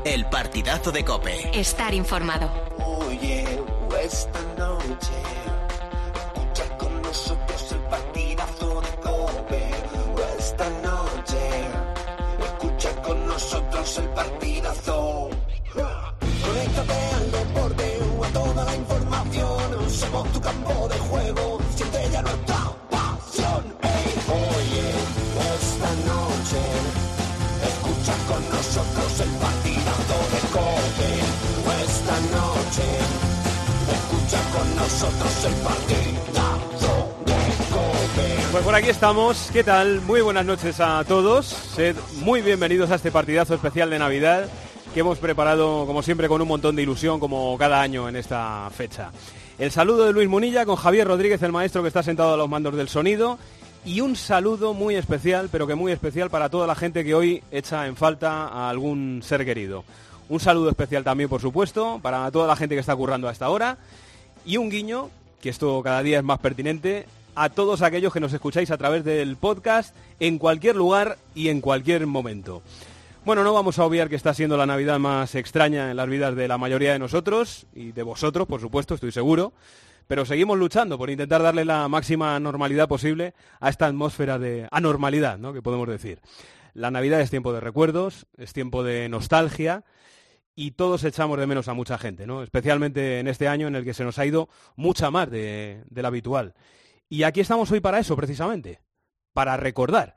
El partidazo de COPE. Estar informado. Oye, esta noche escucha con nosotros el partidazo de COPE. Esta noche escucha con nosotros el partidazo. Conéctate al deporte o a toda la información. Somos tu campo de juego, siente ya nuestra pasión. Hey, oye, esta noche escucha con nosotros el partidazo de COPE. Esta noche escucha con nosotros el partidazo de COPE. Pues por aquí estamos. ¿Qué tal? Muy buenas noches a todos. Sed muy bienvenidos a este partidazo especial de Navidad que hemos preparado, como siempre, con un montón de ilusión, como cada año en esta fecha. El saludo de Luis Munilla con Javier Rodríguez, el maestro que está sentado a los mandos del sonido, y un saludo muy especial, pero que muy especial para toda la gente que hoy echa en falta a algún ser querido. Un saludo especial también, por supuesto, para toda la gente que está currando a esta hora, y un guiño, que esto cada día es más pertinente, a todos aquellos que nos escucháis a través del podcast en cualquier lugar y en cualquier momento. Bueno, no vamos a obviar que está siendo la Navidad más extraña en las vidas de la mayoría de nosotros, y de vosotros, por supuesto, estoy seguro, pero seguimos luchando por intentar darle la máxima normalidad posible a esta atmósfera de anormalidad, ¿no?, que podemos decir. La Navidad es tiempo de recuerdos, es tiempo de nostalgia, y todos echamos de menos a mucha gente, ¿no?, especialmente en este año en el que se nos ha ido mucha más de la habitual. Y aquí estamos hoy para eso, precisamente, para recordar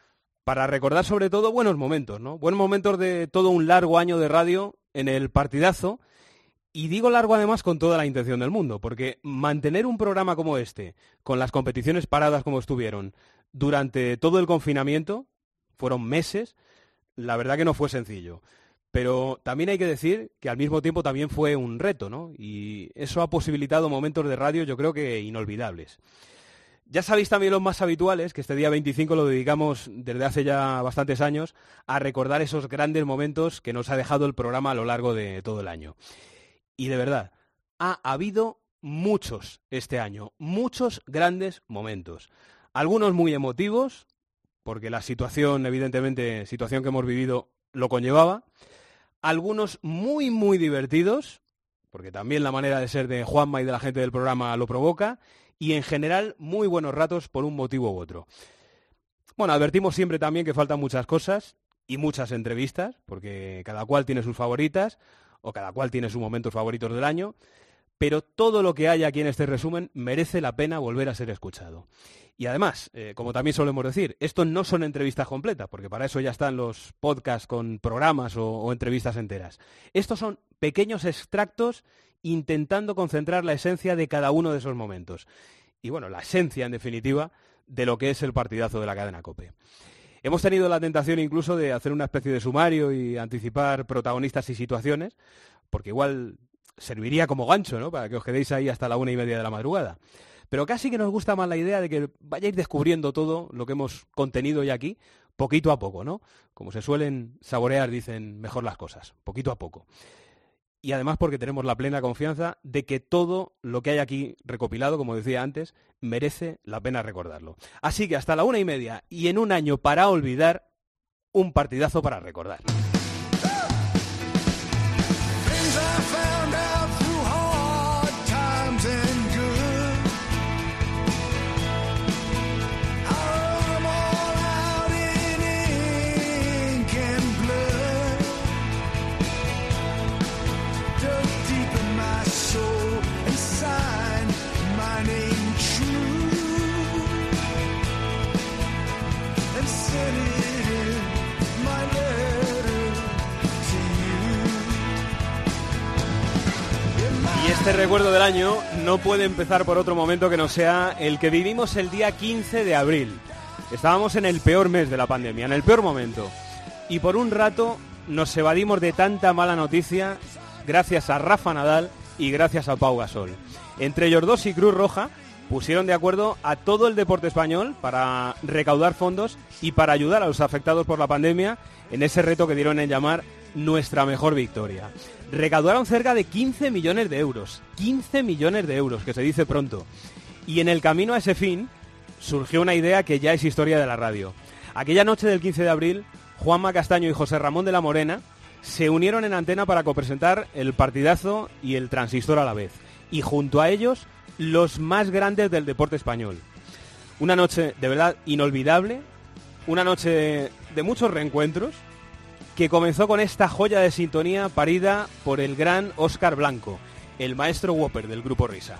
sobre todo buenos momentos, ¿no? Buenos momentos de todo un largo año de radio en el partidazo, y digo largo además con toda la intención del mundo, porque mantener un programa como este, con las competiciones paradas como estuvieron, durante todo el confinamiento, fueron meses, la verdad que no fue sencillo. Pero también hay que decir que al mismo tiempo también fue un reto, ¿no? Y eso ha posibilitado momentos de radio, yo creo que inolvidables. Ya sabéis también los más habituales, que este día 25 lo dedicamos desde hace ya bastantes años a recordar esos grandes momentos que nos ha dejado el programa a lo largo de todo el año. Y de verdad, ha habido muchos este año, muchos grandes momentos. Algunos muy emotivos, porque la situación, evidentemente, situación que hemos vivido, lo conllevaba. Algunos muy, muy divertidos, porque también la manera de ser de Juanma y de la gente del programa lo provoca. Y en general muy buenos ratos por un motivo u otro. Bueno, advertimos siempre también que faltan muchas cosas y muchas entrevistas, porque cada cual tiene sus favoritas o cada cual tiene sus momentos favoritos del año, pero todo lo que hay aquí en este resumen merece la pena volver a ser escuchado. Y además, como también solemos decir, estos no son entrevistas completas, porque para eso ya están los podcasts con programas o entrevistas enteras. Estos son pequeños extractos intentando concentrar la esencia de cada uno de esos momentos. Y bueno, la esencia, en definitiva, de lo que es el partidazo de la cadena COPE. Hemos tenido la tentación incluso de hacer una especie de sumario y anticipar protagonistas y situaciones, porque igual serviría como gancho, ¿no?, para que os quedéis ahí hasta la 1:30 de la madrugada. Pero casi que nos gusta más la idea de que vayáis descubriendo todo lo que hemos contenido ya aquí, poquito a poco, ¿no? Como se suelen saborear, dicen mejor las cosas, poquito a poco. Y además porque tenemos la plena confianza de que todo lo que hay aquí recopilado, como decía antes, merece la pena recordarlo. Así que hasta la 1:30 y en un año para olvidar, un partidazo para recordar. Y este recuerdo del año no puede empezar por otro momento que no sea el que vivimos el día 15 de abril. Estábamos en el peor mes de la pandemia, en el peor momento. Y por un rato nos evadimos de tanta mala noticia gracias a Rafa Nadal y gracias a Pau Gasol. Entre ellos dos y Cruz Roja pusieron de acuerdo a todo el deporte español para recaudar fondos y para ayudar a los afectados por la pandemia en ese reto que dieron en llamar Nuestra Mejor Victoria. Recaudaron cerca de 15 millones de euros. 15 millones de euros, que se dice pronto. Y en el camino a ese fin surgió una idea que ya es historia de la radio. Aquella noche del 15 de abril, Juanma Castaño y José Ramón de la Morena se unieron en antena para copresentar el partidazo y el transistor a la vez. Y junto a ellos, los más grandes del deporte español. Una noche de verdad inolvidable, una noche de muchos reencuentros, que comenzó con esta joya de sintonía parida por el gran Óscar Blanco, el maestro Whopper del Grupo Risa.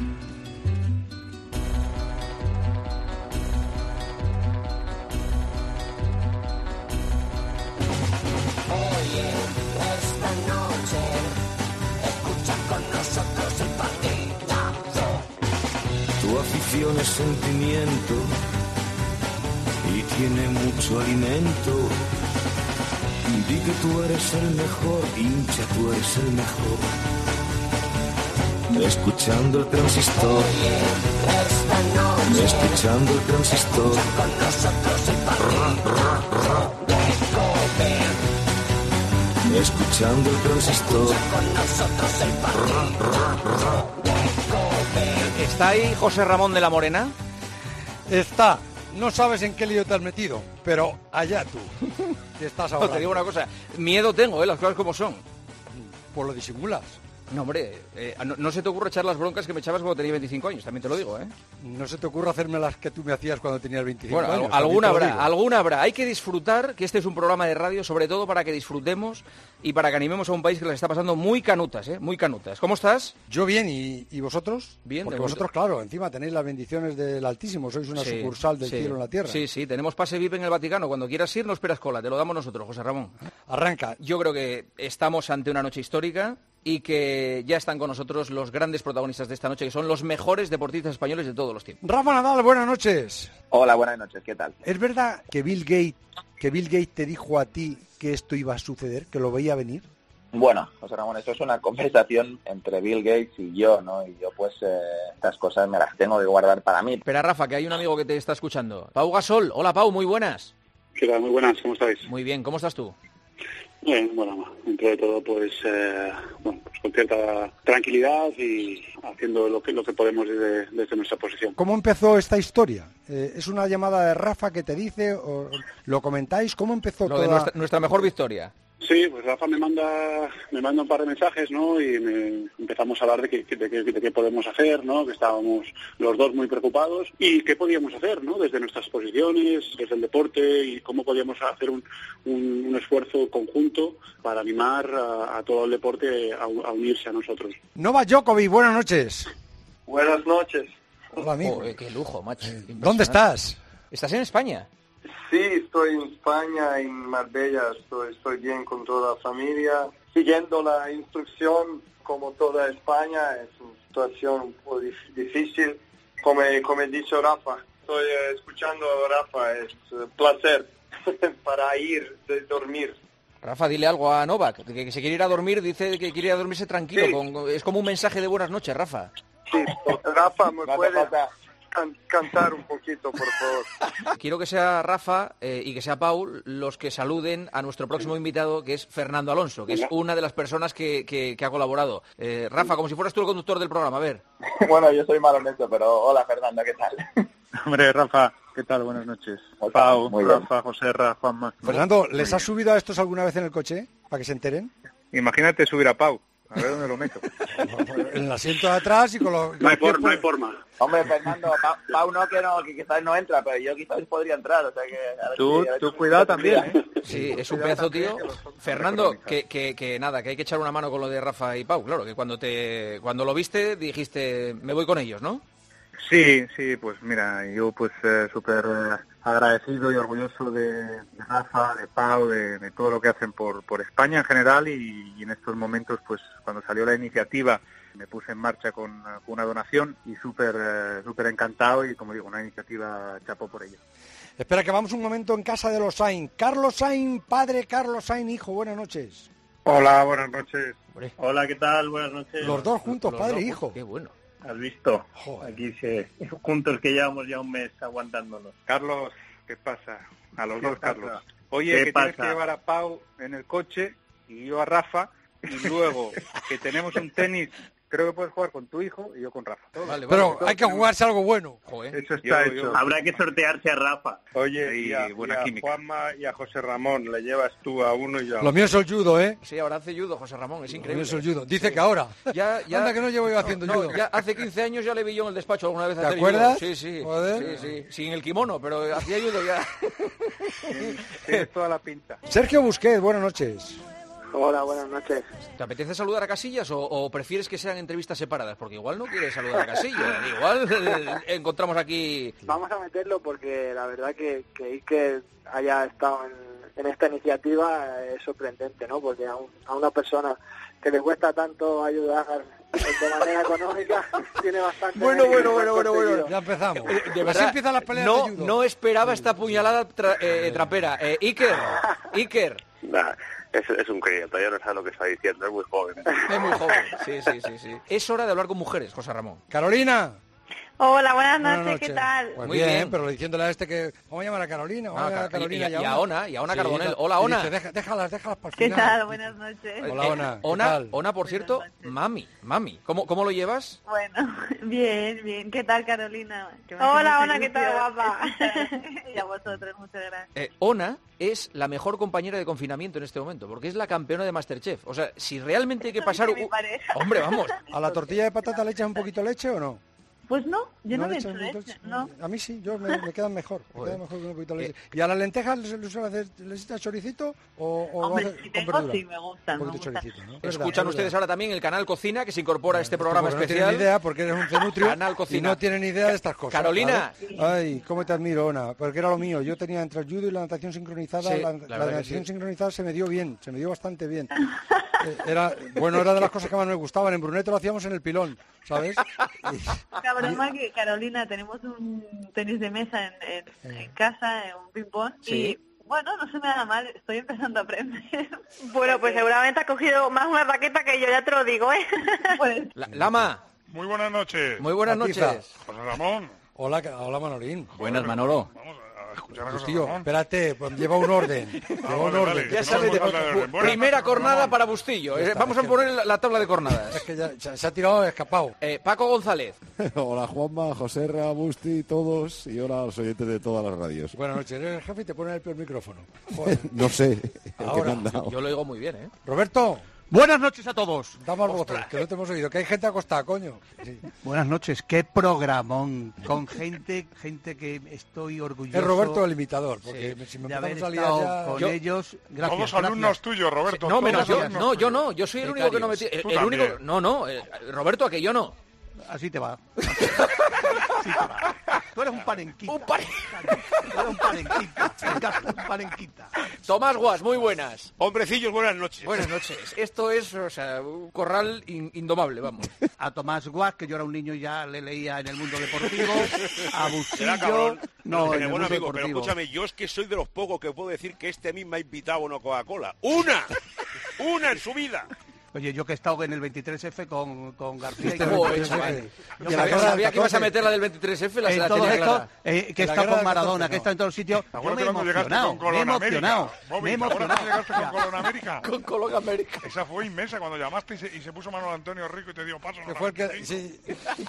Tu afición es sentimiento y tiene mucho alimento. Di que tú eres el mejor, hincha, tú eres el mejor. Escuchando el transistor, escuchando el transistor. Escuchando el transistor. ¿Está ahí José Ramón de la Morena? Está. No sabes en qué lío te has metido, pero allá tú. Te estás ahora. No, te digo una cosa, miedo tengo, las cosas como son. Pues lo disimulas. No, hombre, no se te ocurre echar las broncas que me echabas cuando tenía 25 años, también te lo digo, ¿eh? No se te ocurre hacerme las que tú me hacías cuando tenías 25 bueno, años. alguna habrá. Hay que disfrutar, que este es un programa de radio, sobre todo para que disfrutemos y para que animemos a un país que les está pasando muy canutas, ¿eh? Muy canutas. ¿Cómo estás? Yo bien, ¿y vosotros? Bien. Porque vosotros, claro, encima tenéis las bendiciones del Altísimo, sois una sucursal del cielo en la tierra. Sí, tenemos pase VIP en el Vaticano. Cuando quieras ir, no esperas cola, te lo damos nosotros, José Ramón. Arranca. Yo creo que estamos ante una noche histórica y que ya están con nosotros los grandes protagonistas de esta noche, que son los mejores deportistas españoles de todos los tiempos. Rafa Nadal, buenas noches. Hola, buenas noches, ¿qué tal? ¿Es verdad que Bill Gates te dijo a ti que esto iba a suceder, que lo veía venir? Bueno, José Ramón, esto es una conversación entre Bill Gates y yo, ¿no? Y yo, pues, estas cosas me las tengo que guardar para mí. Espera, Rafa, que hay un amigo que te está escuchando. Pau Gasol. Hola, Pau, muy buenas. ¿Qué tal? Muy buenas, ¿cómo estáis? Muy bien, ¿cómo estás tú? Bien, bueno, dentro de todo, pues con cierta tranquilidad y haciendo lo que podemos desde nuestra posición. ¿Cómo empezó esta historia? ¿Es una llamada de Rafa que te dice, o lo comentáis? ¿Cómo empezó Lo de nuestra mejor victoria. Sí, pues Rafa me manda un par de mensajes, ¿no? Y empezamos a hablar de qué podemos hacer, ¿no? Que estábamos los dos muy preocupados y qué podíamos hacer, ¿no? Desde nuestras posiciones, desde el deporte y cómo podíamos hacer un esfuerzo conjunto para animar a todo el deporte a unirse a nosotros. Novak Djokovic, buenas noches. Buenas noches. Hola, amigo. Qué lujo, macho. ¿Dónde estás? ¿Estás en España? Sí, estoy en España, en Marbella, estoy bien con toda la familia, siguiendo la instrucción como toda España. Es una situación un poco difícil, como he dicho Rafa. Estoy escuchando a Rafa, es placer para ir de dormir. Rafa, dile algo a Novak, que se quiere ir a dormir, dice que quiere ir a dormirse tranquilo, Sí. Es como un mensaje de buenas noches, Rafa. Sí, Rafa, ¿me puedes cantar un poquito, por favor? Quiero que sea Rafa y que sea Paul los que saluden a nuestro próximo invitado, que es Fernando Alonso, que es una de las personas que ha colaborado. Rafa, como si fueras tú el conductor del programa, a ver. Bueno, yo soy malo en esto, pero hola, Fernando, ¿qué tal? Hombre, Rafa, ¿qué tal? Buenas noches. Hola, Pau, muy bien. Rafa, José, Juanma. Fernando, ¿les has subido a estos alguna vez en el coche? Para que se enteren. Imagínate subir a Pau. A ver dónde lo meto. En el asiento de atrás y con los... No hay forma. Hombre, Fernando, Pau que quizás no entra, pero yo quizás podría entrar, o sea que... a ver Tú si cuidado también, ¿eh? Sí, es un pedazo tío. Fernando, que nada, que hay que echar una mano con lo de Rafa y Pau. Claro, que cuando lo viste dijiste, me voy con ellos, ¿no? Sí, pues mira, yo pues súper agradecido y orgulloso de Rafa, de Pau, de todo lo que hacen por España en general y en estos momentos pues cuando salió la iniciativa me puse en marcha con una donación y súper encantado y como digo, una iniciativa chapo por ello. Espera, que vamos un momento en casa de los Sainz. Carlos Sainz, padre, Carlos Sainz, hijo, buenas noches. Hola, buenas noches. Hombre. Hola, ¿qué tal? Buenas noches. Los dos juntos, Los padre dos, e hijo. Qué bueno. ¿Has visto? Joder. Aquí juntos que llevamos ya un mes aguantándonos. Carlos, ¿qué pasa? A los dos, pasa? Carlos. Oye, que tienes que llevar a Pau en el coche y yo a Rafa y luego que tenemos un tenis creo que puedes jugar con tu hijo y yo con Rafa. Vale, Pero vale. hay que jugarse algo bueno. Joder. Eso está Yo- hecho. Habrá que sortearse a Rafa. Oye, Y y a buena química. Juanma y a José Ramón le llevas tú a uno y yo a Lo otro. mío es el judo, ¿eh? Sí, ahora hace judo, José Ramón, es Lo mío increíble. es el judo. Dice que ahora. Ya, Anda, que no llevo yo haciendo no, judo. ya hace 15 años ya le vi yo en el despacho alguna vez ¿Te hacer acuerdas? judo. Sí, sí. Joder. Sí, sí. Sin el kimono, pero hacía judo ya. Tienes toda la pinta. Sergio Busquets, buenas noches. Hola, buenas noches. ¿Te apetece saludar a Casillas o prefieres que sean entrevistas separadas? Porque igual no quieres saludar a Casillas. Igual encontramos aquí... Vamos a meterlo porque la verdad que Iker haya estado en esta iniciativa es sorprendente, ¿no? Porque a una persona que le cuesta tanto ayudar de manera económica tiene bastante... Bueno. Ya empezamos. De Así verdad, empiezan las peleas de judo. no esperaba esta puñalada trapera. Iker. Nah, es un crío, todavía no sabe lo que está diciendo, es muy joven. Es muy joven. Sí. Es hora de hablar con mujeres, José Ramón. Carolina. Hola, buenas noches, Buenas noches. ¿qué tal? Pues Muy bien, bien. pero diciéndole a este que... Vamos a llamar a Carolina. Vamos a llamar a Carolina y a Ona Carbonell. no. Hola, Y Ona. dice, déjalas para el ¿Qué final. tal? Buenas noches. Hola, Ona. ¿qué Ona, tal? Ona, por cierto, mami. ¿Cómo lo llevas? Bueno, bien. ¿Qué tal, Carolina? Que me Hola, hace Ona, ¿qué tal, ilusión. guapa? Y a vosotros, muchas gracias. Ona es la mejor compañera de confinamiento en este momento, porque es la campeona de MasterChef. O sea, si realmente hay que pasar... Que mi pareja. Hombre, vamos. ¿A la tortilla de patata le echas un poquito de leche o no? Pues no, yo no le echas echo un poquito leche, de no. A mí sí, me quedan mejor. Me Joder. quedan mejor con un poquito de leche. ¿Y a las lentejas les echas choricito o Hombre, haces si con tengo, verdura? sí, me gustan. Un poquito de choricito, ¿no? Escuchan ustedes ahora también el canal Cocina, que se incorpora a este programa Porque no especial. tienen idea, porque eres un cenutrio Canal y Cocina. no tienen idea de estas cosas. Carolina. ¿sabes? Ay, cómo te admiro, Ona, porque era lo mío. Yo tenía entre el judo y la natación sincronizada. Sí, la la verdad que natación sí. sincronizada se me dio bien, se me dio bastante bien. Era de las cosas que más me gustaban. En Brunete lo hacíamos en el pilón, ¿sabes? La broma que, Carolina, tenemos un tenis de mesa en casa, un ping-pong, Sí. y bueno, no se me da mal, estoy empezando a aprender. Bueno, pues seguramente has cogido más una raqueta que yo, ya te lo digo, ¿eh? Pues, Lama, Muy buenas noches. muy buenas Matiza. noches. José Ramón. Hola, Manolín. Buenas, Manolo. Vamos a escuchar a Pues José tío, Ramón. espérate, pues lleva un orden. Lleva un vale, orden. vale. Ya No sale de... vamos a hablar de orden. Buenas Primera noches, cornada Ramón. para Bustillo. Ya está, Vamos es a que- poner la tabla de cornadas. Es que ya se ha tirado escapado. Paco González. Hola Juanma, José Busti, todos y hola a los oyentes de todas las radios. Buenas noches, eres el jefe y te ponen el peor micrófono. Joder. No sé, el que Ahora. me han dado. Yo lo oigo muy bien, ¿eh? Roberto, Buenas noches a todos. da más voces, que no te hemos oído, que hay gente acostada, coño. Sí. Buenas noches. Qué programón. Con gente que estoy orgulloso Es Roberto el imitador, porque si me de haber empezamos a liar estado ya... con Yo- ellos. Gracias. Todos gracias. alumnos tuyos, Roberto. No, menos yo. todos No, alumnos yo tuyos. no. Yo soy el único que no metí. Tú El único. también. No. Roberto, a que yo no. Así te va. Así te va. Tú eres un panenquita. Tú eres un panenquita. Un panenquita. Tomás Guas, muy buenas. Hombrecillos, buenas noches. Buenas noches. Esto es, o sea, un corral indomable, vamos. A Tomás Guas, que yo era un niño y ya le leía en el mundo deportivo. A Será Bustillo. cabrón. No, en Tiene el buen mundo amigo, pero deportivo. escúchame, yo es que soy de los pocos que puedo decir que este a mí me ha invitado a una Coca-Cola. ¡Una! ¡Una en su vida! Oye, yo que he estado en el 23F con García y Este con... Joder, sí, chaval. sí. Yo Y la guerra sabía del que ibas a 14. meter la del 23F, la En la todo tenía esto, clara. que he La estado guerra con del Maradona, 14 que he estado en todos los sitios, yo ¿Te me he acuerdas cuando llegaste emocionado, con me he Colón América? emocionado, Bobby, me he ¿te acuerdas cuando llegaste con emocionado. Colón América? Con Colón América. Esa fue inmensa cuando llamaste y se puso Manuel Antonio Rico y te dio paso. Que fue el que, sí,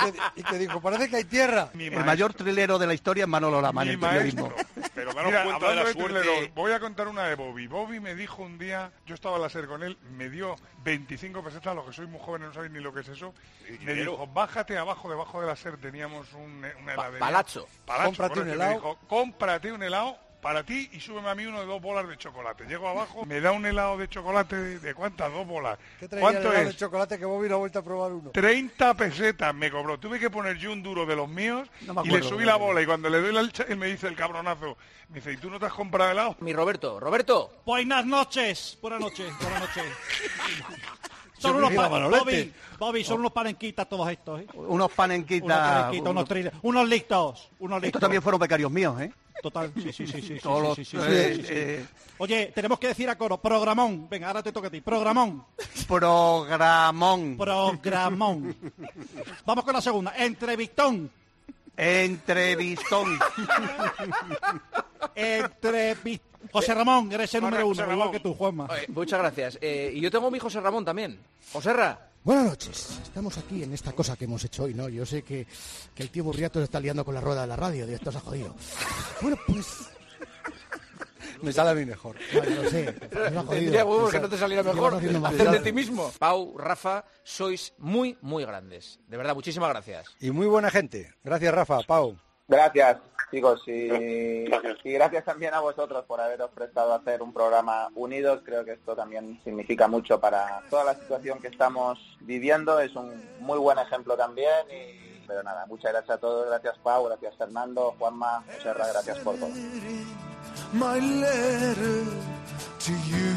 y que dijo, parece que hay tierra. El mayor trilero de la historia es Manolo Lama en Mi el periodismo. maestro. Pero daros Mira, cuenta de la hablando de suerte. trileros, voy a contar una de Bobby. Bobby me dijo un día, yo estaba en la SER con él, me dio 25 pesetas, los que soy muy jóvenes no sabéis ni lo que es eso. Me dinero. dijo, bájate abajo, debajo de la SER teníamos una heladería. Palazzo. Cómprate un correcto, y helado. Me dijo, cómprate un helado para ti y súbeme a mí uno de 2 bolas de chocolate. Llego abajo, me da un helado de chocolate de ¿cuántas? 2 bolas. ¿Qué traía el ¿Cuánto helado de es? chocolate que Bobby no ha vuelto a probar uno? 30 pesetas me cobró. Tuve que poner yo un duro de los míos No me y le acuerdo, subí no la me bola. Y cuando le doy él me dice el cabronazo, me dice, ¿y tú no te has comprado helado? Mi Roberto. Roberto. Buenas noches, buenas noches. Yo Son unos creo que iba Manolete. Bobby, son unos panenquitas todos estos, ¿eh? Unos panenquitas. Unos listos, unos listos. Estos también fueron becarios míos, ¿eh? Total, sí. Todos los- sí. eh, Oye, tenemos que decir a coro, programón. Venga, ahora te toca a ti. Programón. Programón. Programón. Vamos con la segunda. Entrevistón. Entrevistón. José Ramón, eres el número José 1, Ramón. igual que tú, Juanma. Muchas gracias. Y yo tengo a mi José Ramón también. Joserra. Buenas noches. Estamos aquí en esta cosa que hemos hecho hoy, ¿no? Yo sé que el tío Burriato se está liando con la rueda de la radio, de esto se ha jodido. Bueno, pues... Me sale a mí mejor. Bueno, lo sé. Tendría huevos que no te saliera mejor. Hacer de ti mismo. mismo. Pau, Rafa, sois muy, muy grandes. De verdad, muchísimas gracias. Y muy buena gente. Gracias, Rafa. Pau. Gracias, chicos, y gracias también a vosotros por haberos prestado a hacer un programa unidos. Creo que esto también significa mucho para toda la situación que estamos viviendo. Es un muy buen ejemplo también. Pero nada, muchas gracias a todos. Gracias, Pau. Gracias, Fernando, Juanma, Joserra. Gracias por todo. My letter to you.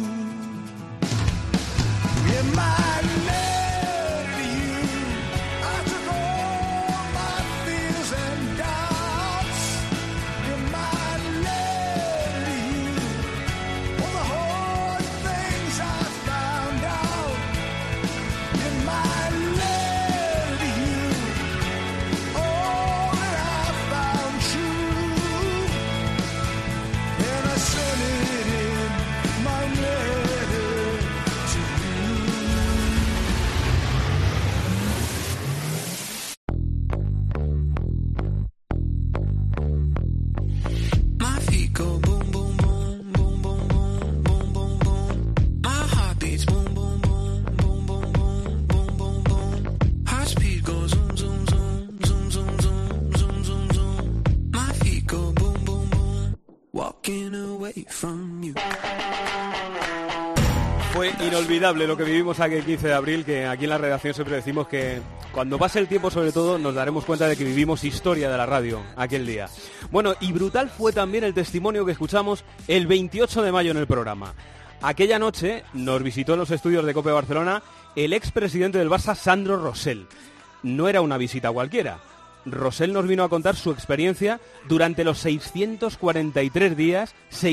Yeah, my letter to you. I took all my fears and doubts. Yeah, my letter to you. All the hard things I found out. Yeah, my letter to you. All that I found true. And I sent it in my letter to you. My feet go boom, boom, boom, boom, boom, boom, boom, boom, boom. My heart beats boom, boom, boom, boom, boom, boom, boom, boom, boom. Heart speed goes zoom, zoom, zoom, zoom, zoom, zoom, zoom, zoom, zoom. My feet go boom, boom, boom. Walking away from you. Fue inolvidable lo que vivimos aquel 15 de abril, que aquí en la redacción siempre decimos que cuando pase el tiempo, sobre todo, nos daremos cuenta de que vivimos historia de la radio aquel día. Bueno, y brutal fue también el testimonio que escuchamos el 28 de mayo en el programa. Aquella noche nos visitó en los estudios de COPE Barcelona el expresidente del Barça, Sandro Rosell. No era una visita cualquiera. Rosell nos vino a contar su experiencia durante los 643 días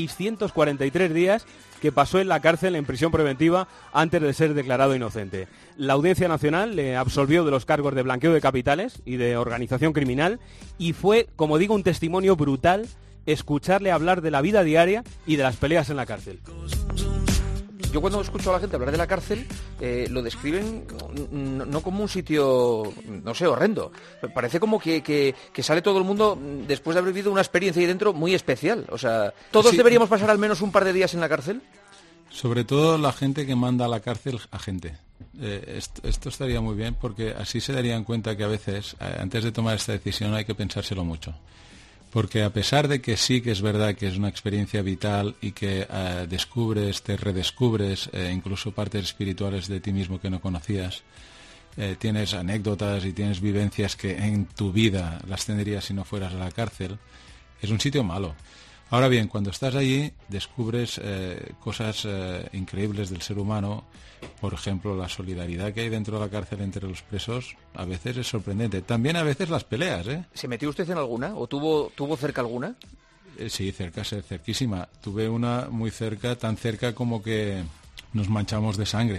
que pasó en la cárcel en prisión preventiva antes de ser declarado inocente. La Audiencia Nacional le absolvió de los cargos de blanqueo de capitales y de organización criminal y fue, como digo, un testimonio brutal escucharle hablar de la vida diaria y de las peleas en la cárcel. Yo cuando escucho a la gente hablar de la cárcel, lo describen no como un sitio, no sé, horrendo. Parece como que sale todo el mundo después de haber vivido una experiencia ahí dentro muy especial. O sea, ¿todos deberíamos pasar al menos un par de días en la cárcel? Sobre todo la gente que manda a la cárcel a gente. Esto estaría muy bien porque así se darían cuenta que a veces, antes de tomar esta decisión, hay que pensárselo mucho. Porque a pesar de que sí que es verdad que es una experiencia vital y que descubres, te redescubres incluso partes espirituales de ti mismo que no conocías, tienes anécdotas y tienes vivencias que en tu vida las tendrías si no fueras a la cárcel, es un sitio malo. Ahora bien, cuando estás allí descubres cosas increíbles del ser humano. Por ejemplo, la solidaridad que hay dentro de la cárcel entre los presos a veces es sorprendente. También a veces las peleas, ¿eh? ¿Se metió usted en alguna o tuvo cerca alguna? Sí, cerquísima. Tuve una muy cerca, tan cerca como que nos manchamos de sangre.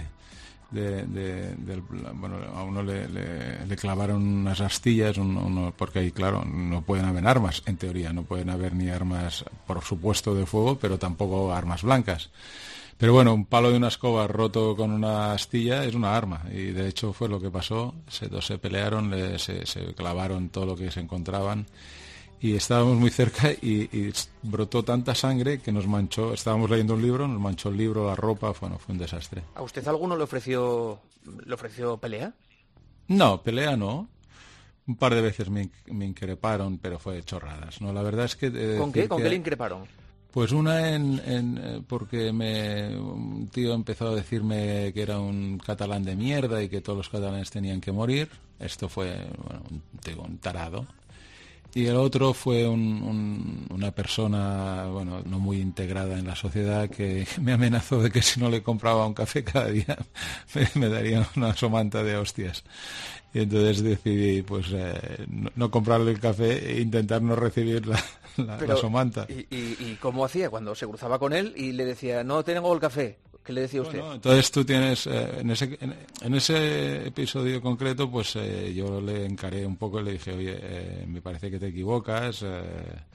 Bueno, a uno le clavaron unas astillas, porque ahí, claro, no pueden haber armas, en teoría. No pueden haber ni armas, por supuesto, de fuego, pero tampoco armas blancas. Pero bueno, un palo de una escoba roto con una astilla es una arma y de hecho fue lo que pasó. Se pelearon, se clavaron todo lo que se encontraban y estábamos muy cerca y brotó tanta sangre que nos manchó. Estábamos leyendo un libro, nos manchó el libro, la ropa, bueno, fue un desastre. ¿A usted alguno le ofreció pelea? No, pelea no. Un par de veces me increparon, pero fue chorradas, ¿no? La verdad es que... ¿Con qué? ¿Con qué le increparon? Pues una porque un tío empezó a decirme que era un catalán de mierda y que todos los catalanes tenían que morir. Esto fue un tarado. Y el otro fue una persona, bueno, no muy integrada en la sociedad, que me amenazó de que si no le compraba un café cada día me daría una somanta de hostias. Y entonces decidí pues no comprarle el café e intentar no recibir la somanta. ¿Y cómo hacía cuando se cruzaba con él y le decía, no tengo el café? ¿Qué le decía usted? Bueno, entonces tú tienes, en ese episodio concreto, pues yo le encaré un poco y le dije, oye, me parece que te equivocas,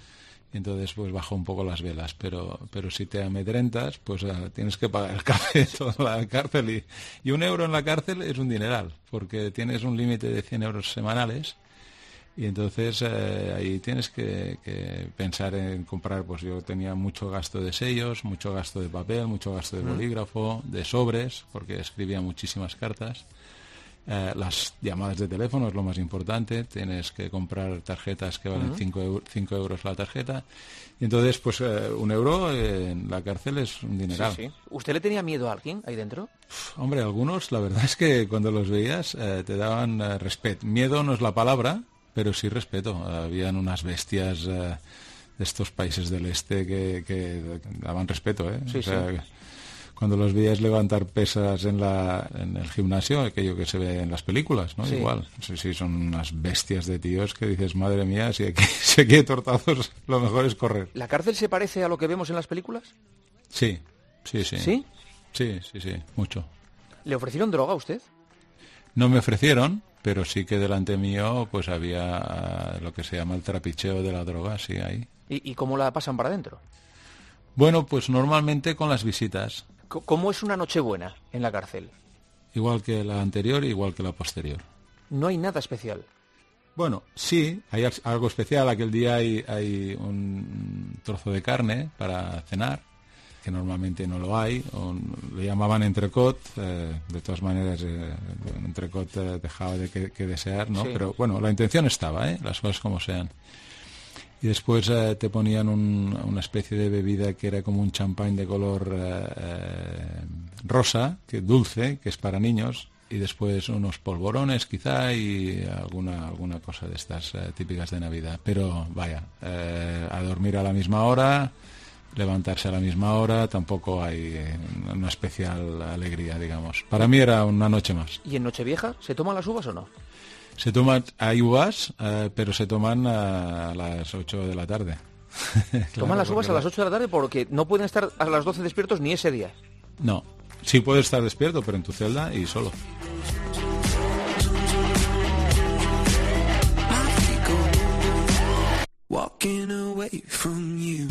y entonces pues bajó un poco las velas, pero si te amedrentas, pues tienes que pagar el café toda la cárcel, y €1 en la cárcel es un dineral, porque tienes un límite de 100 euros semanales, y entonces ahí tienes que pensar en comprar. Pues yo tenía mucho gasto de sellos, mucho gasto de papel, mucho gasto de bolígrafo, de sobres, porque escribía muchísimas cartas. Las llamadas de teléfono es lo más importante. Tienes que comprar tarjetas que valen 5 euros la tarjeta, y entonces pues €1 en la cárcel es un dineral. Sí. ¿Usted le tenía miedo a alguien ahí dentro? Hombre, algunos, la verdad es que cuando los veías te daban respeto. Miedo no es la palabra, pero sí respeto. Habían unas bestias de estos países del este que daban respeto, ¿eh? Sí, o sea, cuando los veías levantar pesas en el gimnasio, aquello que se ve en las películas, ¿no? Sí. Igual. Sí, son unas bestias de tíos que dices, madre mía, si aquí hay tortazos, lo mejor es correr. ¿La cárcel se parece a lo que vemos en las películas? Sí. ¿Sí? Sí, mucho. ¿Le ofrecieron droga a usted? No me ofrecieron, pero sí que delante mío pues había lo que se llama el trapicheo de la droga, sí, ahí. ¿Y cómo la pasan para adentro? Bueno, pues normalmente con las visitas. ¿Cómo es una Nochebuena en la cárcel? Igual que la anterior, igual que la posterior. No hay nada especial. Bueno, sí, hay algo especial. Aquel día hay un trozo de carne para cenar, que normalmente no lo hay. Le llamaban entrecot. De todas maneras, un entrecot dejaba de que desear, ¿no? Sí. Pero bueno, la intención estaba, las cosas como sean. Y después te ponían una especie de bebida que era como un champán de color rosa, que dulce, que es para niños, y después unos polvorones quizá y alguna cosa de estas típicas de Navidad. Pero vaya, a dormir a la misma hora, levantarse a la misma hora, tampoco hay una especial alegría, digamos. Para mí era una noche más. ¿Y en Nochevieja se toman las uvas o no? Se toman, hay uvas, pero se toman a las 8 de la tarde. Toman las uvas a las 8 de la tarde porque no pueden estar a las 12 despiertos ni ese día. No, sí puedes estar despierto, pero en tu celda y solo. Walking away from you.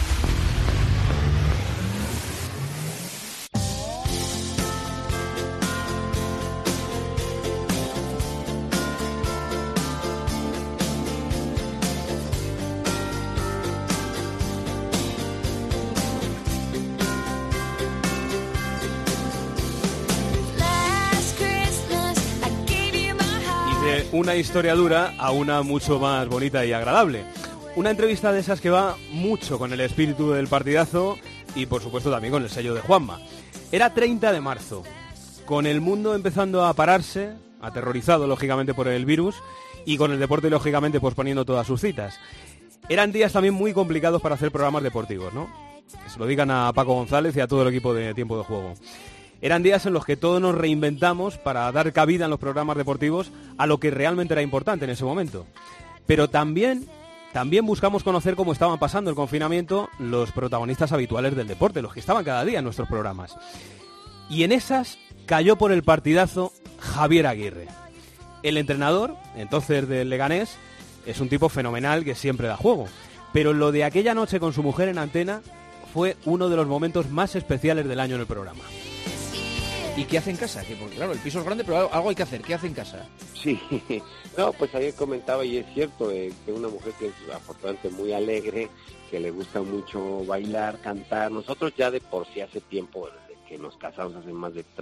Una historia dura a una mucho más bonita y agradable. Una entrevista de esas que va mucho con el espíritu del partidazo y por supuesto también con el sello de Juanma. Era 30 de marzo, con el mundo empezando a pararse, aterrorizado lógicamente por el virus, y con el deporte lógicamente posponiendo todas sus citas. Eran días también muy complicados para hacer programas deportivos, ¿no? Que se lo digan a Paco González y a todo el equipo de Tiempo de Juego. Eran días en los que todos nos reinventamos para dar cabida en los programas deportivos a lo que realmente era importante en ese momento. Pero también buscamos conocer cómo estaban pasando el confinamiento los protagonistas habituales del deporte, los que estaban cada día en nuestros programas. Y en esas cayó por el partidazo Javier Aguirre. El entrenador, entonces del Leganés, es un tipo fenomenal que siempre da juego. Pero lo de aquella noche con su mujer en antena fue uno de los momentos más especiales del año en el programa. ¿Y qué hace en casa? Que porque claro, el piso es grande, pero algo hay que hacer. ¿Qué hace en casa? Sí, no, pues ayer comentaba y es cierto que una mujer que es afortunadamente muy alegre, que le gusta mucho bailar, cantar. Nosotros ya de por sí hace tiempo, desde que nos casamos hace más de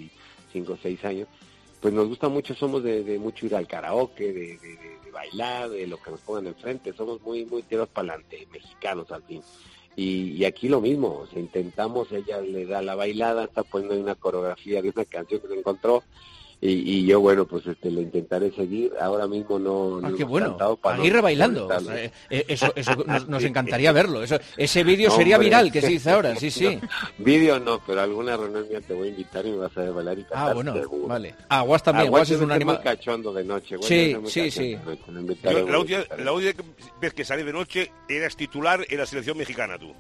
35 o 6 años, pues nos gusta mucho, somos de mucho ir al karaoke, de bailar, de lo que nos pongan enfrente. Somos muy tirados para adelante, mexicanos al fin. Y aquí lo mismo, o sea, intentamos, ella le da la bailada, está poniendo una coreografía de una canción que se encontró, y yo, bueno, pues le intentaré seguir. Ahora mismo no qué bueno, Aguirre bailando. O sea, eso nos encantaría verlo. Ese vídeo sería viral, que se dice ahora, sí. Vídeo no, pero alguna reunión mía te voy a invitar y me vas a ver bailar y cantar. Ah, bueno, seguro. Vale. Aguas también, Aguas es un animal muy cachondo de noche. Sí. La última vez que salí de noche eras titular en la selección mexicana, tú.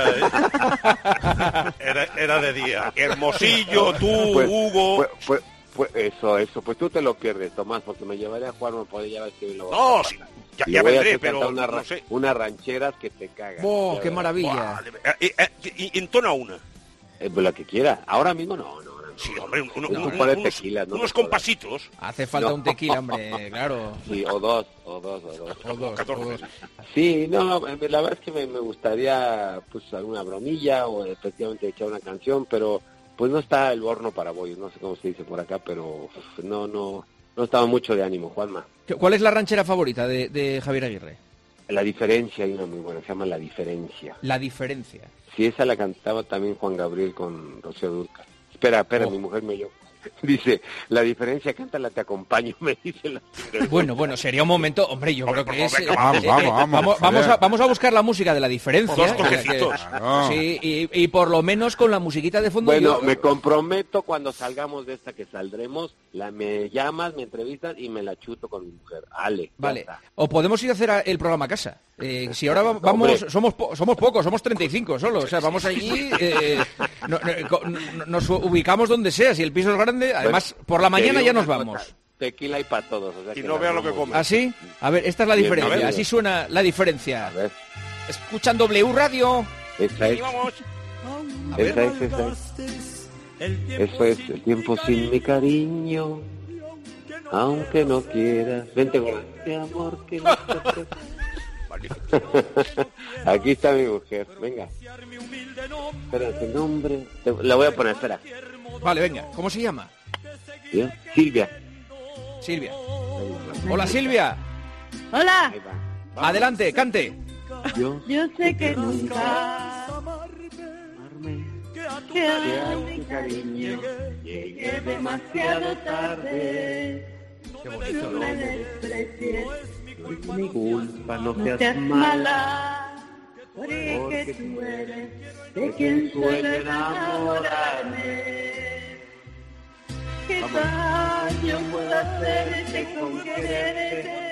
Era de día. Hermosillo, tú, Hugo... Pues eso, pues tú te lo pierdes, Tomás, porque me llevaré a jugar, me podría llevar que lo No, sí, ya vendré, pero no sé. Unas rancheras que te cagan. ¡Oh, qué maravilla! Entona una. Lo que quiera. Ahora mismo no. Sí, hombre, tequila, ¿no? Unos compasitos. Hace falta un tequila, hombre, claro. Sí, o dos. 14. Sí, no, la verdad es que me gustaría, pues, alguna bromilla o efectivamente echar una canción, pero pues no está el horno para bollos, no sé cómo se dice por acá, pero no estaba mucho de ánimo, Juanma. ¿Cuál es la ranchera favorita de Javier Aguirre? La Diferencia, hay una muy buena, se llama La Diferencia. La Diferencia. Sí, esa la cantaba también Juan Gabriel con Rocío Dúrcal. Espera, mi mujer me oyó. Dice, La Diferencia, cántala, te acompaño, me dice la... Bueno, sería un momento, hombre, yo creo que es... Vamos a buscar la música de La Diferencia. Dos toquecitos. Sí, y por lo menos con la musiquita de fondo... Bueno, me comprometo cuando salgamos de esta que saldremos, me llamas, me entrevistas y me la chuto con mi mujer. Vale. O podemos ir a hacer el programa a casa. Si ahora vamos, somos pocos, somos 35 solo. O sea, vamos allí, nos ubicamos donde sea. Si el piso es grande, además, por la mañana ya nos vamos. Tequila y para todos. O sea, y no vean lo que comen. ¿Así? A ver, esta es la diferencia. Así suena La Diferencia. A ver. Escuchan W Radio. Esa es. Vamos. Esa es. Eso es, el tiempo sin mi cariño, aunque no quieras. Vente con este amor que no te... Aquí está mi mujer, venga. Espera, tu nombre. La voy a poner, espera. Vale, venga. ¿Cómo se llama? ¿Sí? Silvia. Hola, Silvia. Hola. Adelante, cante. Yo sé que nunca que a mi cariño llegué demasiado tarde. Qué bonito. No me desprecies, Mi culpa, no no seas mala, porque tú eres de quien suele enamorarme. ¿Qué daño puedo hacerte con quererte?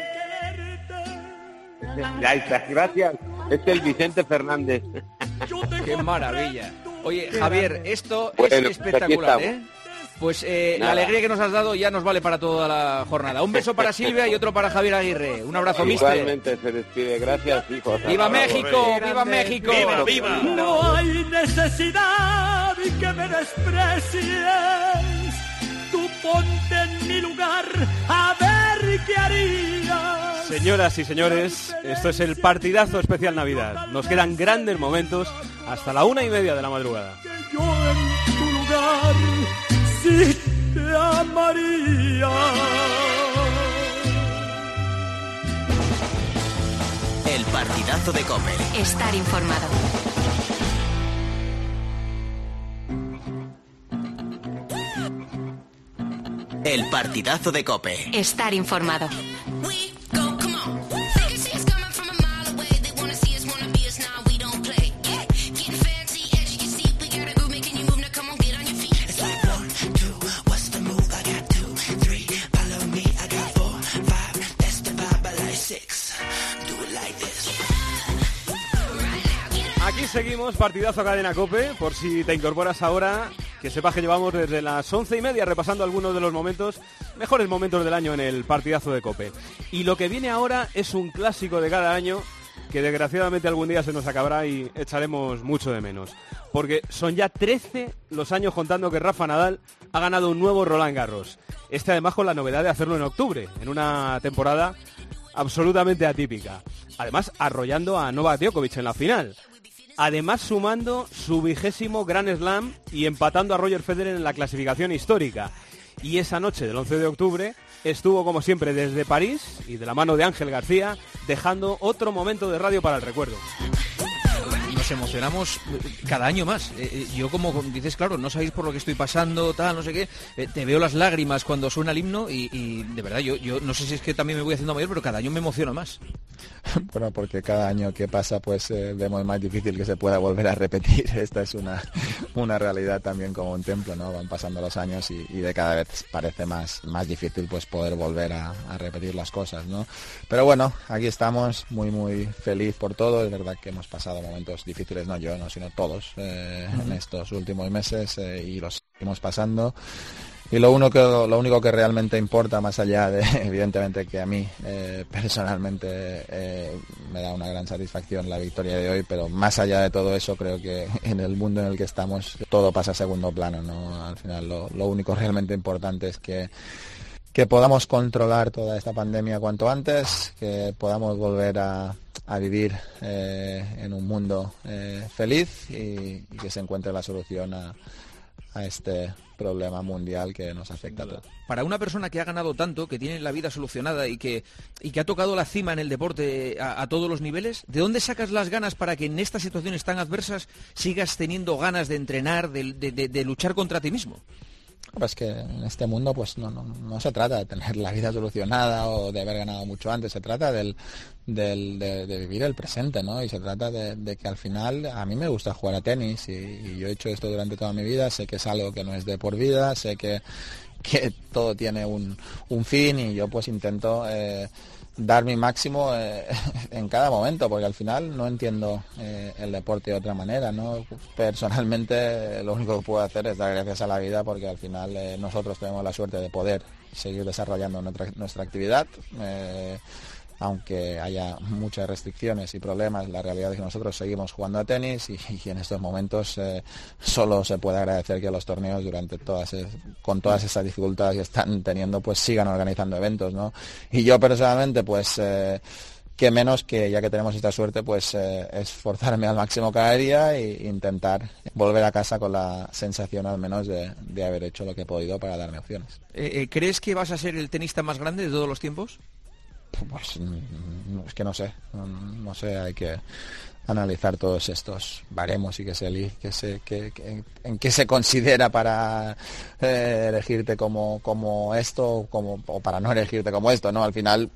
Ya está, gracias. Es el Vicente Fernández. Qué maravilla. Oye, Javier, esto Bueno, es pues aquí espectacular, estamos. ¿eh? Pues la alegría que nos has dado ya nos vale para toda la jornada. Un beso para Silvia y otro para Javier Aguirre. Un abrazo, mister. Igualmente se despide. Gracias, hijos. ¡Viva México! ¡Viva México! ¡Viva! No hay necesidad que me desprecies. Tú ponte en mi lugar a ver qué harías. Señoras y señores, esto es el partidazo especial Navidad. Nos quedan grandes momentos hasta la 1:30 de la madrugada. Yo en tu lugar sí te amaría. El partidazo de COPE. Estar informado. El partidazo de COPE. Estar informado. Aquí seguimos, partidazo Cadena COPE. Por si te incorporas ahora, que sepas que llevamos desde las 11:30 repasando algunos de los mejores momentos del año en el partidazo de COPE. Y lo que viene ahora es un clásico de cada año que desgraciadamente algún día se nos acabará y echaremos mucho de menos. Porque son ya 13 los años contando que Rafa Nadal ha ganado un nuevo Roland Garros. Este además con la novedad de hacerlo en octubre, en una temporada absolutamente atípica. Además arrollando a Novak Djokovic en la final. Además sumando su 20º Grand Slam y empatando a Roger Federer en la clasificación histórica. Y esa noche del 11 de octubre estuvo como siempre desde París y de la mano de Ángel García, dejando otro momento de radio para el recuerdo. Nos emocionamos cada año más. Yo como dices, claro, no sabéis por lo que estoy pasando, tal, no sé qué, te veo las lágrimas cuando suena el himno y de verdad, yo no sé si es que también me voy haciendo mayor, pero cada año me emociono más. Bueno, porque cada año que pasa pues vemos más difícil que se pueda volver a repetir. Esta es una realidad también como un templo, ¿no? Van pasando los años y de cada vez parece más difícil pues poder volver a repetir las cosas, ¿no? Pero bueno, aquí estamos, muy feliz por todo. Es verdad que hemos pasado momentos difíciles, no yo, no, sino todos en estos últimos meses y los seguimos pasando. lo único que realmente importa, más allá de, evidentemente, que a mí personalmente me da una gran satisfacción la victoria de hoy, pero más allá de todo eso, creo que en el mundo en el que estamos todo pasa a segundo plano, ¿no? Al final lo único realmente importante es que podamos controlar toda esta pandemia cuanto antes, que podamos volver a vivir en un mundo feliz y que se encuentre la solución a este problema mundial que nos afecta a todos. Para una persona que ha ganado tanto, que tiene la vida solucionada y que ha tocado la cima en el deporte a todos los niveles, ¿de dónde sacas las ganas para que en estas situaciones tan adversas sigas teniendo ganas de entrenar, de luchar contra ti mismo? Pues que en este mundo pues no se trata de tener la vida solucionada o de haber ganado mucho antes, se trata de vivir el presente, ¿no? Y se trata de que al final a mí me gusta jugar a tenis y yo he hecho esto durante toda mi vida, sé que es algo que no es de por vida, sé que todo tiene un fin y yo pues intento dar mi máximo en cada momento, porque al final no entiendo el deporte de otra manera, ¿no? Personalmente lo único que puedo hacer es dar gracias a la vida, porque al final nosotros tenemos la suerte de poder seguir desarrollando nuestra actividad, aunque haya muchas restricciones y problemas. La realidad es que nosotros seguimos jugando a tenis y en estos momentos solo se puede agradecer que los torneos con todas esas dificultades que están teniendo, pues sigan organizando eventos, ¿no? Y yo personalmente pues que menos que, ya que tenemos esta suerte, pues esforzarme al máximo cada día e intentar volver a casa con la sensación al menos de haber hecho lo que he podido para darme opciones. ¿Crees que vas a ser el tenista más grande de todos los tiempos? Pues es que no sé, hay que analizar todos estos baremos y en qué se considera para elegirte como esto o para no elegirte como esto, ¿no? Al final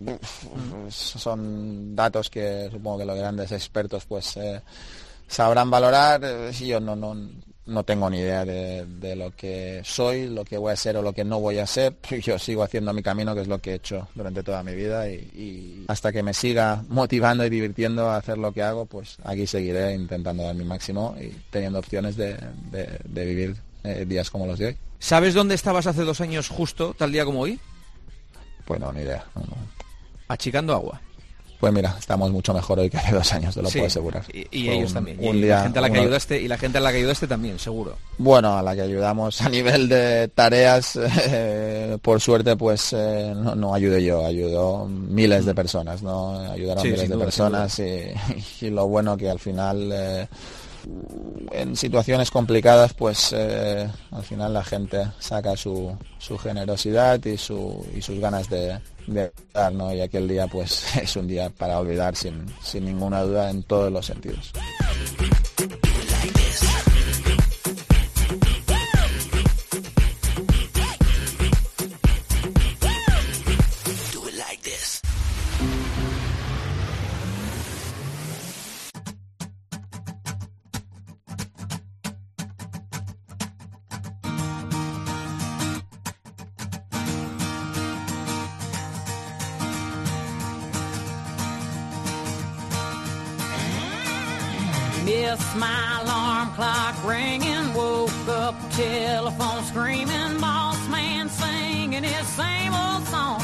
son datos que supongo que los grandes expertos pues sabrán valorar. Yo no tengo ni idea de lo que soy, lo que voy a ser o lo que no voy a ser. Yo sigo haciendo mi camino, que es lo que he hecho durante toda mi vida, y hasta que me siga motivando y divirtiendo a hacer lo que hago, pues aquí seguiré intentando dar mi máximo y teniendo opciones de vivir días como los de hoy. ¿Sabes dónde estabas hace 2 años justo, tal día como hoy? Pues no, ni idea. No. Achicando agua. Pues mira, estamos mucho mejor hoy que hace 2 años, te lo puedo asegurar. Y ellos también. Y la gente a la que ayudaste, y la gente a la que ayudaste también, seguro. Bueno, a la que ayudamos a nivel de tareas, por suerte, pues no ayudé yo, ayudó miles de personas, ¿no? Ayudaron miles de personas y lo bueno que al final en situaciones complicadas, pues al final la gente saca su generosidad y sus ganas de dar, ¿no? Y aquel día pues es un día para olvidar sin ninguna duda en todos los sentidos. Missed my alarm clock ringing, woke up, telephone screaming, boss man singing his same old song.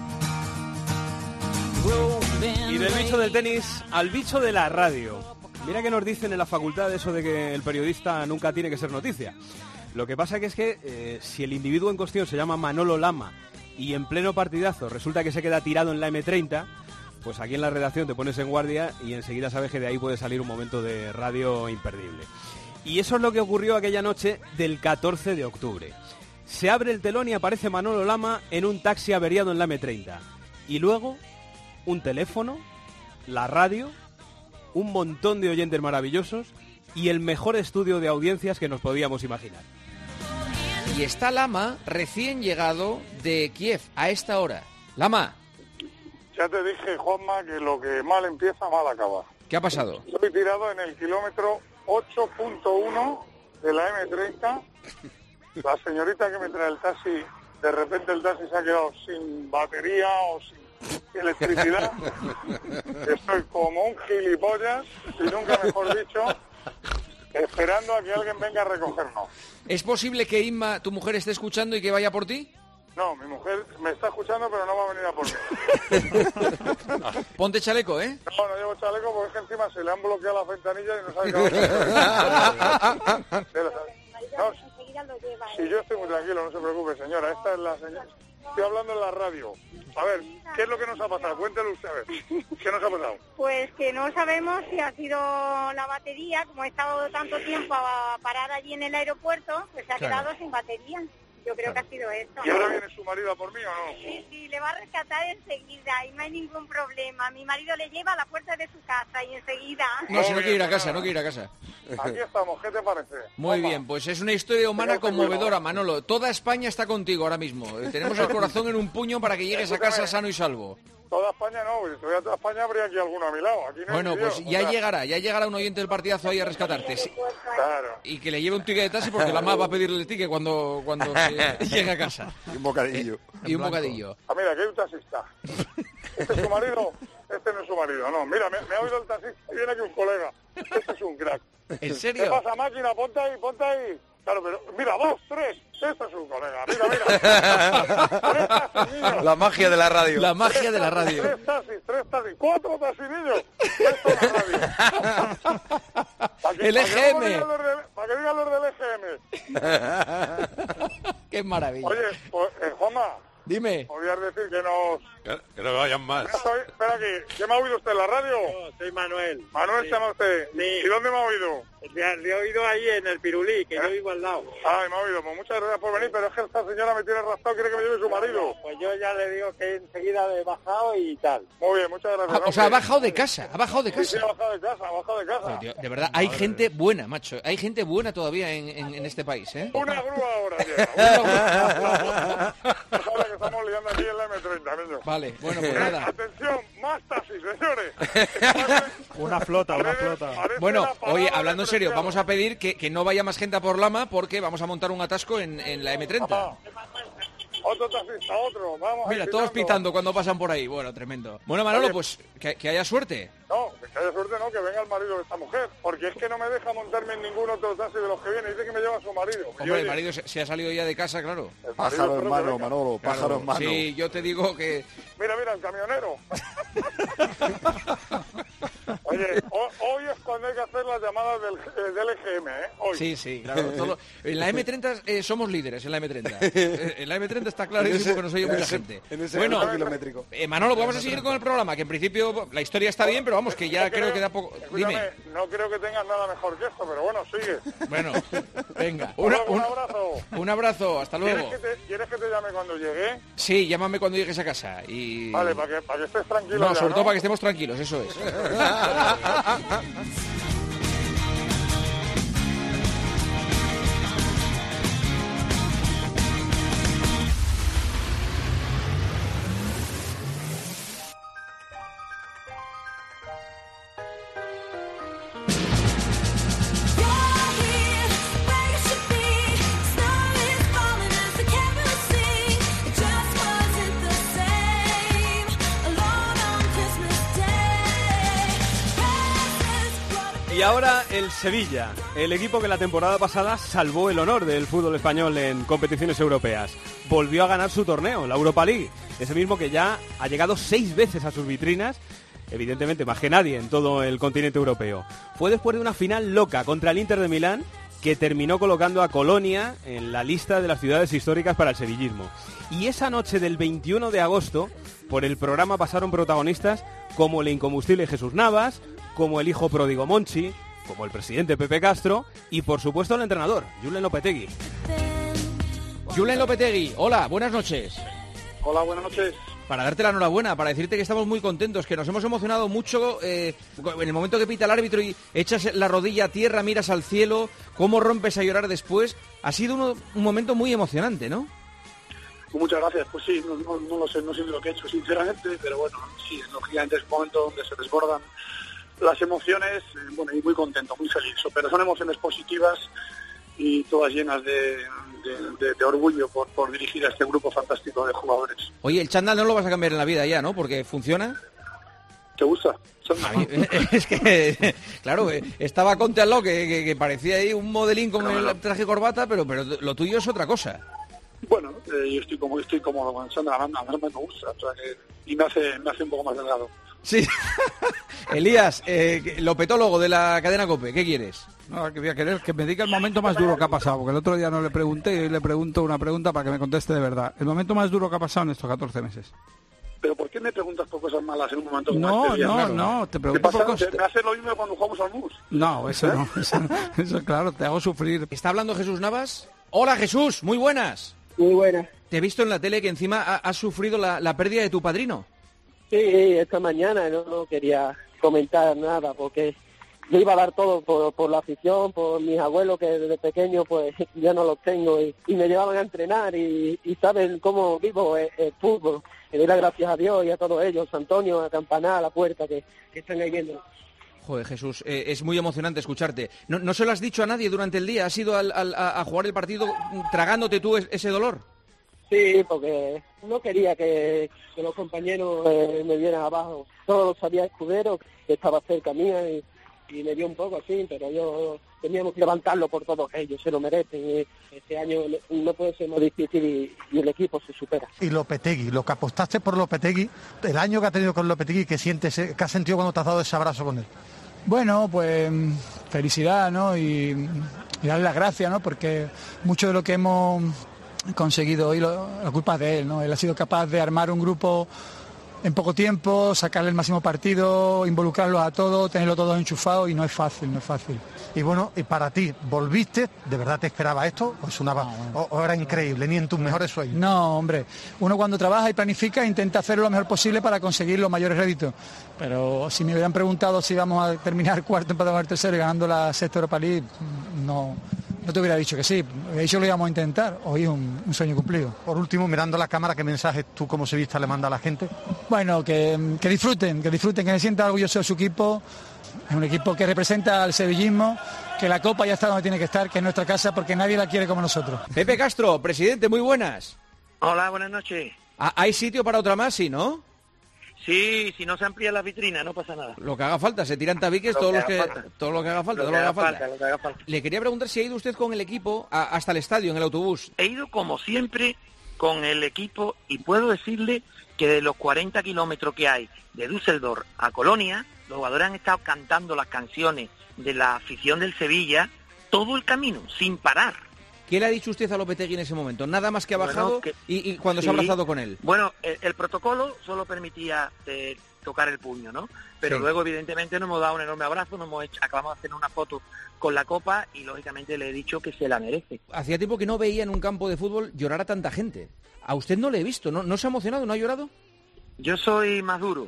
Y del bicho del tenis al bicho de la radio. Mira que nos dicen en la facultad eso de que el periodista nunca tiene que ser noticia. Lo que pasa que es que si el individuo en cuestión se llama Manolo Lama y en pleno partidazo resulta que se queda tirado en la M30, pues aquí en la redacción te pones en guardia y enseguida sabes que de ahí puede salir un momento de radio imperdible. Y eso es lo que ocurrió aquella noche del 14 de octubre. Se abre el telón y aparece Manolo Lama en un taxi averiado en la M30. Y luego, un teléfono, la radio, un montón de oyentes maravillosos y el mejor estudio de audiencias que nos podíamos imaginar. Y está Lama, recién llegado de Kiev, a esta hora. Lama. Ya te dije, Juanma, que lo que mal empieza, mal acaba. ¿Qué ha pasado? Estoy tirado en el kilómetro 8.1 de la M30. La señorita que me trae el taxi, de repente el taxi se ha quedado sin batería o sin electricidad. Estoy como un gilipollas, y nunca mejor dicho. esperando a que alguien venga a recogernos. ¿Es posible que Inma, tu mujer, esté escuchando y que vaya por ti? No, mi mujer me está escuchando, pero no va a venir a por mí. Ponte chaleco, ¿eh? No llevo chaleco porque es que encima se le han bloqueado la ventanilla y no sabe qué va a hacer. Si yo estoy muy tranquilo, no se preocupe, señora. Esta es la señora. Estoy hablando en la radio. A ver, ¿qué es lo que nos ha pasado? Cuéntelo usted, a ver. ¿Qué nos ha pasado? Pues que no sabemos si ha sido la batería, como he estado tanto tiempo parada allí en el aeropuerto, pues se ha quedado sin batería. Yo creo que ha sido eso. ¿Y ahora viene su marido a por mí o no? Sí, le va a rescatar enseguida y no hay ningún problema. Mi marido le lleva a la puerta de su casa y enseguida... No, si no quiere ir a casa, no quiere ir a casa. Aquí estamos, ¿qué te parece? Muy bien, pues es una historia humana conmovedora, Manolo. Toda España está contigo ahora mismo. Tenemos el corazón en un puño para que llegues a casa sano y salvo. Toda España no, si estuviera toda España habría aquí alguno a mi lado. Aquí no bueno, pues ya llegará un oyente del partidazo ahí a rescatarte. Sí. Claro. Y que le lleve un ticket de taxi porque la más va a pedirle el ticket cuando llegue a casa. Y un bocadillo. Y un bocadillo. Ah, mira, aquí hay un taxista. ¿Este es su marido? Este no es su marido, no. Mira, me ha oído el taxista y viene aquí un colega. Este es un crack. ¿En serio? ¿Qué pasa, máquina? Ponte ahí. Claro, pero mira, 2, 3. Este es un colega. Mira. La magia de la radio. La magia de la radio. 3 taxis, 4 taxinillos. Esto es la radio. El EGM. Para que digan los del EGM. Qué maravilla. Oye, pues, Juanma. Dime. Podrías decir que nos... Que no vayan más. Espera aquí, ¿qué me ha oído usted en la radio? Soy Manuel. Manuel, ¿se llama usted? Sí. ¿Y dónde me ha oído? Le he oído ahí en el Pirulí, que yo vivo al lado. Ay, me ha oído. Pues muchas gracias por venir, pero es que esta señora me tiene arrastrado, quiere que me lleve su marido. Pues yo ya le digo que enseguida le he bajado y tal. Muy bien, muchas gracias. O sea, ha bajado de casa, Sí, ha bajado de casa, Pero, tío, de verdad, hay gente buena, macho. Hay gente buena todavía en este país, ¿eh? Una grúa ahora llega. Ahora que estamos liando aquí en la M30, niño. Vale, bueno, pues nada. Atención, más taxis, señores. Una flota. Bueno, oye, hablando en serio, vamos a pedir que no vaya más gente a por Lama porque vamos a montar un atasco en la M30. Otro taxista, otro. Vamos. Mira, todos pitando cuando pasan por ahí. Bueno, tremendo. Bueno, Manolo, pues que haya suerte. No, que haya suerte no, que venga el marido de esta mujer. Porque es que no me deja montarme en ningún otro taxi de los que viene. Dice que me lleva a su marido. Hombre, el marido se ha salido ya de casa, claro. Pájaro en mano, Manolo, pájaro en mano. Sí, yo te digo que... Mira, el camionero. Oye, hoy es cuando hay que hacer las llamadas del EGM, ¿eh? Hoy. Sí, claro. En la M30 somos líderes, en la M30. En la M30 está clarísimo que nos oye mucha gente. Bueno, kilométrico. Manolo, vamos a seguir con el programa, que en principio la historia está bien, pero vamos, que ya creo que da poco... Dime. No creo que tengas nada mejor que esto, pero bueno, sigue. Bueno, venga. Un abrazo. Un abrazo, hasta luego. ¿Quieres que te llame cuando llegue? Sí, llámame cuando llegues a casa. Y... Vale, para que estés tranquilo. No, sobre todo para que estemos tranquilos, eso es. Y ahora el Sevilla, el equipo que la temporada pasada salvó el honor del fútbol español en competiciones europeas. Volvió a ganar su torneo, la Europa League, ese mismo que ya ha llegado 6 veces a sus vitrinas, evidentemente más que nadie en todo el continente europeo. Fue después de una final loca contra el Inter de Milán que terminó colocando a Colonia en la lista de las ciudades históricas para el sevillismo. Y esa noche del 21 de agosto, por el programa pasaron protagonistas como el incombustible Jesús Navas, como el hijo pródigo Monchi, como el presidente Pepe Castro y, por supuesto, el entrenador, Julen Lopetegui. Julen Lopetegui, hola, buenas noches. Hola, buenas noches. Para darte la enhorabuena, para decirte que estamos muy contentos, que nos hemos emocionado mucho en el momento que pita el árbitro y echas la rodilla a tierra, miras al cielo, cómo rompes a llorar después. Ha sido un momento muy emocionante, ¿no? Muchas gracias. Pues sí, no lo sé, no sé lo que he hecho, sinceramente, pero bueno, sí, lógicamente es un momento donde se desbordan las emociones, bueno, y muy contento, muy feliz. Pero son emociones positivas y todas llenas de orgullo por dirigir a este grupo fantástico de jugadores. Oye, el chándal no lo vas a cambiar en la vida ya, ¿no? Porque funciona. ¿Te gusta? Es que, claro, estaba Conte al lado, que parecía ahí un modelín con el traje y corbata, pero lo tuyo es otra cosa. Bueno, yo estoy cómodo con Sandra, a mí me gusta, o sea y me hace un poco más delgado. Sí. Elías, lopetólogo de la cadena COPE, ¿qué quieres? No, que voy a querer que me diga el momento más duro que ha pasado, porque el otro día no le pregunté y hoy le pregunto una pregunta para que me conteste de verdad. El momento más duro que ha pasado en estos 14 meses. ¿Pero por qué me preguntas por cosas malas en un momento como No, este? no, te pregunto por cosas... ¿Me haces lo mismo cuando jugamos al mus? No, eso no, eso claro, te hago sufrir. ¿Está hablando Jesús Navas? Hola Jesús, muy buenas. Muy buenas. Te he visto en la tele que encima has sufrido la pérdida de tu padrino. Sí, esta mañana no quería comentar nada porque yo iba a dar todo por la afición, por mis abuelos que desde pequeño pues ya no los tengo y me llevaban a entrenar y saben cómo vivo el fútbol. Le doy las gracias a Dios y a todos ellos, a Antonio, a Campaná, a la puerta que están ahí viendo. Joder, Jesús, es muy emocionante escucharte. ¿No se lo has dicho a nadie durante el día? ¿Has ido a jugar el partido tragándote tú ese dolor? Sí, porque no quería que los compañeros me vieran abajo. Solo lo sabía Escudero, que estaba cerca mía y me dio un poco así, pero yo teníamos que levantarlo por todos ellos, se lo merecen. Y este año no puede ser más difícil y el equipo se supera. Y Lopetegui, lo que apostaste por Lopetegui, el año que ha tenido con Lopetegui, ¿qué has sentido cuando te has dado ese abrazo con él? Bueno, pues felicidad, ¿no? Y darle las gracias, ¿no? Porque mucho de lo que hemos conseguido hoy, la culpa es de él, ¿no? Él ha sido capaz de armar un grupo en poco tiempo, sacarle el máximo partido, involucrarlos a todos, tenerlo todo enchufado y no es fácil. Y bueno, y para ti, ¿volviste? ¿De verdad te esperaba esto? ¿O era increíble, ni en tus mejores sueños? No, hombre, uno cuando trabaja y planifica intenta hacer lo mejor posible para conseguir los mayores réditos. Pero si me hubieran preguntado si íbamos a terminar cuarto, empatado al tercero y ganando la sexta Europa League, no te hubiera dicho que sí. He dicho lo íbamos a intentar. Hoy es un sueño cumplido. Por último, mirando la cámara, ¿qué mensajes tú como sevillista le manda a la gente? Bueno, que disfruten, que se sientan orgullosos de su equipo. Es un equipo que representa al sevillismo, que la Copa ya está donde tiene que estar, que es nuestra casa, porque nadie la quiere como nosotros. Pepe Castro, presidente, muy buenas. Hola, buenas noches. ¿Hay sitio para otra más, sí, no? Sí, si no se amplía la vitrina, no pasa nada. Lo que haga falta, se tiran tabiques todo lo que haga falta. Le quería preguntar si ha ido usted con el equipo hasta el estadio, en el autobús. He ido, como siempre, con el equipo y puedo decirle que de los 40 kilómetros que hay de Düsseldorf a Colonia, los jugadores han estado cantando las canciones de la afición del Sevilla todo el camino, sin parar. ¿Qué le ha dicho usted a Lopetegui en ese momento? Nada más que ha bajado y cuando se ha abrazado con él. Bueno, el protocolo solo permitía tocar el puño, ¿no? Pero luego, evidentemente, nos hemos dado un enorme abrazo, acabamos de hacer una foto con la copa y, lógicamente, le he dicho que se la merece. Hacía tiempo que no veía en un campo de fútbol llorar a tanta gente. A usted no le he visto, ¿no se ha emocionado, no ha llorado? Yo soy más duro.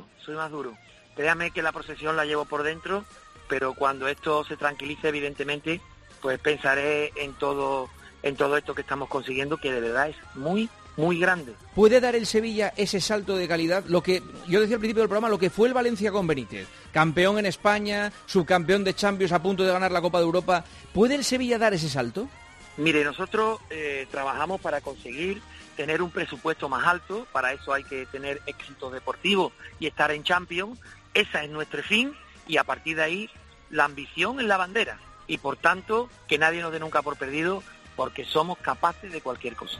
Créame que la procesión la llevo por dentro, pero cuando esto se tranquilice, evidentemente, pues pensaré en todo esto que estamos consiguiendo, que de verdad es muy, muy grande. ¿Puede dar el Sevilla ese salto de calidad? Lo que yo decía al principio del programa, lo que fue el Valencia con Benítez, campeón en España, subcampeón de Champions, a punto de ganar la Copa de Europa. ¿Puede el Sevilla dar ese salto? Mire, nosotros trabajamos para conseguir tener un presupuesto más alto, para eso hay que tener éxitos deportivos y estar en Champions. Ese es nuestro fin y a partir de ahí la ambición es la bandera y por tanto que nadie nos dé nunca por perdido, porque somos capaces de cualquier cosa.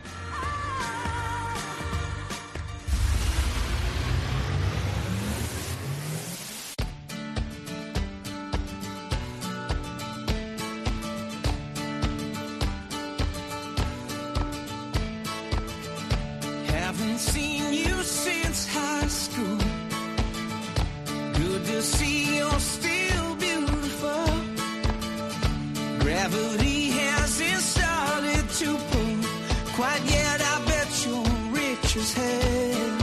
Haven't seen you since high school. Good to see you're still beautiful. Gravity hasn't started to pull quite yet. I bet you're rich as hell.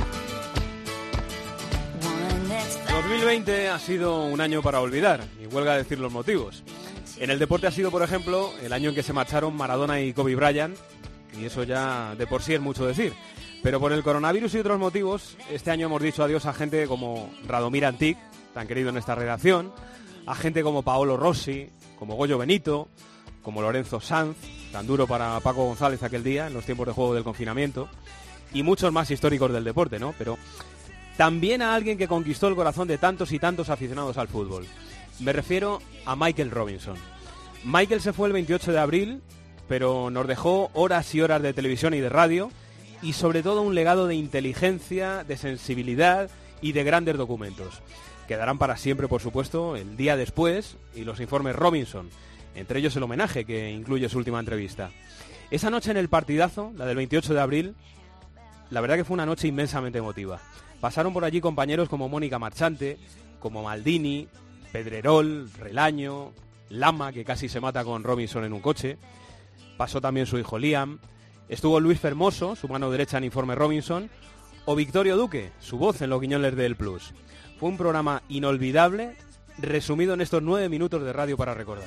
2020 ha sido un año para olvidar, y huelga decir los motivos. En el deporte ha sido, por ejemplo, el año en que se marcharon Maradona y Kobe Bryant, y eso ya de por sí es mucho decir. Pero por el coronavirus y otros motivos, este año hemos dicho adiós a gente como Radomir Antic, tan querido en esta redacción, a gente como Paolo Rossi, como Goyo Benito, como Lorenzo Sanz, tan duro para Paco González aquel día, en los tiempos de juego del confinamiento, y muchos más históricos del deporte, ¿no? Pero también a alguien que conquistó el corazón de tantos y tantos aficionados al fútbol. Me refiero a Michael Robinson. Michael se fue el 28 de abril, pero nos dejó horas y horas de televisión y de radio, y sobre todo un legado de inteligencia, de sensibilidad y de grandes documentos. Quedarán para siempre, por supuesto, el día después y los informes Robinson, entre ellos el homenaje que incluye su última entrevista. Esa noche en el partidazo, la del 28 de abril, la verdad que fue una noche inmensamente emotiva. Pasaron por allí compañeros como Mónica Marchante, como Maldini, Pedrerol, Relaño, Lama, que casi se mata con Robinson en un coche. Pasó también su hijo Liam. Estuvo Luis Fermoso, su mano derecha en Informe Robinson, o Victorio Duque, su voz en Los Guiñoles del Plus. Fue un programa inolvidable, resumido en estos 9 minutos de radio para recordar.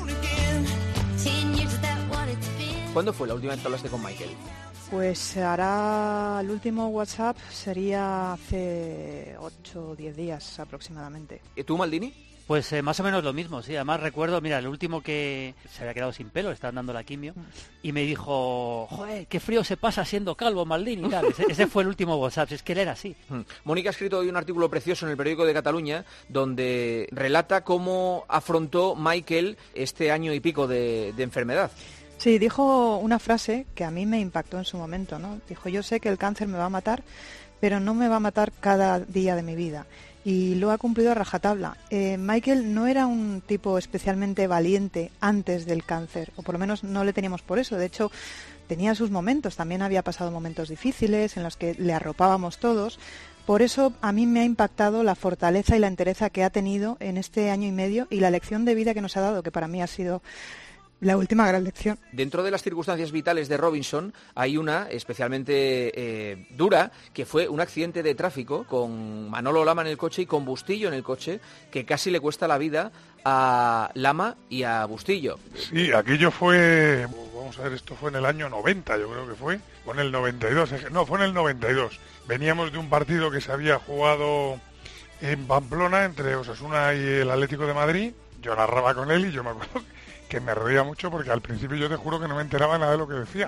¿Cuándo fue la última vez que hablaste con Michael? Pues hará el último WhatsApp, sería hace 8 o 10 días aproximadamente. ¿Y tú, Maldini? Pues más o menos lo mismo, sí. Además recuerdo, mira, el último que se había quedado sin pelo, le estaban dando la quimio, y me dijo, joder, qué frío se pasa siendo calvo, Maldini, y tal. Ese fue el último WhatsApp, es que él era así. Mónica ha escrito hoy un artículo precioso en el periódico de Cataluña, donde relata cómo afrontó Michael este año y pico de enfermedad. Sí, dijo una frase que a mí me impactó en su momento, ¿no? Dijo, yo sé que el cáncer me va a matar, pero no me va a matar cada día de mi vida. Y lo ha cumplido a rajatabla. Michael no era un tipo especialmente valiente antes del cáncer, o por lo menos no le teníamos por eso. De hecho, tenía sus momentos, también había pasado momentos difíciles en los que le arropábamos todos. Por eso a mí me ha impactado la fortaleza y la entereza que ha tenido en este año y medio y la lección de vida que nos ha dado, que para mí ha sido la última gran lección. Dentro de las circunstancias vitales de Robinson hay una especialmente dura, que fue un accidente de tráfico con Manolo Lama en el coche y con Bustillo en el coche, que casi le cuesta la vida a Lama y a Bustillo. Sí, aquello fue, vamos a ver, esto fue en el año 90, yo creo que fue, o en el 92, no, fue en el 92. Veníamos de un partido que se había jugado en Pamplona entre Osasuna y el Atlético de Madrid. Yo narraba con él y yo me acuerdo que me reía mucho porque al principio yo te juro que no me enteraba nada de lo que decía.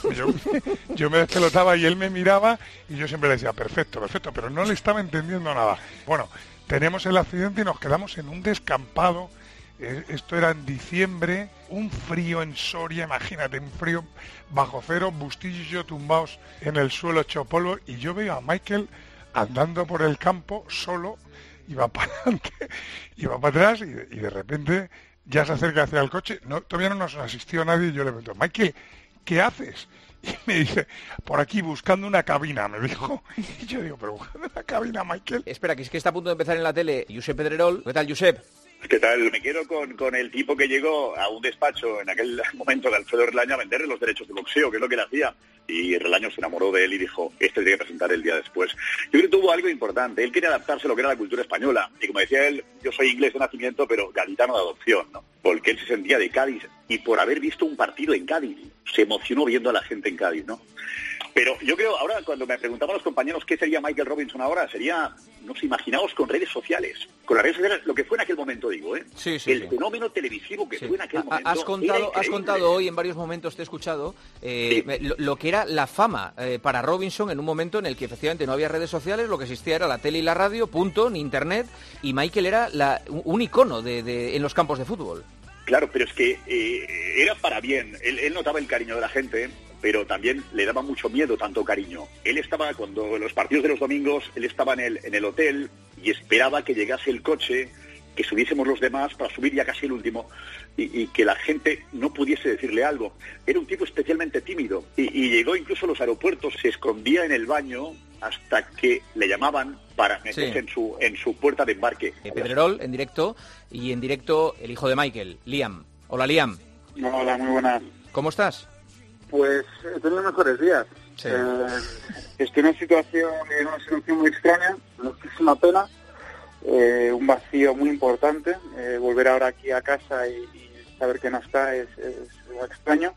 Yo me despelotaba y él me miraba y yo siempre le decía, perfecto, perfecto, pero no le estaba entendiendo nada. Bueno, tenemos el accidente y nos quedamos en un descampado. Esto era en diciembre, un frío en Soria, imagínate, un frío bajo cero, Bustillo y yo tumbados en el suelo hecho polvo, y yo veo a Michael andando por el campo solo, iba para adelante, iba para atrás y de repente ya se acerca hacia el coche. No, todavía no nos asistió nadie y yo le pregunto, Michael, ¿qué haces? Y me dice, por aquí buscando una cabina, me dijo. Y yo digo, pero buscando una cabina, Michael. Espera, que es que está a punto de empezar en la tele Josep Pedrerol. ¿Qué tal, Josep? ¿Qué tal? Me quedo con el tipo que llegó a un despacho en aquel momento de Alfredo Relaño a venderle los derechos de boxeo, que es lo que él hacía. Y Relaño se enamoró de él y dijo, este tiene que presentar el día después. Yo creo que tuvo algo importante. Él quería adaptarse a lo que era la cultura española. Y como decía él, yo soy inglés de nacimiento, pero gaditano de adopción, ¿no? Porque él se sentía de Cádiz. Y por haber visto un partido en Cádiz, se emocionó viendo a la gente en Cádiz, ¿no? Pero yo creo, ahora cuando me preguntaban los compañeros qué sería Michael Robinson ahora, sería, no sé, imaginaos con redes sociales. Con las redes sociales, lo que fue en aquel momento, digo, ¿eh? Sí, el fenómeno televisivo que fue en aquel momento. Has contado hoy, en varios momentos te he escuchado, lo que era la fama para Robinson en un momento en el que efectivamente no había redes sociales, lo que existía era la tele y la radio, punto, ni internet, y Michael era un icono en los campos de fútbol. Claro, pero es que era para bien. Él notaba el cariño de la gente, pero también le daba mucho miedo tanto cariño. Él estaba, cuando los partidos de los domingos, él estaba en el hotel y esperaba que llegase el coche, que subiésemos los demás para subir ya casi el último y que la gente no pudiese decirle algo. Era un tipo especialmente tímido y llegó incluso a los aeropuertos, se escondía en el baño hasta que le llamaban para meterse en su puerta de embarque. Pedrerol en directo y en directo el hijo de Michael, Liam. Hola, Liam. Hola, muy buenas. ¿Cómo estás? Pues he tenido mejores días. Sí. Estoy en una situación muy extraña, muchísima pena, un vacío muy importante. Volver ahora aquí a casa y saber que no está es extraño,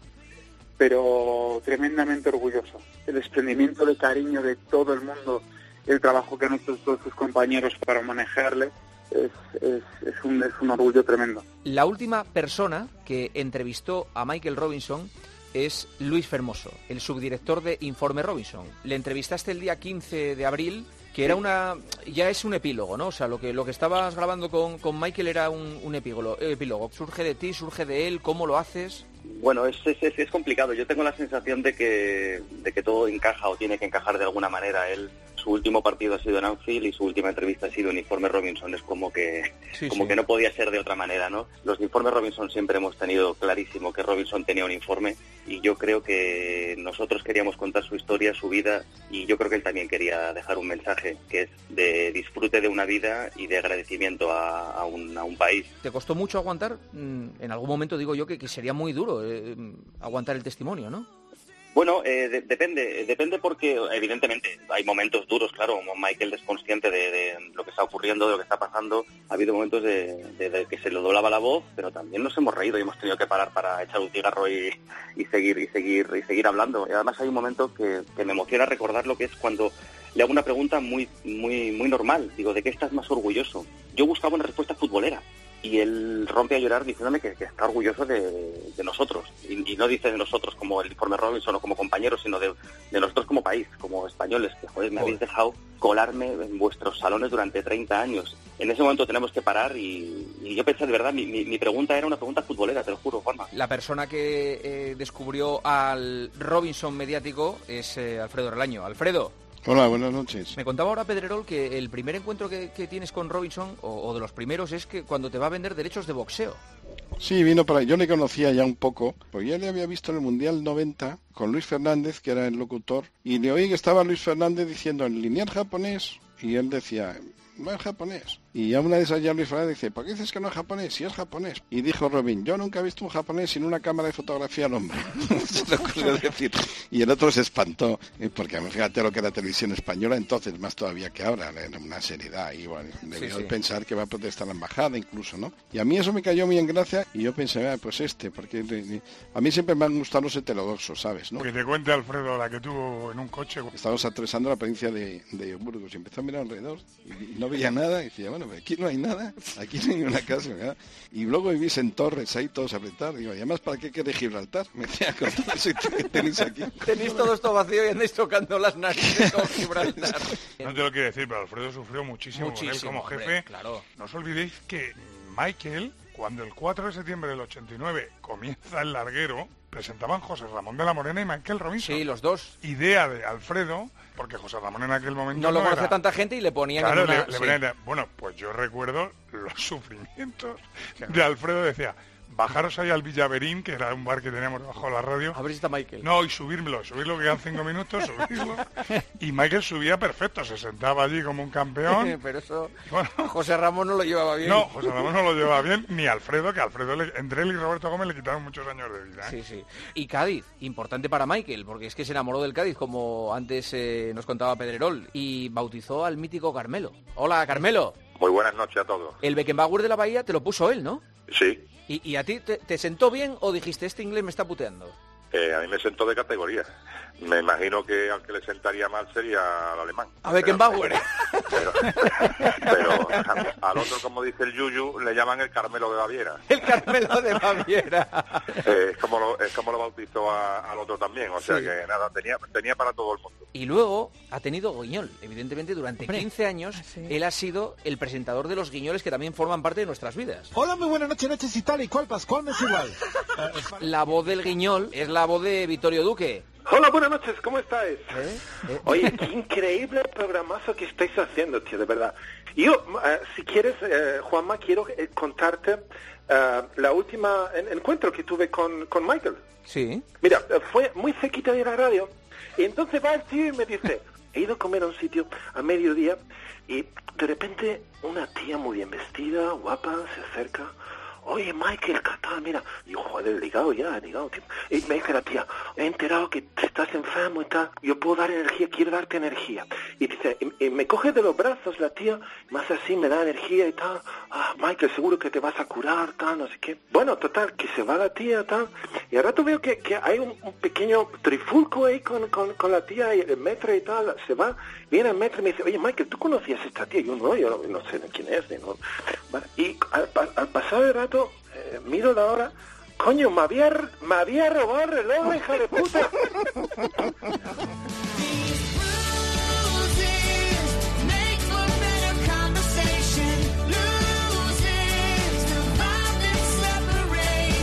pero tremendamente orgulloso. El desprendimiento de cariño de todo el mundo, el trabajo que han hecho todos sus compañeros para manejarle, es un orgullo tremendo. La última persona que entrevistó a Michael Robinson es Luis Fermoso, el subdirector de Informe Robinson. Le entrevistaste el día 15 de abril que era ya es un epílogo, ¿no? O sea, lo que estabas grabando con Michael era un epílogo. ¿Surge de ti, surge de él? ¿Cómo lo haces? Bueno, es complicado. Yo tengo la sensación de que todo encaja o tiene que encajar de alguna manera. Su último partido ha sido en Anfield y su última entrevista ha sido en Informe Robinson. Es como que no podía ser de otra manera, ¿no? Los informes Robinson siempre hemos tenido clarísimo que Robinson tenía un informe, y yo creo que nosotros queríamos contar su historia, su vida, y yo creo que él también quería dejar un mensaje que es de disfrute de una vida y de agradecimiento a un país. ¿Te costó mucho aguantar? En algún momento digo yo que sería muy duro aguantar el testimonio, ¿no? Bueno, depende porque evidentemente hay momentos duros, claro, como Michael es consciente de lo que está ocurriendo, de lo que está pasando. Ha habido momentos de que se le doblaba la voz, pero también nos hemos reído y hemos tenido que parar para echar un cigarro y seguir hablando. Y además hay un momento que me emociona recordar, lo que es cuando le hago una pregunta muy normal. Digo, ¿de qué estás más orgulloso? Yo buscaba una respuesta futbolera. Y él rompe a llorar diciéndome que está orgulloso de nosotros. Y no dice de nosotros como el Informe Robinson o como compañeros, sino de nosotros como país, como españoles, que joder, me habéis dejado colarme en vuestros salones durante 30 años. En ese momento tenemos que parar y yo pensé, de verdad, mi pregunta era una pregunta futbolera, te lo juro, Juanma. La persona que descubrió al Robinson mediático es Alfredo Relaño. Alfredo. Hola, buenas noches. Me contaba ahora Pedrerol que el primer encuentro que tienes con Robinson, o de los primeros, es que cuando te va a vender derechos de boxeo. Sí, vino para... Yo le conocía ya un poco, pues ya le había visto en el Mundial 90 con Luis Fernández, que era el locutor, y le oí que estaba Luis Fernández diciendo en lineal japonés, y él decía, no es japonés. Y a una de esas ya Luis Fernández dice, ¿por qué dices que no es japonés? Si es japonés. Y dijo Robin, yo nunca he visto un japonés sin una cámara de fotografía al hombre. Se le ocurrió decir. Y el otro se espantó, porque fíjate lo que era televisión española entonces, más todavía que ahora, era una seriedad. Y bueno, debió pensar que va a protestar la embajada incluso, ¿no? Y a mí eso me cayó muy en gracia y yo pensé, pues porque a mí siempre me han gustado los heterodoxos, ¿sabes? ¿No? Que te cuente Alfredo la que tuvo en un coche. Estábamos atravesando la provincia de Burgos y empezó a mirar alrededor y no veía nada y decía, bueno, aquí no hay nada, aquí no hay una casa, ¿verdad? Y luego vivís en Torres, ahí todos a apretar. Digo, y además, ¿para qué queréis Gibraltar? Me decía, con todo eso que tenéis aquí. Tenéis todo esto vacío y andáis tocando las narices con Gibraltar. No te lo quiero decir, pero Alfredo sufrió muchísimo con él como jefe. Hombre, claro. No os olvidéis que Michael, cuando el 4 de septiembre del 89 comienza el larguero, presentaban José Ramón de la Morena y Michael Robinson. Sí, los dos. Idea de Alfredo, porque José Ramón en aquel momento no lo conoce tanta gente y le ponían claro, bueno, pues yo recuerdo los sufrimientos de Alfredo. Decía, bajaros ahí al Villaverín, que era un bar que teníamos debajo de la radio. A ver si está Michael. No, y subirlo que quedan 5 minutos, subirlo. Y Michael subía perfecto, se sentaba allí como un campeón. Pero eso, bueno, José Ramón no lo llevaba bien. No, José Ramón no lo llevaba bien, ni Alfredo, que Alfredo, entre él y Roberto Gómez le quitaron muchos años de vida. Sí, sí. Y Cádiz, importante para Michael, porque es que se enamoró del Cádiz, como antes nos contaba Pedrerol, y bautizó al mítico Carmelo. Hola, Carmelo. Muy buenas noches a todos. El Beckenbauer de la Bahía te lo puso él, ¿no? Sí. ¿Y a ti te sentó bien o dijiste, este inglés me está puteando? A mí me sentó de categoría. Me imagino que al que le sentaría mal sería al alemán. A Beckenbauer. Pero al otro, como dice el Yuyu, le llaman el Carmelo de Baviera. El Carmelo de Baviera. Es como lo bautizó al otro también. O sea que nada, tenía para todo el mundo. Y luego ha tenido Guiñol. Evidentemente, durante 15 años, él ha sido el presentador de los Guiñoles, que también forman parte de nuestras vidas. Hola, muy buenas noches y tal y cual, Pascual, me es igual. La voz del Guiñol es la voz de Vittorio Duque. Hola, buenas noches, ¿cómo estáis? Oye, qué increíble programazo que estáis haciendo, tío, de verdad. Yo, si quieres, Juanma, quiero contarte la última encuentro que tuve con Michael. Sí. Mira, fue muy cerquita de la radio, y entonces va el tío y me dice, he ido a comer a un sitio a mediodía, y de repente una tía muy bien vestida, guapa, se acerca. Oye, Michael, ¿qué tal? Mira, yo, joder, ligado, tío. Y me dice la tía, he enterado que estás enfermo y tal, yo puedo dar energía, quiero darte energía. Y dice, y me coge de los brazos la tía, más así me da energía y tal. Ah, Michael, seguro que te vas a curar, tal, no sé qué. Bueno, total, que se va la tía, tal. Y al rato veo que hay un pequeño trifulco ahí con la tía y el metro y tal. Se va, viene el metro y me dice, oye, Michael, ¿tú conocías a esta tía? Yo no sé quién es. ¿No? Vale. Y al pasar el rato, miro la hora, coño, me había robado el reloj, hija de puta.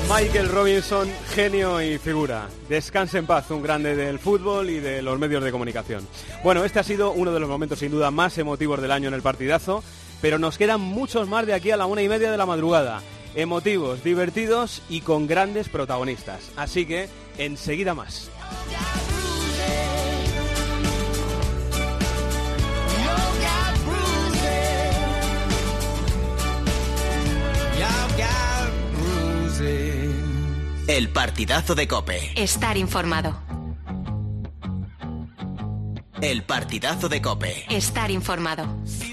Michael Robinson, genio y figura. Descanse en paz, un grande del fútbol y de los medios de comunicación. Bueno, este ha sido uno de los momentos sin duda más emotivos del año en el partidazo, pero nos quedan muchos más de aquí a la 1:30 de la madrugada. Emotivos, divertidos y con grandes protagonistas. Así que, enseguida más. El partidazo de COPE. Estar informado. El partidazo de COPE. Estar informado.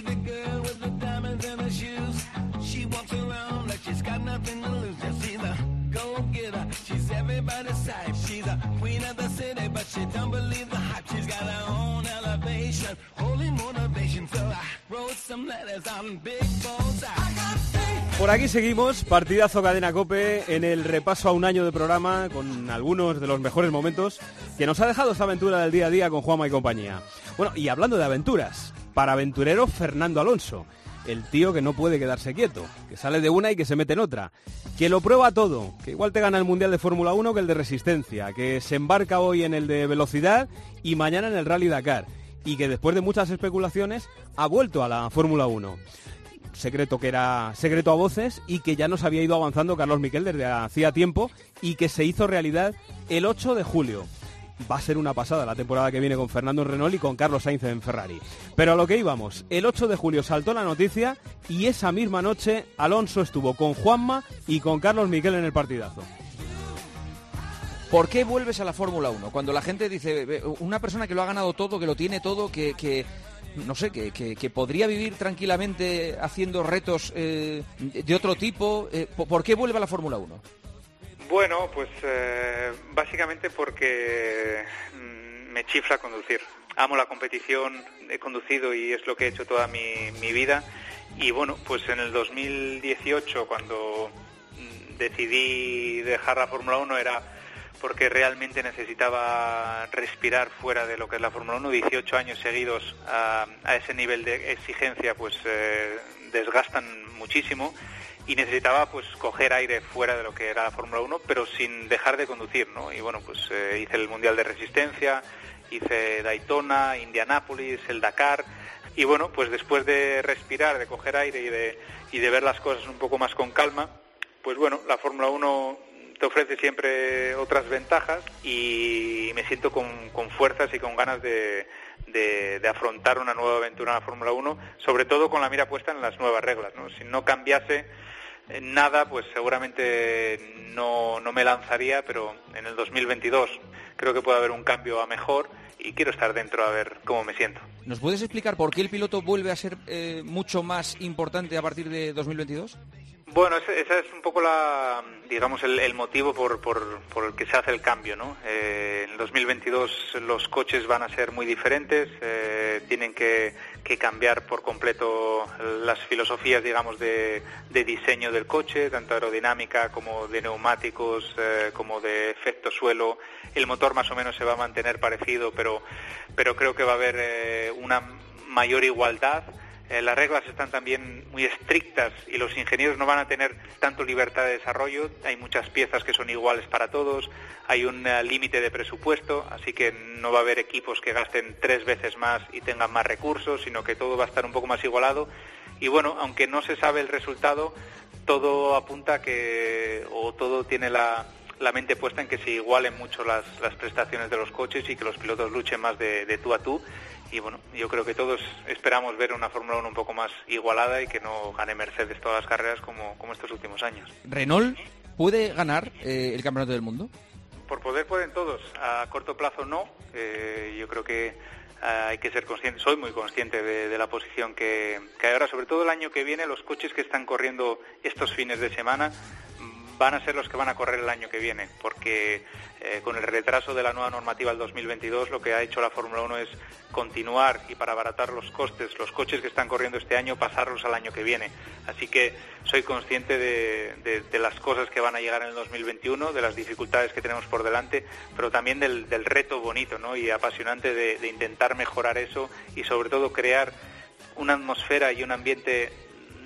Por aquí seguimos, partidazo Cadena COPE, en el repaso a un año de programa con algunos de los mejores momentos que nos ha dejado esta aventura del día a día con Juanma y compañía. Bueno, y hablando de aventuras, para aventurero Fernando Alonso, el tío que no puede quedarse quieto, que sale de una y que se mete en otra, que lo prueba todo, que igual te gana el Mundial de Fórmula 1 que el de Resistencia, que se embarca hoy en el de Velocidad y mañana en el Rally Dakar, y que después de muchas especulaciones ha vuelto a la Fórmula 1. Secreto que era secreto a voces y que ya nos había ido avanzando Carlos Miquel desde hacía tiempo y que se hizo realidad el 8 de julio. Va a ser una pasada la temporada que viene con Fernando en Renault y con Carlos Sainz en Ferrari. Pero a lo que íbamos, el 8 de julio saltó la noticia y esa misma noche Alonso estuvo con Juanma y con Carlos Miquel en el partidazo. ¿Por qué vuelves a la Fórmula 1? Cuando la gente dice, una persona que lo ha ganado todo, que lo tiene todo, que no sé, que podría vivir tranquilamente haciendo retos de otro tipo, ¿por qué vuelve a la Fórmula 1? Bueno, pues básicamente porque me chifla conducir. Amo la competición, he conducido y es lo que he hecho toda mi vida. Y bueno, pues en el 2018, cuando decidí dejar la Fórmula 1, era porque realmente necesitaba respirar fuera de lo que es la Fórmula 1. 18 años seguidos a ese nivel de exigencia pues desgastan muchísimo y necesitaba pues coger aire fuera de lo que era la Fórmula 1, pero sin dejar de conducir, ¿no? Y bueno, pues hice el Mundial de Resistencia, hice Daytona, Indianápolis, el Dakar, y bueno, pues después de respirar, de coger aire y de ver las cosas un poco más con calma, pues bueno, la Fórmula 1 te ofrece siempre otras ventajas y me siento con fuerzas y con ganas de afrontar una nueva aventura en la Fórmula 1, sobre todo con la mira puesta en las nuevas reglas, ¿no? Si no cambiase nada, pues seguramente no me lanzaría, pero en el 2022 creo que puede haber un cambio a mejor y quiero estar dentro a ver cómo me siento. ¿Nos puedes explicar por qué el piloto vuelve a ser mucho más importante a partir de 2022? Bueno, esa es un poco el motivo por el que se hace el cambio, ¿no? En el 2022 los coches van a ser muy diferentes, tienen que cambiar por completo las filosofías, digamos, de diseño del coche, tanto aerodinámica como de neumáticos, como de efecto suelo. El motor más o menos se va a mantener parecido, pero creo que va a haber una mayor igualdad. Las reglas están también muy estrictas y los ingenieros no van a tener tanto libertad de desarrollo. Hay muchas piezas que son iguales para todos, hay un límite de presupuesto, así que no va a haber equipos que gasten 3 veces más y tengan más recursos, sino que todo va a estar un poco más igualado. Y bueno, aunque no se sabe el resultado, todo apunta todo tiene la mente puesta en que se igualen mucho las prestaciones de los coches y que los pilotos luchen más de tú a tú. Y bueno, yo creo que todos esperamos ver una Fórmula 1 un poco más igualada y que no gane Mercedes todas las carreras como estos últimos años. ¿Renault puede ganar el Campeonato del Mundo? Por poder pueden todos, a corto plazo no. Yo creo que hay que ser consciente, soy muy consciente de la posición que hay ahora, sobre todo el año que viene. Los coches que están corriendo estos fines de semana van a ser los que van a correr el año que viene, porque con el retraso de la nueva normativa del 2022 lo que ha hecho la Fórmula 1 es continuar y para abaratar los costes, los coches que están corriendo este año, pasarlos al año que viene. Así que soy consciente de las cosas que van a llegar en el 2021, de las dificultades que tenemos por delante, pero también del reto bonito, ¿no? Y apasionante de intentar mejorar eso y sobre todo crear una atmosfera y un ambiente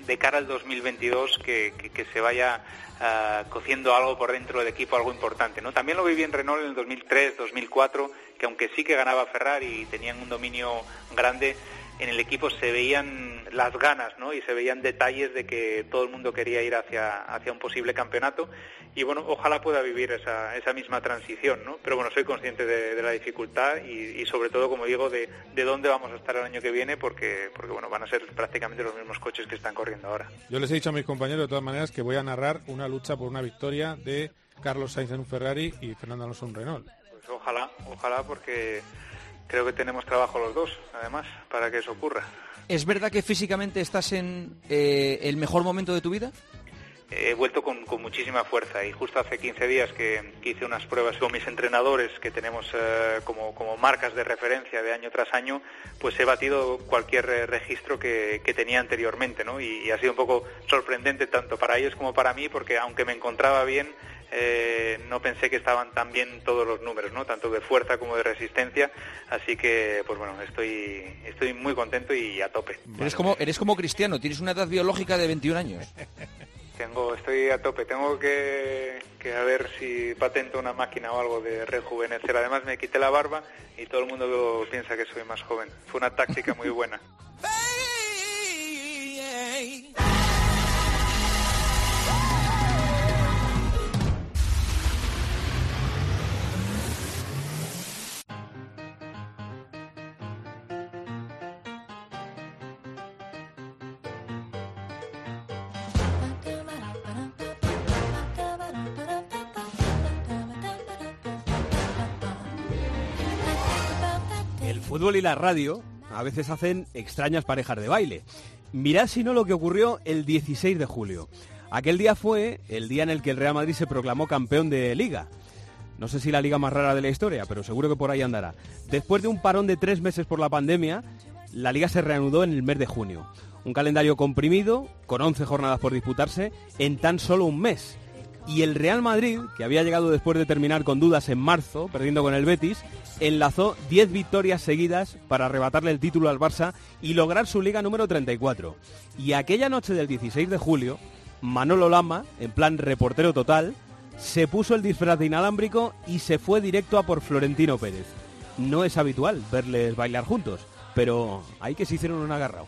de cara al 2022 que se vaya cociendo algo por dentro del equipo, algo importante, ¿no? También lo viví en Renault en el 2003, 2004, que aunque sí que ganaba Ferrari y tenían un dominio grande, en el equipo se veían las ganas, ¿no? Y se veían detalles de que todo el mundo quería ir hacia un posible campeonato, y bueno, ojalá pueda vivir esa misma transición, ¿no? Pero bueno, soy consciente de la dificultad y sobre todo, como digo, de dónde vamos a estar el año que viene, porque bueno, van a ser prácticamente los mismos coches que están corriendo ahora. Yo les he dicho a mis compañeros de todas maneras que voy a narrar una lucha por una victoria de Carlos Sainz en un Ferrari y Fernando Alonso en un Renault. Pues ojalá, porque creo que tenemos trabajo los dos, además, para que eso ocurra. ¿Es verdad que físicamente estás en el mejor momento de tu vida? He vuelto con muchísima fuerza, y justo hace 15 días que hice unas pruebas con mis entrenadores, que tenemos como marcas de referencia de año tras año, pues he batido cualquier registro que tenía anteriormente, ¿no? Y ha sido un poco sorprendente tanto para ellos como para mí, porque aunque me encontraba bien, no pensé que estaban tan bien todos los números, ¿no? Tanto de fuerza como de resistencia, así que pues bueno, estoy muy contento y a tope. Eres como Cristiano, tienes una edad biológica de 21 años. Estoy a tope, tengo que a ver si patento una máquina o algo de rejuvenecer. Además me quité la barba y todo el mundo piensa que soy más joven. Fue una táctica muy buena. El fútbol y la radio a veces hacen extrañas parejas de baile. Mirad si no lo que ocurrió el 16 de julio. Aquel día fue el día en el que el Real Madrid se proclamó campeón de Liga. No sé si la liga más rara de la historia, pero seguro que por ahí andará. Después de un parón de 3 meses por la pandemia, la liga se reanudó en el mes de junio. Un calendario comprimido, con 11 jornadas por disputarse, en tan solo un mes. Y el Real Madrid, que había llegado después de terminar con dudas en marzo, perdiendo con el Betis, enlazó 10 victorias seguidas para arrebatarle el título al Barça y lograr su liga número 34. Y aquella noche del 16 de julio, Manolo Lama, en plan reportero total, se puso el disfraz de inalámbrico y se fue directo a por Florentino Pérez. No es habitual verles bailar juntos, pero hay que se hicieron un agarrao.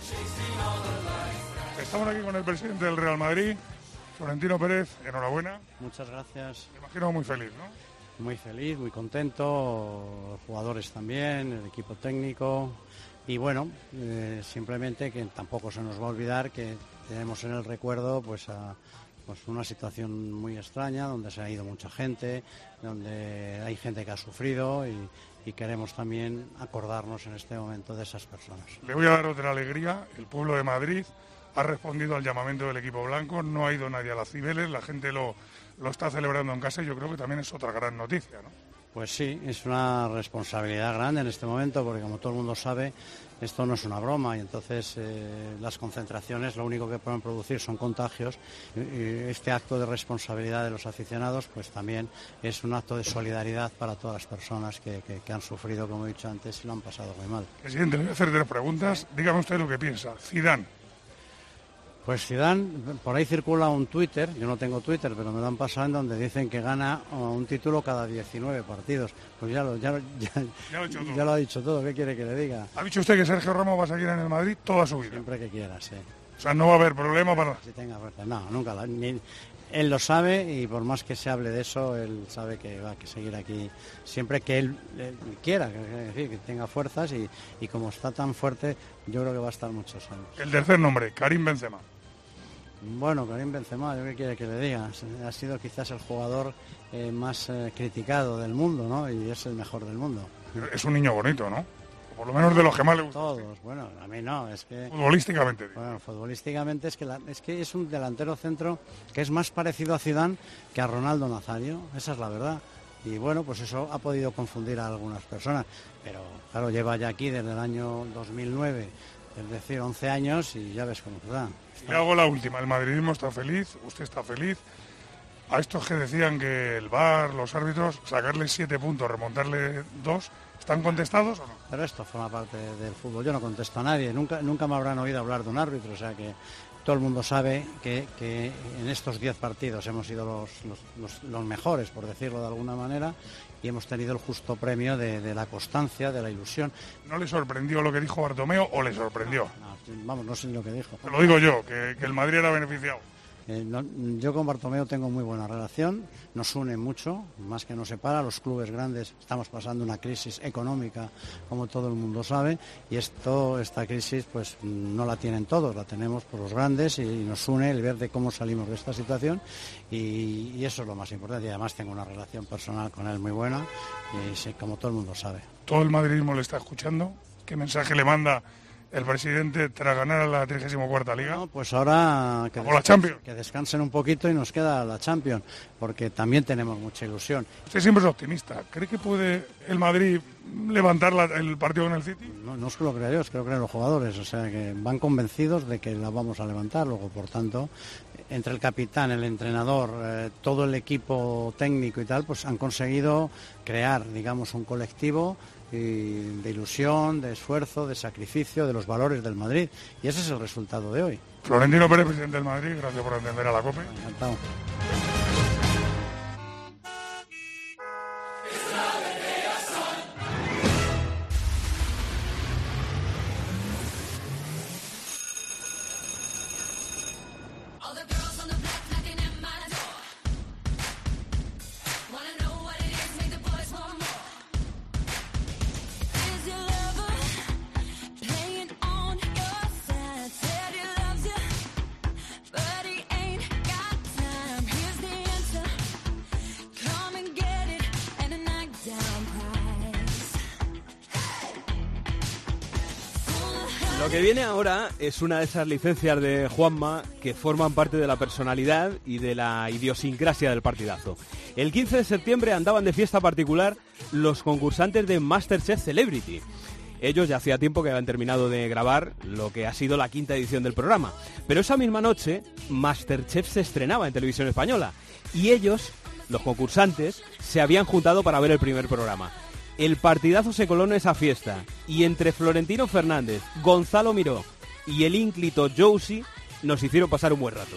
Estamos aquí con el presidente del Real Madrid, Florentino Pérez. Enhorabuena. Muchas gracias. Me imagino muy feliz, ¿no? Muy feliz, muy contento, los jugadores también, el equipo técnico y bueno, simplemente que tampoco se nos va a olvidar que tenemos en el recuerdo pues una situación muy extraña donde se ha ido mucha gente, donde hay gente que ha sufrido y queremos también acordarnos en este momento de esas personas. Le voy a dar otra alegría. El pueblo de Madrid ha respondido al llamamiento del equipo blanco, no ha ido nadie a las Cibeles, la gente lo está celebrando en casa y yo creo que también es otra gran noticia, ¿no? Pues sí, es una responsabilidad grande en este momento porque como todo el mundo sabe, esto no es una broma y entonces las concentraciones lo único que pueden producir son contagios y este acto de responsabilidad de los aficionados pues también es un acto de solidaridad para todas las personas que han sufrido, como he dicho antes, y lo han pasado muy mal. Presidente, le voy a hacer 3 preguntas. Dígame usted lo que piensa. Zidane. Pues Zidane, por ahí circula un Twitter, yo no tengo Twitter, pero me lo han pasado, en donde dicen que gana un título cada 19 partidos. Pues ya lo ha dicho todo, ¿qué quiere que le diga? ¿Ha dicho usted que Sergio Ramos va a seguir en el Madrid toda su vida? Siempre que quiera, sí. O sea, no va a haber problema para... Si tenga fuerza. No, nunca. Él lo sabe y por más que se hable de eso, él sabe que va a seguir aquí siempre que él quiera, es decir, que tenga fuerzas y como está tan fuerte, yo creo que va a estar muchos años. El tercer nombre, Karim Benzema. Bueno, Karim Benzema, ¿yo qué quiere que le diga? Ha sido quizás el jugador más criticado del mundo, ¿no? Y es el mejor del mundo. Es un niño bonito, ¿no? O por lo menos de los que más le gustan. Todos, bueno, a mí no, es que... Futbolísticamente. Bueno, futbolísticamente es que es un delantero centro que es más parecido a Zidane que a Ronaldo Nazario, esa es la verdad. Y bueno, pues eso ha podido confundir a algunas personas, pero claro, lleva ya aquí desde el año 2009, es decir, 11 años y ya ves cómo se da. Le hago la última, el madridismo está feliz, usted está feliz. A estos que decían que el VAR, los árbitros, sacarle 7 puntos, remontarle 2, ¿están contestados o no? Pero esto forma parte del fútbol, yo no contesto a nadie, nunca me habrán oído hablar de un árbitro, o sea que todo el mundo sabe que en estos 10 partidos hemos sido los mejores, por decirlo de alguna manera, y hemos tenido el justo premio de la constancia, de la ilusión. ¿No le sorprendió lo que dijo Bartomeu o le sorprendió? Vamos, no sé ni lo que dijo. Te lo digo yo, que el Madrid era beneficiado. Yo con Bartomeu tengo muy buena relación, nos une mucho, más que nos separa. Los clubes grandes estamos pasando una crisis económica, como todo el mundo sabe, y esta crisis pues no la tienen todos, la tenemos por los grandes, y nos une el ver de cómo salimos de esta situación, y eso es lo más importante. Y además tengo una relación personal con él muy buena, y sí, como todo el mundo sabe. Todo el madridismo le está escuchando. ¿Qué mensaje le manda el presidente tras ganar a la 34ª Liga? No, pues ahora que descansen un poquito y nos queda la Champions, porque también tenemos mucha ilusión. Usted siempre es optimista. ¿Cree que puede el Madrid levantar el partido con el City? No es que lo crea yo, es que lo creen los jugadores. O sea, que van convencidos de que la vamos a levantar. Luego, por tanto, entre el capitán, el entrenador, todo el equipo técnico y tal, pues han conseguido crear, digamos, un colectivo de ilusión, de esfuerzo, de sacrificio, de los valores del Madrid, y ese es el resultado de hoy. Florentino Pérez, presidente del Madrid, gracias por atender a la COPE. Encantado. Lo que viene ahora es una de esas licencias de Juanma que forman parte de la personalidad y de la idiosincrasia del partidazo. El 15 de septiembre andaban de fiesta particular los concursantes de MasterChef Celebrity. Ellos ya hacía tiempo que habían terminado de grabar lo que ha sido la 5ª edición del programa. Pero esa misma noche, MasterChef se estrenaba en Televisión Española. Y ellos, los concursantes, se habían juntado para ver el primer programa. El partidazo se coló en esa fiesta, y entre Florentino Fernández, Gonzalo Miró y el ínclito Josie nos hicieron pasar un buen rato.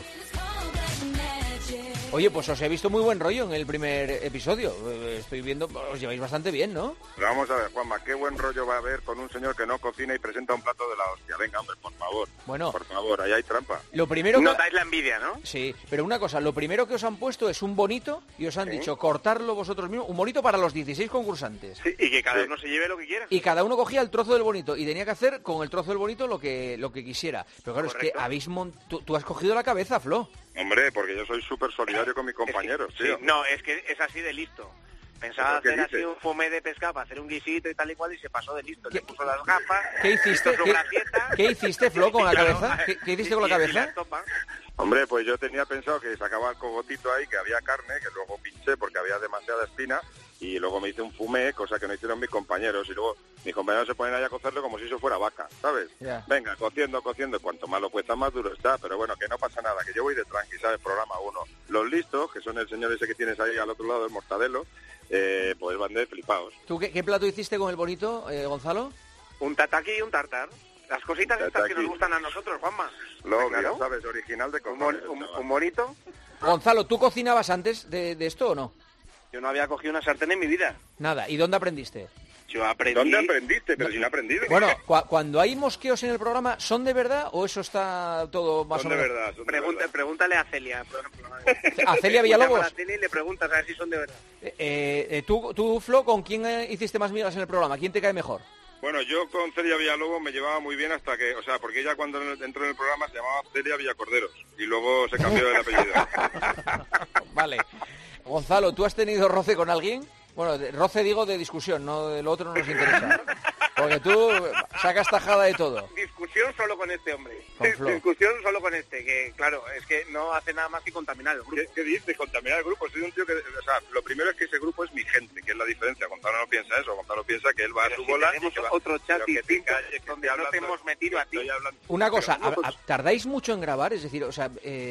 Oye, pues os he visto muy buen rollo en el primer episodio. Estoy viendo, os lleváis bastante bien, ¿no? Pero vamos a ver, Juanma, qué buen rollo va a haber con un señor que no cocina y presenta un plato de la hostia. Venga, hombre, por favor. Bueno. Por favor, ahí hay trampa. Lo primero No dais la envidia, ¿no? Sí, pero una cosa, lo primero que os han puesto es un bonito y os han dicho cortarlo vosotros mismos, un bonito para los 16 concursantes. Sí, y que cada uno se lleve lo que quiera. Y cada uno cogía el trozo del bonito y tenía que hacer con el trozo del bonito lo que quisiera. Pero claro, Correcto. es que tú has cogido la cabeza, Flo. Hombre, porque yo soy súper solidario con mis compañeros, tío. Sí, no, es que es así de listo. Pensaba ¿Pero qué hacer así dices? un fumé de pescado para hacer un guisito y tal y cual, y se pasó de listo. Le puso las gafas. ¿Qué hiciste? hizo su gracieta. ¿Qué hiciste, Flo, con la Claro, cabeza? ¿Qué hiciste con la y cabeza? la sopa. Hombre, pues yo tenía pensado que sacaba el cogotito ahí, que había carne, que luego pinché porque había demasiada espina, y luego me hice un fumé, cosa que no hicieron mis compañeros, y luego mis compañeros se ponen ahí a cocerlo como si eso fuera vaca, ¿sabes? Ya. Venga, cociendo, cuanto más lo cuesta, más duro está, pero bueno, que no pasa nada, que yo voy de tranqui, ¿sabes? Programa 1. Los listos, que son el señor ese que tienes ahí al otro lado, el mortadelo, pues van de flipados. ¿Tú qué plato hiciste con el bonito, Gonzalo? Un tataki y un tartar. Las cositas estas que Tataki. nos gustan a nosotros, Juanma. Luego, Venga, ya ¿no? sabes, original de Un, cojones. un bonito. Gonzalo, ¿tú cocinabas antes de esto o no? Yo no había cogido una sartén en mi vida. Nada. ¿Y dónde aprendiste? Yo aprendí... ¿Dónde aprendiste? Pero si no he aprendido. Bueno, cuando hay mosqueos en el programa, ¿son de verdad o eso está todo más Son o de menos? verdad, son de verdad. Pregúntale a Celia, por ejemplo. ¿A Celia Villalobos? Llama a Celia y le preguntas a ver si son de verdad. ¿Tú, Flo, con quién hiciste más migas en el programa? ¿Quién te cae mejor? Bueno, yo con Celia Villalobos me llevaba muy bien hasta que, o sea, porque ella cuando entró en el programa se llamaba Celia Villacorderos y luego se cambió el apellido. Vale. Gonzalo, ¿tú has tenido roce con alguien? Bueno, roce digo de discusión, no de lo otro no nos interesa. Porque tú sacas tajada de todo. Discusión solo con este hombre. Con Flo. Discusión solo con este, que claro, es que no hace nada más que contaminar el grupo. ¿Qué dices? Contaminar el grupo. Soy un tío que, o sea, lo primero es que ese grupo es mi gente, que es la diferencia. Gonzalo no piensa eso. Gonzalo piensa que él va a su bola. Tenemos y que va- otro chat pero que te distinto calles, que donde estoy no te hablando- hemos metido a ti. estoy hablando- Una cosa, Pero, no, ¿tardáis mucho en grabar? Es decir, o sea,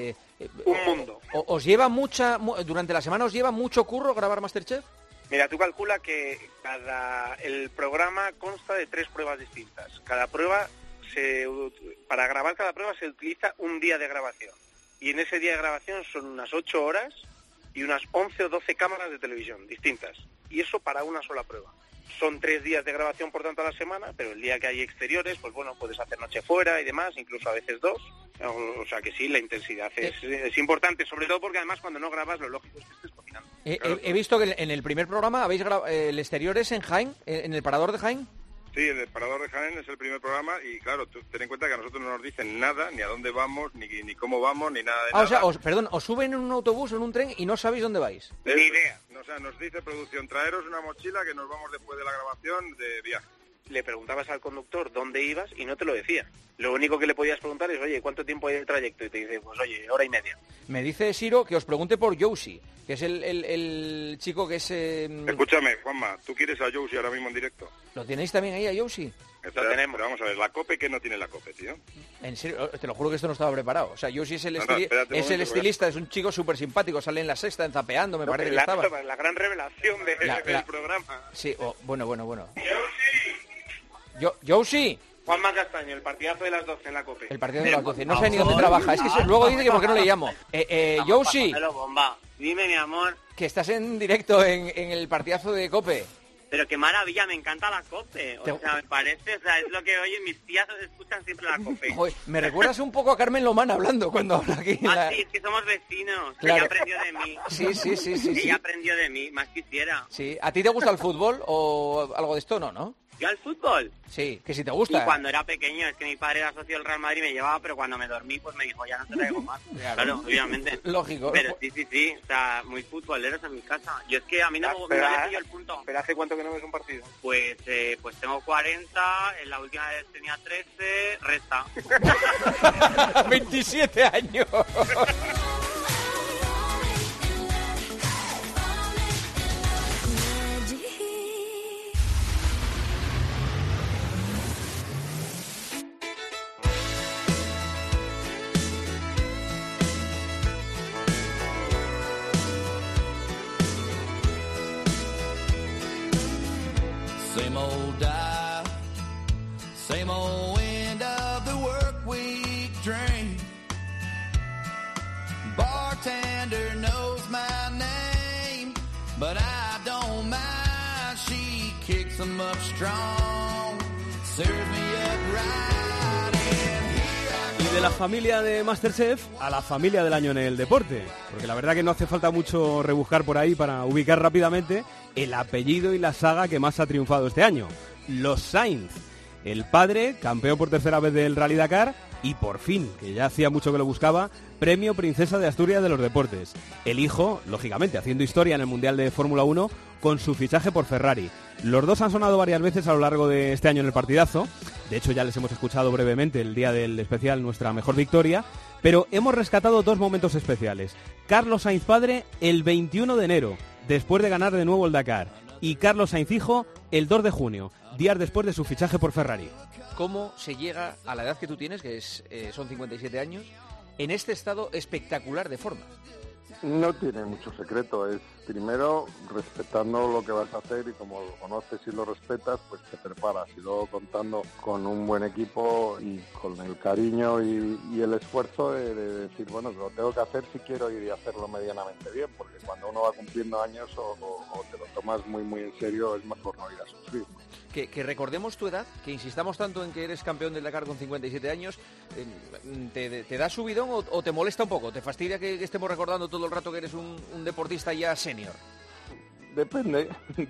Un mundo. ¿os lleva durante la semana os lleva mucho curro grabar MasterChef? Mira, tú calcula que el programa consta de 3 pruebas distintas. Cada prueba para grabar cada prueba se utiliza un día de grabación. Y en ese día de grabación son unas 8 horas y unas 11 o 12 cámaras de televisión distintas. Y eso para una sola prueba. Son 3 días de grabación, por tanto, a la semana, pero el día que hay exteriores, pues bueno, puedes hacer noche fuera y demás, incluso a veces 2. O sea que sí, la intensidad es importante, sobre todo porque además cuando no grabas lo lógico es que estés cocinando. He visto que en el primer programa habéis grabado el exteriores en Jaén, en el Parador de Jaén. Sí, el Parador de Jaén es el primer programa y claro, tú ten en cuenta que a nosotros no nos dicen nada, ni a dónde vamos, ni cómo vamos, ni nada de nada. O sea, os suben en un autobús o en un tren y no sabéis dónde vais. Ni idea. O sea, nos dice producción, traeros una mochila que nos vamos después de la grabación de viaje. Le preguntabas al conductor dónde ibas y no te lo decía. Lo único que le podías preguntar es, oye, ¿cuánto tiempo hay de trayecto? Y te dice, pues oye, 1h30. Me dice Siro que os pregunte por Josie, que es el chico que es... Escúchame, Juanma, ¿tú quieres a Josie ahora mismo en directo? ¿Lo tenéis también ahí a Josie? Lo tenemos. Pero vamos a ver, la COPE, ¿qué no tiene la COPE, tío? En serio, te lo juro que esto no estaba preparado. O sea, Josie es el estilista, es un chico súper simpático, sale en La Sexta, en Zapeando, me parece que estaba. La gran revelación del programa. Sí, bueno. Josie. Juanma Castaño, el partidazo de las 12 en la COPE. El partidazo de las 12. No sé ni dónde trabaja. Es que luego dice que por qué no le llamo. Josie. Dime, mi amor. Que estás en directo en el partidazo de COPE. Pero qué maravilla, me encanta la COPE. O sea, me parece, o sea, es lo que oyen mis tías, escuchan siempre la COPE. Joder, me recuerdas un poco a Carmen Lomán hablando cuando habla aquí. Sí, es que somos vecinos. Claro. Ella aprendió de mí. Sí. Ella aprendió de mí, más quisiera. Sí. ¿A ti te gusta el fútbol o algo de esto no? ¿Yo al fútbol? Sí, que si te gusta. Y cuando era pequeño, es que mi padre era socio del Real Madrid y me llevaba, pero cuando me dormí, pues me dijo, ya no te traigo más. Claro, obviamente. Lógico. Pero sí, o sea, muy futboleros en mi casa. Yo es que a mí no me pillo el punto. ¿Pero hace cuánto que no ves un partido? Pues tengo 40, en la última vez tenía 13, resta. 27 años. Same old die, same old end of the work week drain. Bartender knows my name, but I don't mind. She kicks 'em up strong, serves me up right. Y de la familia de MasterChef a la familia del año en el deporte, porque la verdad que no hace falta mucho rebuscar por ahí para ubicar rápidamente el apellido y la saga que más ha triunfado este año, los Sainz. El padre, campeón por tercera vez del Rally Dakar, y por fin, que ya hacía mucho que lo buscaba, premio Princesa de Asturias de los deportes. El hijo, lógicamente, haciendo historia en el Mundial de Fórmula 1 con su fichaje por Ferrari. Los dos han sonado varias veces a lo largo de este año en el partidazo. De hecho, ya les hemos escuchado brevemente el día del especial Nuestra Mejor Victoria, pero hemos rescatado dos momentos especiales. Carlos Sainz padre el 21 de enero, después de ganar de nuevo el Dakar, y Carlos Sainz hijo el 2 de junio, días después de su fichaje por Ferrari. ¿Cómo se llega a la edad que tú tienes, que son 57 años, en este estado espectacular de forma? No tiene mucho secreto, es primero respetando lo que vas a hacer y como lo conoces y lo respetas, pues te preparas y luego contando con un buen equipo y con el cariño y el esfuerzo de decir, bueno, lo tengo que hacer si quiero ir y hacerlo medianamente bien, porque cuando uno va cumpliendo años o te lo tomas muy muy en serio, es mejor no ir a sufrir. Que recordemos tu edad, que insistamos tanto en que eres campeón del Dakar con 57 años, ¿te da subidón o te molesta un poco? ¿Te fastidia que estemos recordando todo el rato que eres un deportista ya senior? Depende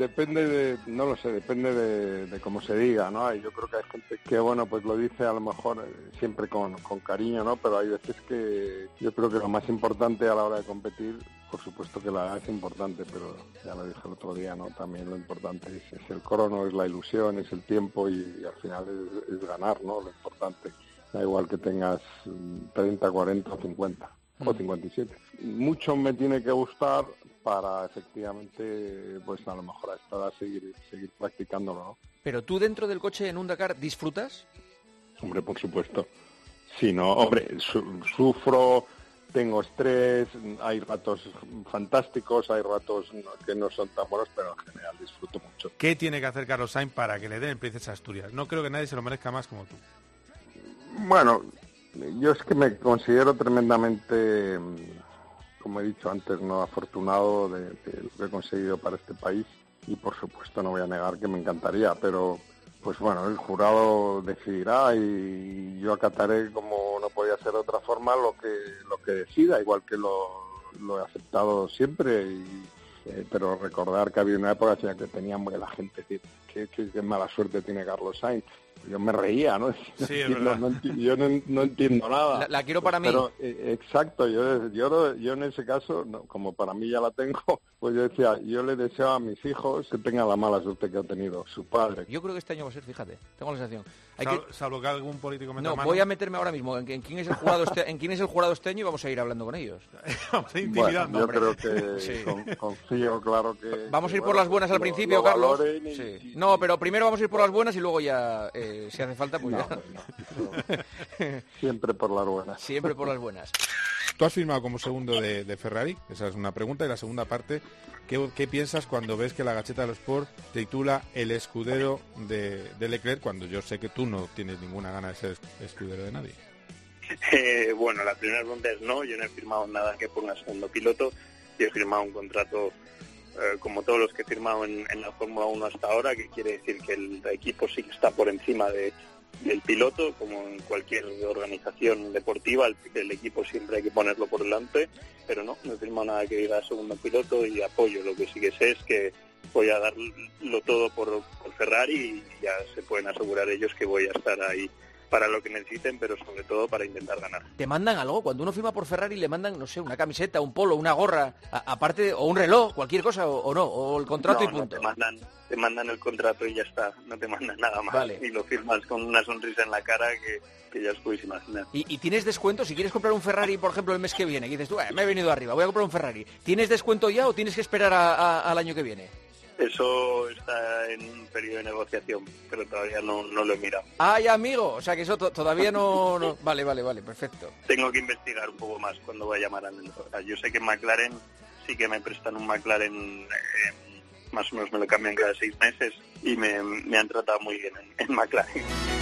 no lo sé, depende de cómo se diga, ¿no? Yo creo que hay gente que, bueno, pues lo dice a lo mejor siempre con cariño, ¿no? Pero hay veces que yo creo que lo más importante a la hora de competir, por supuesto que la edad es importante, pero ya lo dije el otro día, ¿no? También lo importante es el crono, es la ilusión, es el tiempo y al final es ganar, ¿no? Lo importante, da igual que tengas 30, 40 o 50 o 57. Mucho me tiene que gustar para efectivamente, pues a lo mejor a esta edad seguir practicándolo, ¿no? Pero tú dentro del coche en un Dakar, ¿disfrutas? Hombre, por supuesto. Sí, no, hombre, sufro, tengo estrés, hay ratos fantásticos, hay ratos que no son tan buenos, pero en general disfruto mucho. ¿Qué tiene que hacer Carlos Sainz para que le den el Princesa de Asturias? No creo que nadie se lo merezca más como tú. Bueno, yo es que me considero tremendamente, como he dicho antes, no afortunado de lo que he conseguido para este país, y por supuesto no voy a negar que me encantaría, pero pues bueno, el jurado decidirá y yo acataré, como no podía ser de otra forma, lo que decida, igual que lo he aceptado siempre, pero recordar que había una época en la que teníamos que la gente decir qué mala suerte tiene Carlos Sainz. Yo me reía, ¿no? Sí, es verdad. Yo no entiendo nada. La quiero para mí. Pero, exacto, yo en ese caso, no, como para mí ya la tengo, pues yo decía, yo le deseo a mis hijos que tengan la mala suerte que ha tenido su padre. Yo creo que este año va a ser, fíjate, tengo la sensación. Salvo que algún político meta No, mano. voy a meterme ahora mismo en quién es el jurado en quién es el jurado este año y vamos a ir hablando con ellos. Vamos a ir intimidando. Bueno, yo creo que Sí. confío, claro que... Vamos a ir por las buenas al principio, Carlos. Sí. No, pero primero vamos a ir por las buenas y luego ya, si hace falta, pues ya. Siempre por las buenas. Siempre por las buenas. ¿Tú has firmado como segundo de Ferrari? Esa es una pregunta. Y la segunda parte, ¿qué piensas cuando ves que la Gaceta dello Sport titula El escudero de Leclerc, cuando yo sé que tú no tienes ninguna gana de ser escudero de nadie? Bueno, la primera pregunta es no, yo no he firmado nada que ponga segundo piloto. Yo he firmado un contrato como todos los que he firmado en la Fórmula 1 hasta ahora, que quiere decir que el equipo sí que está por encima del piloto, como en cualquier organización deportiva, el equipo siempre hay que ponerlo por delante, pero no he firmado nada que diga segundo piloto y apoyo. Lo que sí que sé es que voy a darlo todo por Ferrari y ya se pueden asegurar ellos que voy a estar ahí para lo que necesiten, pero sobre todo para intentar ganar. ¿Te mandan algo? Cuando uno firma por Ferrari le mandan, no sé, una camiseta, un polo, una gorra, aparte, o un reloj, cualquier cosa, o no, o el contrato y punto. No, te mandan el contrato y ya está, no te mandan nada más. Vale. Y lo firmas con una sonrisa en la cara que ya os podéis imaginar. ¿Y tienes descuento? Si quieres comprar un Ferrari, por ejemplo, el mes que viene, que dices tú, me he venido arriba, voy a comprar un Ferrari, ¿tienes descuento ya o tienes que esperar al año que viene? Eso está en un periodo de negociación, pero todavía no lo he mirado. ¡Ay, amigo! O sea que eso todavía no... Vale, perfecto. Tengo que investigar un poco más cuando vaya a llamar a yo sé que en McLaren sí que me prestan un McLaren, más o menos me lo cambian cada 6 meses y me han tratado muy bien en McLaren.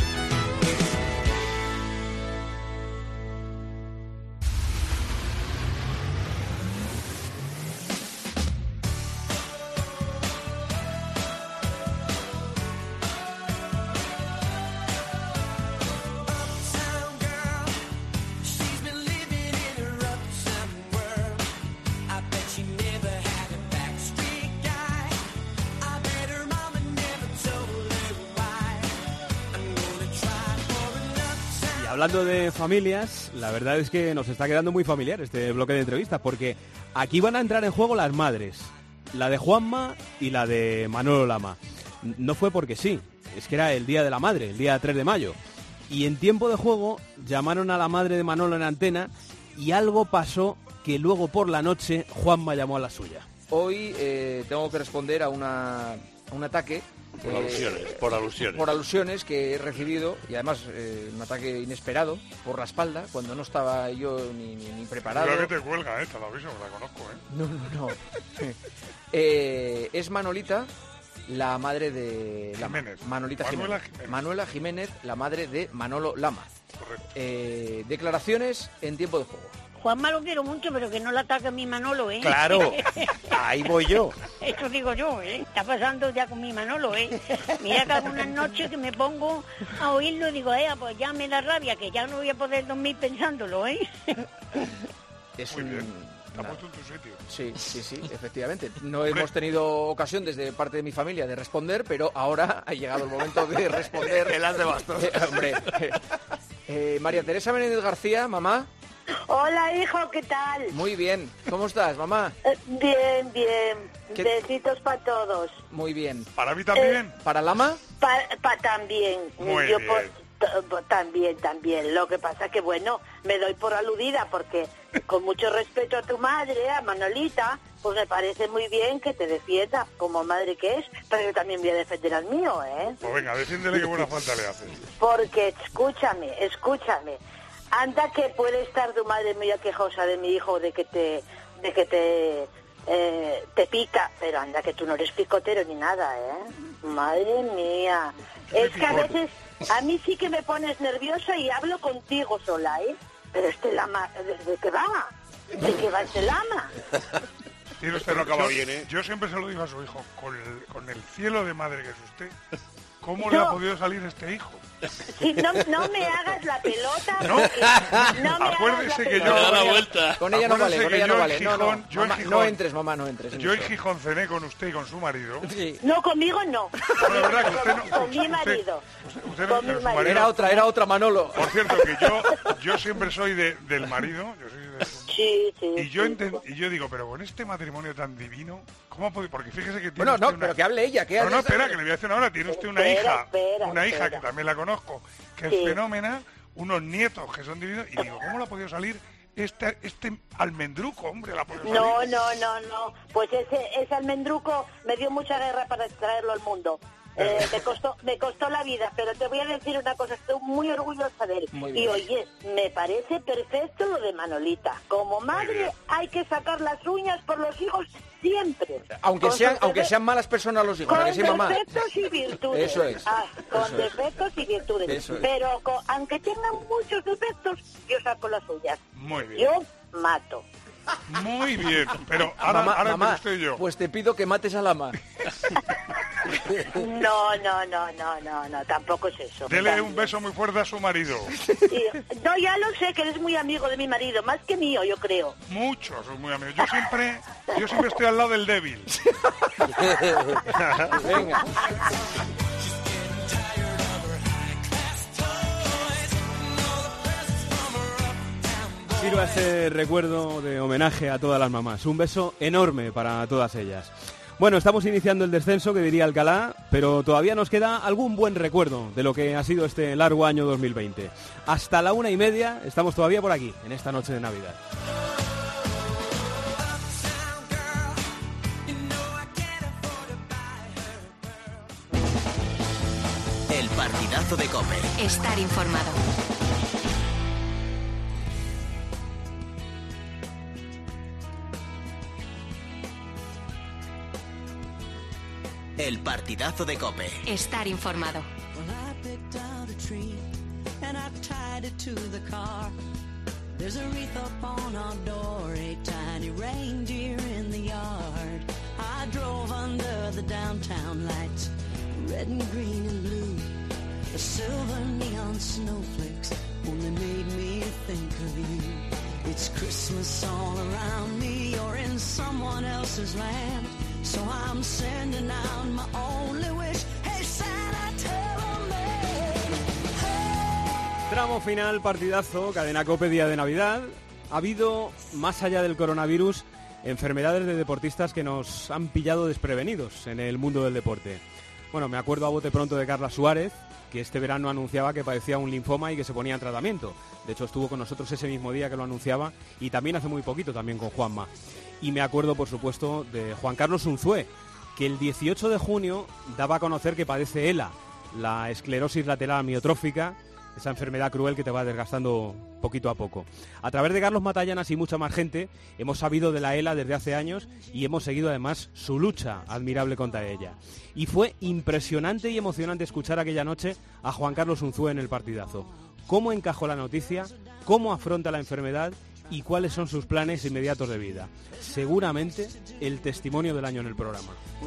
Hablando de familias, la verdad es que nos está quedando muy familiar este bloque de entrevistas, porque aquí van a entrar en juego las madres, la de Juanma y la de Manolo Lama. No fue porque sí, es que era el Día de la Madre, el día 3 de mayo. Y en tiempo de juego llamaron a la madre de Manolo en antena y algo pasó que luego por la noche Juanma llamó a la suya. Hoy tengo que responder a un ataque. Por alusiones. Por alusiones que he recibido, y además un ataque inesperado por la espalda, cuando no estaba yo ni preparado. Mira que te cuelga, te lo aviso, la conozco, No. Es Manolita, la madre de... Jiménez. Manuela Jiménez, la madre de Manolo Lama. Correcto. Declaraciones en tiempo de juego. Juanma lo quiero mucho, pero que no le ataque a mi Manolo, ¿eh? Claro, ahí voy yo. Eso digo yo, ¿eh? Está pasando ya con mi Manolo, ¿eh? Mira que algunas noches que me pongo a oírlo y digo, pues ya me da rabia, que ya no voy a poder dormir pensándolo, ¿eh? Muy bien. Está puesto en tu sitio. Sí, efectivamente. No hemos tenido ocasión desde parte de mi familia de responder, pero ahora ha llegado el momento de responder. El as de bastos. Hombre. María Teresa Menéndez García, mamá. Hola, hijo, ¿qué tal? Muy bien. ¿Cómo estás, mamá? Bien. ¿Qué? Besitos para todos. Muy bien. ¿Para mí también? ¿Para Lama? También. Muy Yo bien. También. Lo que pasa que, bueno, me doy por aludida porque, con mucho respeto a tu madre, a Manolita, pues me parece muy bien que te defienda como madre que es, pero yo también voy a defender al mío, ¿eh? Pues venga, defiéndele que buena falta le haces. Porque, escúchame. Anda que puede estar tu madre muy quejosa de mi hijo, de que te te pica, pero anda que tú no eres picotero ni nada, ¿eh? Madre mía. Es que a veces a mí sí que me pones nerviosa y hablo contigo sola, ¿eh? Pero este lama, ¿de qué va? ¿De qué va este lama? Tiene usted, no acaba bien, ¿eh? Yo siempre se lo digo a su hijo, con el cielo de madre que es usted, ¿cómo le ha podido salir este hijo? Sí, no me hagas la pelota. No, no me acuérdese que yo... da la vuelta. Con ella no vale, con ella no vale. Gijón, no, mamá, no entres, mamá, no entres. Yo en Gijón cené con usted y con su marido. Sí. No, conmigo no. Bueno, la verdad que usted no... Con mi marido. Usted Con mi marido. Era otra, Manolo. Por cierto, que yo siempre soy del marido. Yo soy de... Sí. Y yo digo, pero con este matrimonio tan divino, ¿cómo puede? Porque fíjese que tiene Bueno, usted no, pero que hable ella. No, espera, que le voy a decir una hora. Tiene usted una hija, que también la conozco, que es fenómena, unos nietos que son divinos, y digo, ¿cómo le ha podido salir este almendruco, hombre? ¿La ha podido salir? No. Pues ese almendruco me dio mucha guerra para traerlo al mundo. Me costó la vida, pero te voy a decir una cosa, estoy muy orgullosa de él. Y oye, me parece perfecto lo de Manolita. Como madre hay que sacar las uñas por los hijos siempre. Aunque sean malas personas los hijos, con que sí, mamá. defectos y virtudes. Eso es. Con defectos y virtudes. Eso es. Pero aunque tengan muchos defectos, yo saco las uñas. Muy bien. Yo mato. Muy bien, pero ahora mamá, estoy yo. Pues te pido que mates a Lama. No, tampoco es eso. Dele un beso muy fuerte a su marido. No, ya lo sé, que eres muy amigo de mi marido, más que mío, yo creo. Muchos, soy muy amigos. Yo siempre estoy al lado del débil. Venga. Sirva ese recuerdo de homenaje a todas las mamás. Un beso enorme para todas ellas. Bueno, estamos iniciando el descenso, que diría Alcalá, pero todavía nos queda algún buen recuerdo de lo que ha sido este largo año 2020. Hasta la 1:30 estamos todavía por aquí, en esta noche de Navidad. El partidazo de COPE. Estar informado. El partidazo de COPE. Estar informado. There's a wreath up on our door, a tiny reindeer in the yard. I drove under the downtown lights, red and green and blue. The silver neon snowflakes only made me think of you. It's Christmas all around me, you're in someone else's land. So I'm sending out my only wish. Hey Santa, tell me. Tramo final, partidazo, cadena COPE, día de Navidad. Ha habido, más allá del coronavirus, enfermedades de deportistas que nos han pillado desprevenidos en el mundo del deporte. Bueno, me acuerdo a bote pronto de Carla Suárez, que este verano anunciaba que padecía un linfoma y que se ponía en tratamiento. De hecho, estuvo con nosotros ese mismo día que lo anunciaba, y también hace muy poquito, también con Juanma. Y me acuerdo, por supuesto, de Juan Carlos Unzué, que el 18 de junio daba a conocer que padece ELA, la esclerosis lateral amiotrófica, esa enfermedad cruel que te va desgastando poquito a poco. A través de Carlos Matallanas y mucha más gente hemos sabido de la ELA desde hace años y hemos seguido además su lucha admirable contra ella. Y fue impresionante y emocionante escuchar aquella noche a Juan Carlos Unzué en el partidazo. Cómo encajó la noticia, cómo afronta la enfermedad y cuáles son sus planes inmediatos de vida. Seguramente el testimonio del año en el programa.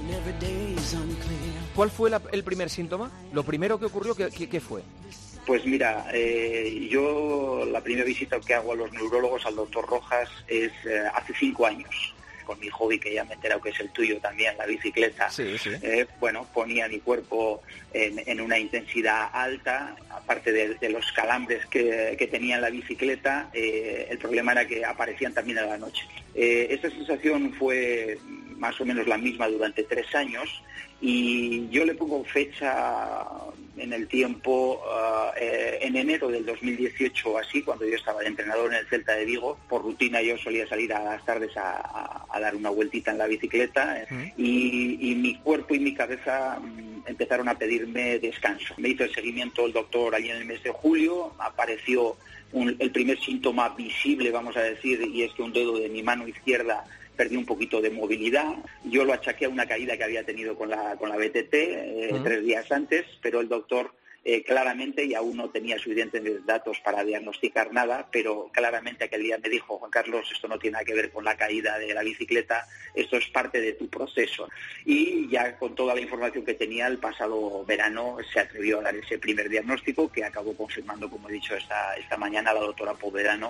¿Cuál fue el primer síntoma? ¿Lo primero que ocurrió, qué fue? Pues mira, yo la primera visita que hago a los neurólogos, al doctor Rojas, es hace 5 años, con mi hobby, que ya me he enterado que es el tuyo también, la bicicleta. Sí. Ponía mi cuerpo en una intensidad alta, aparte de los calambres que tenía en la bicicleta, el problema era que aparecían también a la noche. Esta sensación fue más o menos la misma durante 3 años, y yo le pongo fecha en el tiempo, en enero del 2018 así, cuando yo estaba de entrenador en el Celta de Vigo. Por rutina yo solía salir a las tardes a dar una vueltita en la bicicleta, y mi cuerpo y mi cabeza empezaron a pedirme descanso. Me hizo el seguimiento el doctor allí en el mes de julio, apareció el primer síntoma visible, vamos a decir, y es que un dedo de mi mano izquierda perdí un poquito de movilidad. Yo lo achaqué a una caída que había tenido con la BTT 3 días antes, pero el doctor claramente, y aún no tenía suficientes datos para diagnosticar nada, pero claramente aquel día me dijo: Juan Carlos, esto no tiene nada que ver con la caída de la bicicleta, esto es parte de tu proceso. Y ya con toda la información que tenía, el pasado verano se atrevió a dar ese primer diagnóstico, que acabó confirmando, como he dicho esta mañana, la doctora Povedano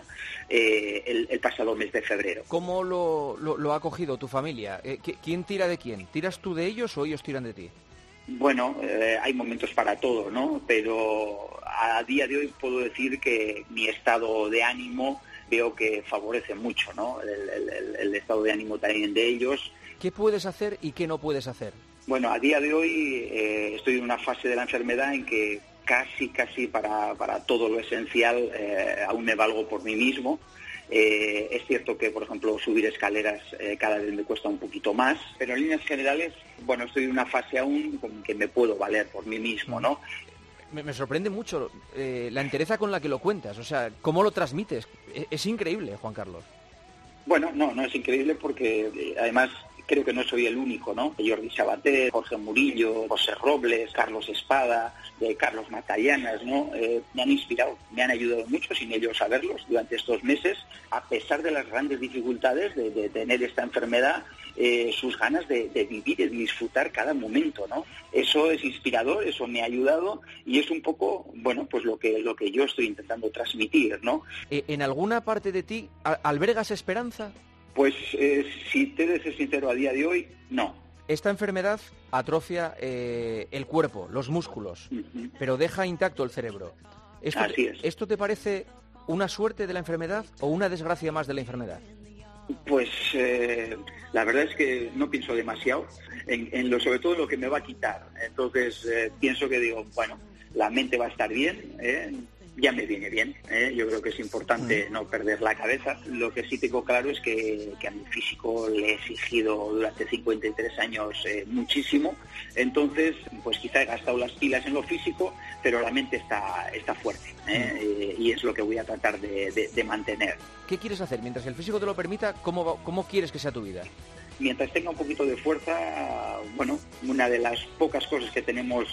el pasado mes de febrero. ¿Cómo lo ha acogido tu familia? ¿Quién tira de quién? ¿Tiras tú de ellos o ellos tiran de ti? Bueno, hay momentos para todo, ¿no? Pero a día de hoy puedo decir que mi estado de ánimo veo que favorece mucho, ¿no? El estado de ánimo también de ellos. ¿Qué puedes hacer y qué no puedes hacer? Bueno, a día de hoy estoy en una fase de la enfermedad en que casi para todo lo esencial aún me valgo por mí mismo. Es cierto que, por ejemplo, subir escaleras cada vez me cuesta un poquito más, pero en líneas generales, bueno, estoy en una fase aún con que me puedo valer por mí mismo, ¿no? Me sorprende mucho la entereza con la que lo cuentas, o sea, cómo lo transmites. Es increíble, Juan Carlos. Bueno, no es increíble porque además creo que no soy el único, ¿no? Jordi Sabater, Jorge Murillo, José Robles, Carlos Espada, Carlos Matallanas, ¿no? Me han inspirado, me han ayudado mucho, sin ellos saberlos, durante estos meses, a pesar de las grandes dificultades de tener esta enfermedad, sus ganas de vivir y de disfrutar cada momento, ¿no? Eso es inspirador, eso me ha ayudado y es un poco, bueno, pues lo que yo estoy intentando transmitir, ¿no? ¿En alguna parte de ti albergas esperanza? Pues si te he de ser sincero, a día de hoy, no. Esta enfermedad atrofia el cuerpo, los músculos, pero deja intacto el cerebro. Así es. ¿Esto te parece una suerte de la enfermedad o una desgracia más de la enfermedad? Pues la verdad es que no pienso demasiado sobre todo en lo que me va a quitar. Entonces pienso que digo, bueno, la mente va a estar bien, ya me viene bien, yo creo que es importante no perder la cabeza. Lo que sí tengo claro es que a mi físico le he exigido durante 53 años muchísimo, entonces pues quizá he gastado las pilas en lo físico, pero la mente está fuerte, y es lo que voy a tratar de mantener. ¿Qué quieres hacer? Mientras el físico te lo permita, ¿cómo quieres que sea tu vida? Mientras tenga un poquito de fuerza, bueno, una de las pocas cosas que tenemos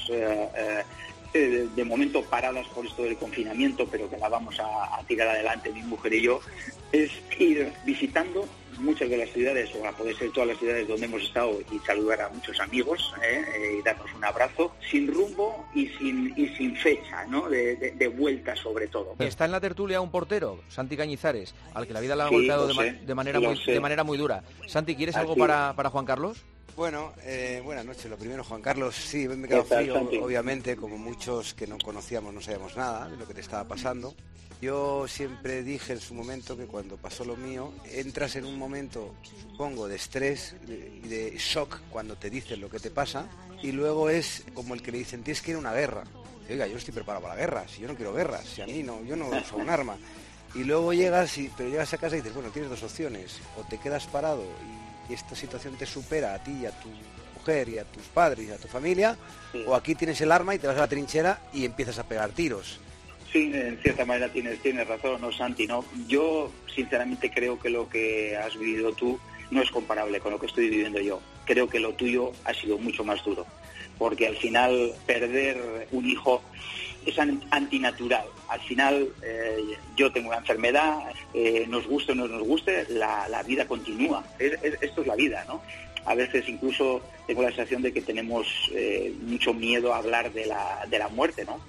de momento paradas por esto del confinamiento, pero que la vamos a tirar adelante mi mujer y yo, es ir visitando muchas de las ciudades, o a poder ser todas las ciudades donde hemos estado, y saludar a muchos amigos, y darnos un abrazo, sin rumbo y sin fecha, ¿no? De vuelta sobre todo. Está en la tertulia un portero, Santi Cañizares, al que la vida le ha golpeado de manera muy dura. Santi, ¿quieres algo para Juan Carlos? Bueno, buenas noches. Lo primero, Juan Carlos, sí, me he quedado frío, obviamente, como muchos que no conocíamos, no sabíamos nada de lo que te estaba pasando. Yo siempre dije en su momento que cuando pasó lo mío, entras en un momento, supongo, de estrés y de shock cuando te dicen lo que te pasa, y luego es como el que le dicen, tienes que ir a una guerra. Oiga, yo no estoy preparado para la guerra, si yo no quiero guerras, si a mí no, yo no uso un arma. Y luego llegas a casa y dices, bueno, tienes dos opciones, o te quedas parado y esta situación te supera a ti y a tu mujer y a tus padres y a tu familia, o aquí tienes el arma y te vas a la trinchera y empiezas a pegar tiros. Sí, en cierta manera tienes razón, ¿no, Santi? ¿No? Yo sinceramente creo que lo que has vivido tú no es comparable con lo que estoy viviendo yo. Creo que lo tuyo ha sido mucho más duro, porque al final perder un hijo es antinatural. Al final yo tengo una enfermedad, nos guste o no nos guste, la vida continúa. Esto es la vida, ¿no? A veces incluso tengo la sensación de que tenemos mucho miedo a hablar de la muerte, ¿no?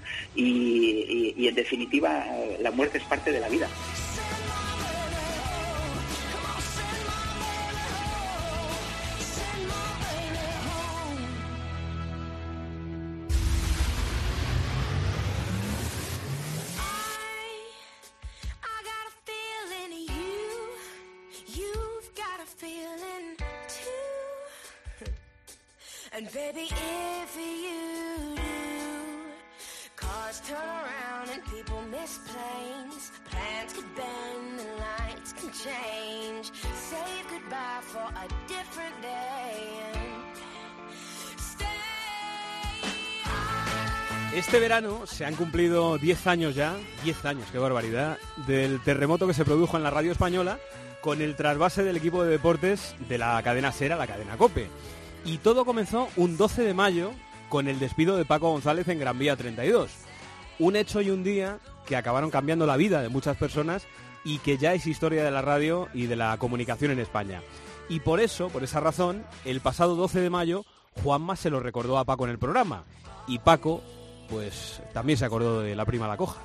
Y en definitiva la muerte es parte de la vida. And baby, if you do, cars turn around and people miss planes, plans could bend and lights can change, say goodbye for a different day and stay. Este verano se han cumplido 10 años ya, 10 años, qué barbaridad, del terremoto que se produjo en la radio española, con el trasvase del equipo de deportes de la cadena SER a la cadena COPE. Y todo comenzó un 12 de mayo con el despido de Paco González en Gran Vía 32. Un hecho y un día que acabaron cambiando la vida de muchas personas y que ya es historia de la radio y de la comunicación en España. Y por eso, por esa razón, el pasado 12 de mayo, Juanma se lo recordó a Paco en el programa. Y Paco, pues, también se acordó de la prima La Coja.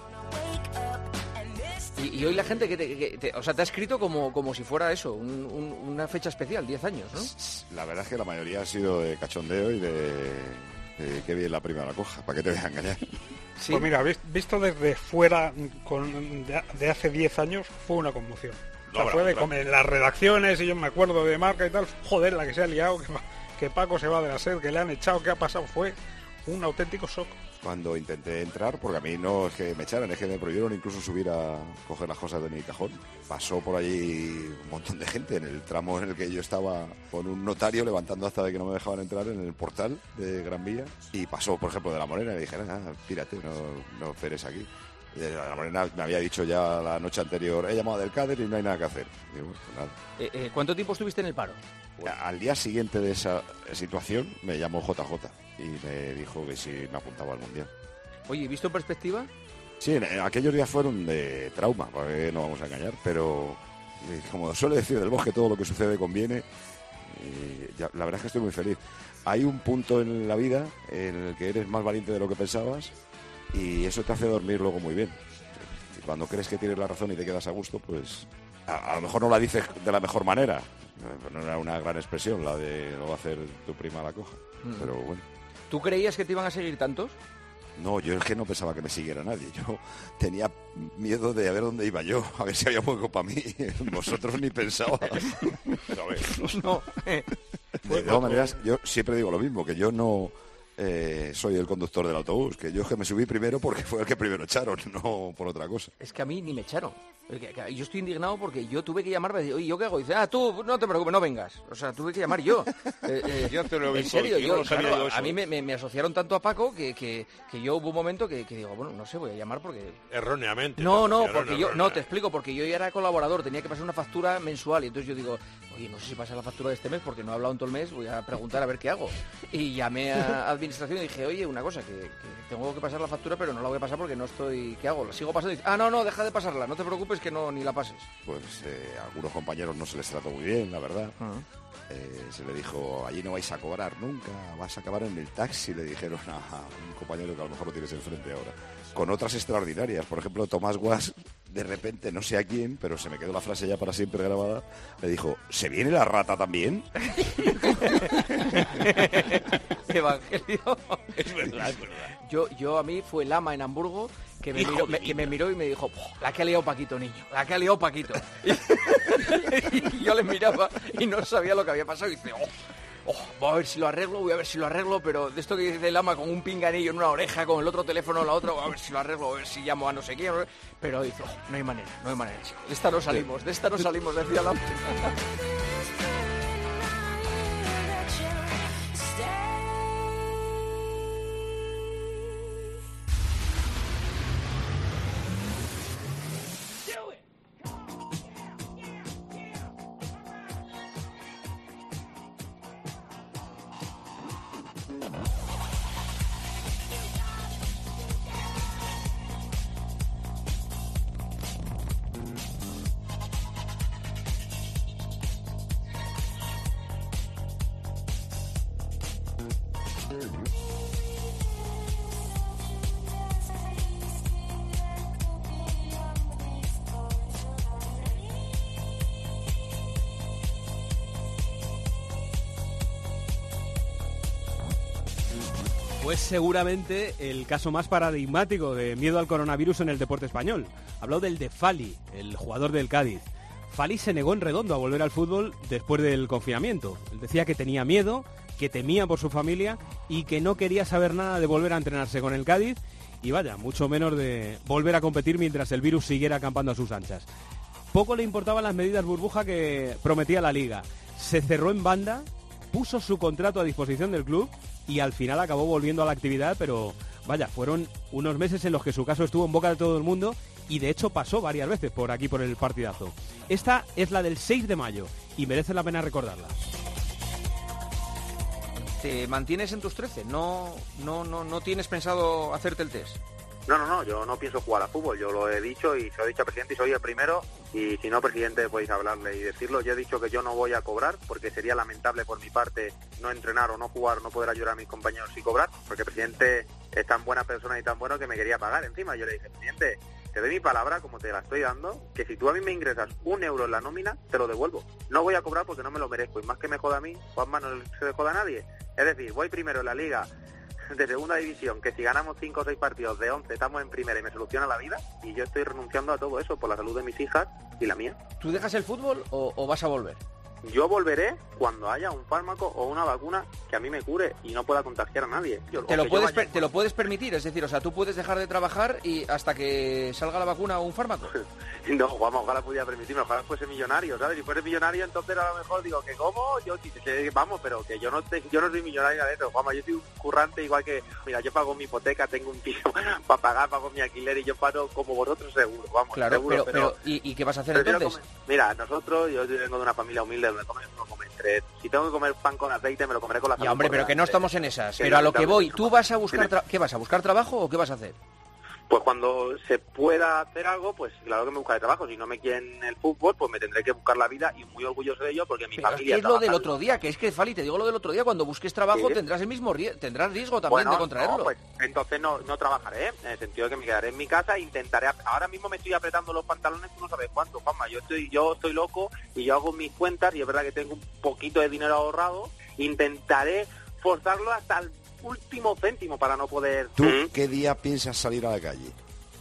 Y hoy la gente te ha escrito como si fuera eso, una fecha especial, 10 años, ¿no? La verdad es que la mayoría ha sido de cachondeo y de qué bien la prima La Coja, ¿para qué te voy a engañar? ¿Sí? Pues mira, visto desde fuera de hace 10 años, fue una conmoción. O sea, fue de comer las redacciones, y yo me acuerdo de Marca y tal, joder, la que se ha liado, que Paco se va de la SER, que le han echado, ¿qué ha pasado? Fue un auténtico shock. Cuando intenté entrar, porque a mí no es que me echaran, es que me prohibieron incluso subir a coger las cosas de mi cajón. Pasó por allí un montón de gente en el tramo en el que yo estaba con un notario levantando hasta de que no me dejaban entrar en el portal de Gran Vía. Y pasó, por ejemplo, de La Morena y dije, pírate, no esperes aquí. Y de La Morena me había dicho ya la noche anterior, he llamado a Del Cader y no hay nada que hacer. Y digo, pues nada. ¿Cuánto tiempo estuviste en el paro? Al día siguiente de esa situación me llamó JJ y me dijo que si me apuntaba al Mundial. Oye, ¿visto en perspectiva? Sí, aquellos días fueron de trauma, porque no vamos a engañar, pero como suele decir Del Bosque, todo lo que sucede conviene. Y la verdad es que estoy muy feliz. Hay un punto en la vida en el que eres más valiente de lo que pensabas y eso te hace dormir luego muy bien. Y cuando crees que tienes la razón y te quedas a gusto, pues a lo mejor no la dices de la mejor manera. No era una gran expresión la de lo va a hacer tu prima La Coja, pero bueno. ¿Tú creías que te iban a seguir tantos? No, yo es que no pensaba que me siguiera nadie. Yo tenía miedo de a ver dónde iba yo, a ver si había hueco para mí. Vosotros ni pensabais. Pero a ver. No. De todas maneras, yo siempre digo lo mismo, que yo no soy el conductor del autobús, que yo es que me subí primero porque fue el que primero echaron, no por otra cosa. Es que a mí ni me echaron. Yo estoy indignado porque yo tuve que llamar, oye, ¿yo qué hago? Y dice, tú no te preocupes, no vengas. O sea, tuve que llamar yo. Yo te lo en serio, yo no sabía yo eso. A mí me asociaron tanto a Paco que yo hubo un momento que digo, bueno, no sé, voy a llamar porque... Erróneamente. No, porque yo, no, te explico, porque yo ya era colaborador, tenía que pasar una factura mensual y entonces yo digo, oye, no sé si pasa la factura de este mes porque no he hablado en todo el mes, voy a preguntar a ver qué hago. Y llamé a administración y dije, oye, una cosa, que tengo que pasar la factura, pero no la voy a pasar porque no estoy... ¿Qué hago? ¿La sigo pasando? Y dice, no, deja de pasarla, no te preocupes que no ni la pases. Pues a algunos compañeros no se les trató muy bien, la verdad. Se le dijo, allí no vais a cobrar nunca, vas a acabar en el taxi, le dijeron a un compañero que a lo mejor lo tienes enfrente ahora. Con otras extraordinarias, por ejemplo, Tomás Guas, de repente, no sé a quién, pero se me quedó la frase ya para siempre grabada, le dijo, ¿se viene la rata también? Evangelio. Es verdad, es verdad. Yo a mí fue Lama en Hamburgo que me miró y me dijo, la que ha liado Paquito, niño, la que ha liado Paquito. Y yo le miraba y no sabía lo que había pasado y dice, voy a ver si lo arreglo, pero de esto que dice Lama con un pinganillo en una oreja, con el otro teléfono en la otra, voy a ver si lo arreglo, a ver si llamo a no sé quién, pero dice, no hay manera, chico. De esta no salimos, decía Lama. Pues seguramente el caso más paradigmático de miedo al coronavirus en el deporte español. Habló del de Fali, el jugador del Cádiz. Fali se negó en redondo a volver al fútbol después del confinamiento. Él decía que tenía miedo, que temía por su familia y que no quería saber nada de volver a entrenarse con el Cádiz y vaya, mucho menos de volver a competir mientras el virus siguiera acampando a sus anchas. Poco le importaban las medidas burbuja que prometía la Liga. Se cerró en banda, puso su contrato a disposición del club y al final acabó volviendo a la actividad, pero vaya, fueron unos meses en los que su caso estuvo en boca de todo el mundo y de hecho pasó varias veces por aquí por el partidazo. Esta es la del 6 de mayo y merece la pena recordarla. ¿Te mantienes en tus 13? ¿No tienes pensado hacerte el test? No, yo no pienso jugar a fútbol, yo lo he dicho y se lo he dicho al presidente y soy el primero, y si no, presidente, podéis hablarle y decirlo. Yo he dicho que yo no voy a cobrar porque sería lamentable por mi parte no entrenar o no jugar, no poder ayudar a mis compañeros y cobrar, porque el presidente es tan buena persona y tan bueno que me quería pagar encima. Yo le dije, presidente, te doy mi palabra, como te la estoy dando, que si tú a mí me ingresas €1 en la nómina, te lo devuelvo. No voy a cobrar porque no me lo merezco, y más que me joda a mí, Juanma, no se le joda a nadie. Es decir, voy primero en la liga de segunda división, que si ganamos 5 o 6 partidos de 11 estamos en primera y me soluciona la vida, y yo estoy renunciando a todo eso por la salud de mis hijas y la mía. ¿Tú dejas el fútbol o vas a volver? Yo volveré cuando haya un fármaco o una vacuna que a mí me cure y no pueda contagiar a nadie. ¿Te lo puedes permitir? Es decir, o sea, tú puedes dejar de trabajar y hasta que salga la vacuna o un fármaco. No, Juanma, ojalá pudiera permitirme, ojalá fuese millonario, ¿sabes? Si fuese millonario, entonces a lo mejor digo que como, vamos, pero que yo no soy millonario de eso, Juanma, yo soy un currante igual que, mira, yo pago mi hipoteca, tengo un piso para pagar, pago mi alquiler y yo pago como vosotros seguro, vamos. Claro, seguro, pero ¿y qué vas a hacer entonces? Mira, nosotros, yo vengo de una familia humilde donde comemos entre... Si tengo que comer pan con aceite, me lo comeré con la salud. Ya, hombre, pero que no estamos en esas. Pero a lo que voy, ¿tú vas a buscar... ¿Qué vas a buscar trabajo o qué vas a hacer? Pues cuando se pueda hacer algo, pues claro que me buscaré trabajo. Si no me quieren el fútbol, pues me tendré que buscar la vida, y muy orgulloso de ello porque mi familia... Es lo del otro día, que es que, Fali, te digo lo del otro día, cuando busques trabajo tendrás el mismo tendrás riesgo también de contraerlo. No, pues entonces no trabajaré, en el sentido de que me quedaré en mi casa e intentaré... Ahora mismo me estoy apretando los pantalones, tú no sabes cuánto, Juanma. Yo estoy loco y yo hago mis cuentas y es verdad que tengo un poquito de dinero ahorrado. Intentaré forzarlo hasta el último céntimo para no poder... ¿Tú qué día piensas salir a la calle?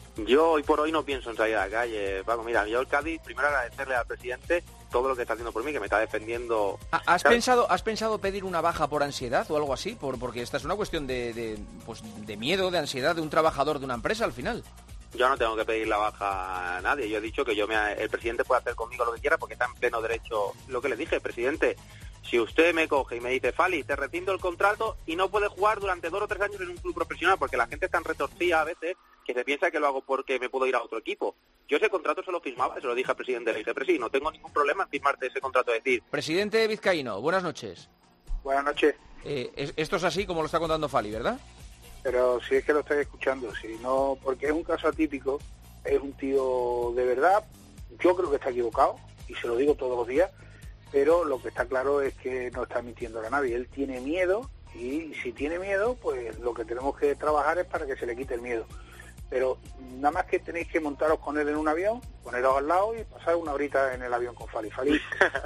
Yo hoy por hoy no pienso en salir a la calle, Paco. Mira, yo el Cádiz, primero agradecerle al presidente todo lo que está haciendo por mí, que me está defendiendo. ¿Has pensado pedir una baja por ansiedad o algo así? Porque esta es una cuestión de miedo, de ansiedad de un trabajador de una empresa al final. Yo no tengo que pedir la baja a nadie. Yo he dicho que el presidente puede hacer conmigo lo que quiera porque está en pleno derecho. Lo que le dije, presidente, si usted me coge y me dice, Fali, te rescindo el contrato y no puedes jugar durante 2 o 3 años en un club profesional, porque la gente está tan retorcida a veces que se piensa que lo hago porque me puedo ir a otro equipo. Yo ese contrato se lo firmaba, se lo dije al presidente, le dije, presi, no tengo ningún problema en firmarte ese contrato. Es decir... Presidente vizcaíno, buenas noches. Buenas noches. Esto es así como lo está contando Fali, ¿verdad? Pero si es que lo estáis escuchando, si no, porque es un caso atípico, es un tío de verdad, yo creo que está equivocado, y se lo digo todos los días, pero lo que está claro es que no está mintiendo a nadie. Él tiene miedo, y si tiene miedo, pues lo que tenemos que trabajar es para que se le quite el miedo. Pero nada más que tenéis que montaros con él en un avión, poneros al lado y pasar una horita en el avión con Fali. Fali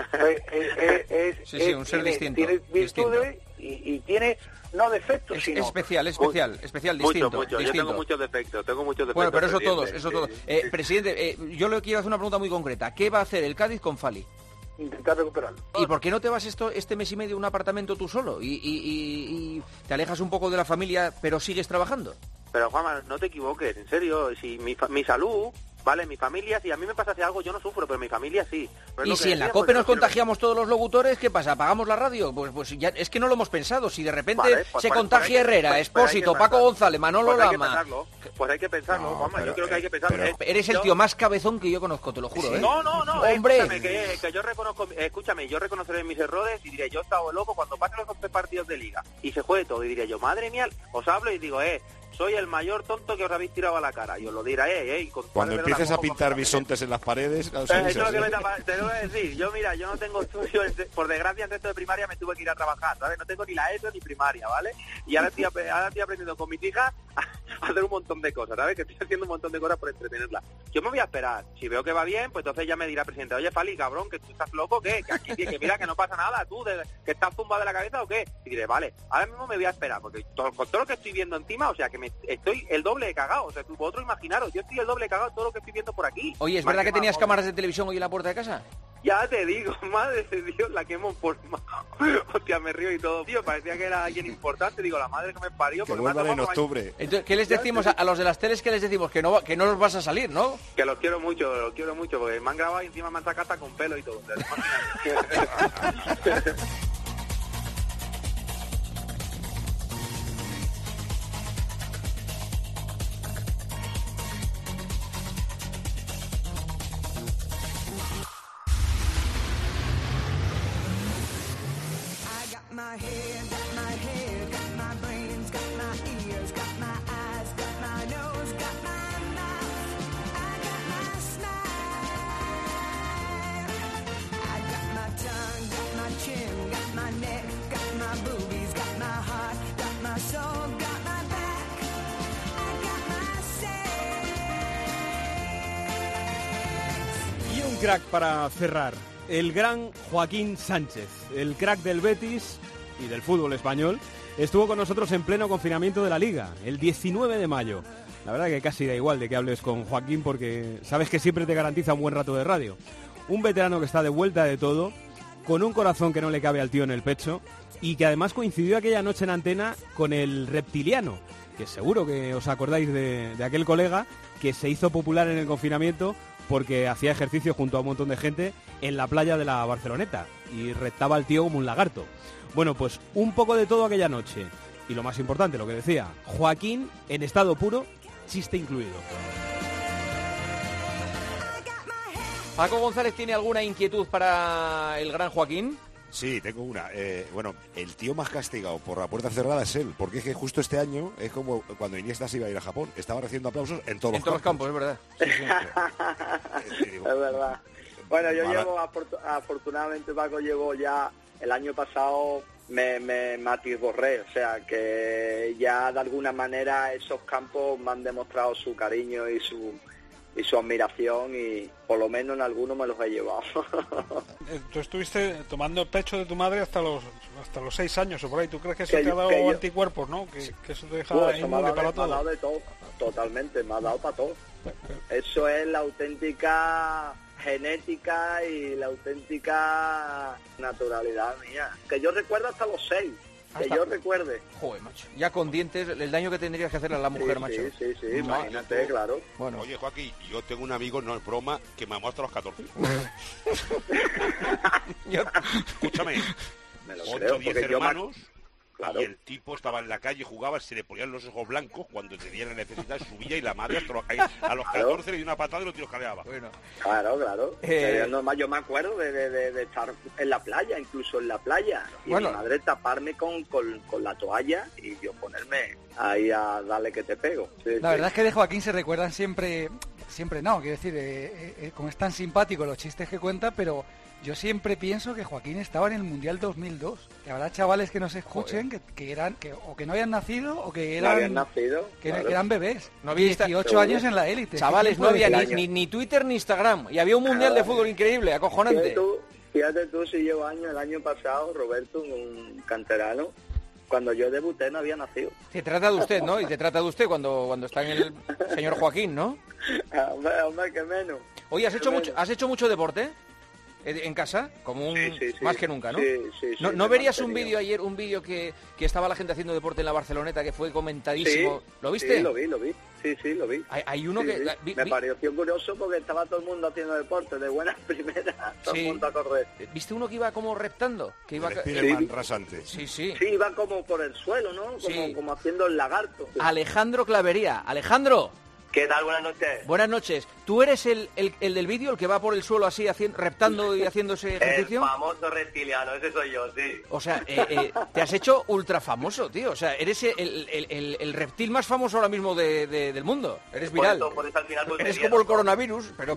sí, un ser distinto. Tiene virtudes y tiene, no defectos, sino... Especial, distinto. Mucho. Yo tengo muchos defectos, Bueno, pero eso todos. Presidente, yo le quiero hacer una pregunta muy concreta. ¿Qué va a hacer el Cádiz con Fali? Intentar recuperarlo. ¿Y por qué no te vas este mes y medio a un apartamento tú solo? Y te alejas un poco de la familia, pero sigues trabajando. Pero, Juanma, no te equivoques, en serio. Si mi salud, vale, mi familia, si a mí me pasa algo, yo no sufro, pero mi familia sí. Pero y si en la COPE nos contagiamos todos los locutores, ¿qué pasa? ¿Apagamos la radio? Pues ya, es que no lo hemos pensado. Si de repente se contagia Herrera, Expósito, Paco González, Manolo Lama... Pues hay que pensarlo, Juanma, yo creo que hay que pensarlo. Eres el tío más cabezón que yo conozco, te lo juro, ¿eh? No, hombre. Escúchame, que yo reconozco, yo reconoceré mis errores y diré, yo he estado loco cuando pasen los 11 partidos de liga y se juegue todo, y diré yo, madre mía, os hablo y digo, soy el mayor tonto que os habéis tirado a la cara. Y os lo diré, cuando empieces a pintar bisontes en las paredes... Eso es lo que te voy a decir. Yo, mira, yo no tengo estudio, por desgracia, en sexto de primaria me tuve que ir a trabajar, ¿sabes? No tengo ni la ESO ni primaria, ¿vale? Y ahora estoy aprendiendo con mis hijas a hacer un montón de cosas, ¿sabes? Que estoy haciendo un montón de cosas por entretenerla. Yo me voy a esperar. Si veo que va bien, pues entonces ya me dirá el presidente, oye, Fali, cabrón, que tú estás loco, ¿qué? Que aquí, que mira, que no pasa nada, tú, que estás zumbado de la cabeza o qué. Y diré, vale, ahora mismo me voy a esperar, porque con todo lo que estoy viendo encima, o sea, que estoy el doble de cagado. O sea, vosotros imaginaros, yo estoy el doble de cagado todo lo que estoy viendo por aquí. Oye, ¿es verdad que tenías cámaras de televisión hoy en la puerta de casa? Ya te digo, madre de Dios, la que hemos formado. Hostia, me río y todo, tío, parecía que era alguien importante. Digo, la madre que me parió. Que vuelvan en octubre. Entonces, ¿qué les decimos a los de las teles? ¿Qué les decimos? Que no los vas a salir, ¿no? Que los quiero mucho, porque me han grabado y encima me han sacado hasta con pelo y todo. got my head, got my hair, got my brains, got my ears, got my eyes, got my nose, got my mouth. I got my smile. I got my tongue, got my chin, got my neck, got my boobies, got my heart, got my soul, got my back. I got my sex. Y un crack para cerrar. El gran Joaquín Sánchez, el crack del Betis y del fútbol español, estuvo con nosotros en pleno confinamiento de la Liga, el 19 de mayo. La verdad que casi da igual de que hables con Joaquín porque sabes que siempre te garantiza un buen rato de radio. Un veterano que está de vuelta de todo, con un corazón que no le cabe al tío en el pecho y que además coincidió aquella noche en antena con el Reptiliano, que seguro que os acordáis de aquel colega que se hizo popular en el confinamiento porque hacía ejercicio junto a un montón de gente en la playa de la Barceloneta y reptaba al tío como un lagarto. Bueno, pues un poco de todo aquella noche. Y lo más importante, lo que decía, Joaquín en estado puro, chiste incluido. ¿Paco González tiene alguna inquietud para el gran Joaquín? Sí, tengo una. Bueno, el tío más castigado por la puerta cerrada es él, porque es que justo este año es como cuando Iniesta se iba a ir a Japón. Estaba recibiendo aplausos en todos los campos. Es verdad. Es verdad. Bueno, yo llevo, afortunadamente, Paco, llevo ya, el año pasado me atiborré, o sea, que ya de alguna manera esos campos me han demostrado su cariño y su admiración y por lo menos en algunos me los he llevado. Tú estuviste tomando el pecho de tu madre hasta los 6 años o por ahí. ¿Tú crees que eso te ha dado anticuerpos, no? Que eso te deja inmune para todo. Me ha dado de todo, totalmente, me ha dado para todo. Eso es la auténtica genética y la auténtica naturalidad mía. Que yo recuerdo hasta los 6. Que yo recuerde. Joder, macho. Ya con dientes, el daño que tendrías que hacerle a la mujer, macho. Sí, imagínate, claro. Bueno. Oye, Joaquín, yo tengo un amigo, no es broma, que me amó hasta los 14. Escúchame. Me lo 8 creo, o 10 porque hermanos. Claro. Y el tipo estaba en la calle, jugaba, se le ponían los ojos blancos cuando tenía la necesidad, subía y la madre a los 14 le dio una patada y lo tiroscaleaba. Bueno. Claro. Normal, yo me acuerdo de estar en la playa, incluso en la playa, y mi madre taparme con la toalla y yo ponerme ahí a darle que te pego. La verdad es que de Joaquín se recuerdan siempre no, quiero decir, como es tan simpático los chistes que cuenta, pero yo siempre pienso que Joaquín estaba en el Mundial 2002. Que habrá chavales que nos escuchen que no habían nacido o que eran, no habían nacido, que eran bebés. No había 18 años en la élite. Chavales, no había ni Twitter ni Instagram. Y había un Mundial de fútbol increíble, acojonante. Fíjate tú si llevo años, el año pasado, Roberto, un canterano, cuando yo debuté no había nacido. Se trata de usted, ¿no? Y se trata de usted cuando está en el señor Joaquín, ¿no? Hombre, que menos. Oye, ¿has hecho mucho deporte? ¿En casa? Como más que nunca, ¿no? Sí, ¿No verías un vídeo ayer, un vídeo que estaba la gente haciendo deporte en la Barceloneta, que fue comentadísimo? Sí, ¿Lo viste? Sí, lo vi. Sí, lo vi. Hay uno que... Me pareció curioso porque estaba todo el mundo haciendo deporte, de buenas primeras, todo el mundo a correr. ¿Viste uno que iba como reptando? Que iba rasante. Sí. Sí, iba como por el suelo, ¿no? Como haciendo el lagarto. Alejandro Clavería. Alejandro. ¿Qué tal? Buenas noches. Buenas noches. ¿Tú eres el del vídeo, el que va por el suelo así, reptando y haciendo ese ejercicio? El famoso reptiliano, ese soy yo, sí. O sea, te has hecho ultra famoso, tío. O sea, eres el reptil más famoso ahora mismo del mundo. Eres viral. Por eso al final eres como el coronavirus, pero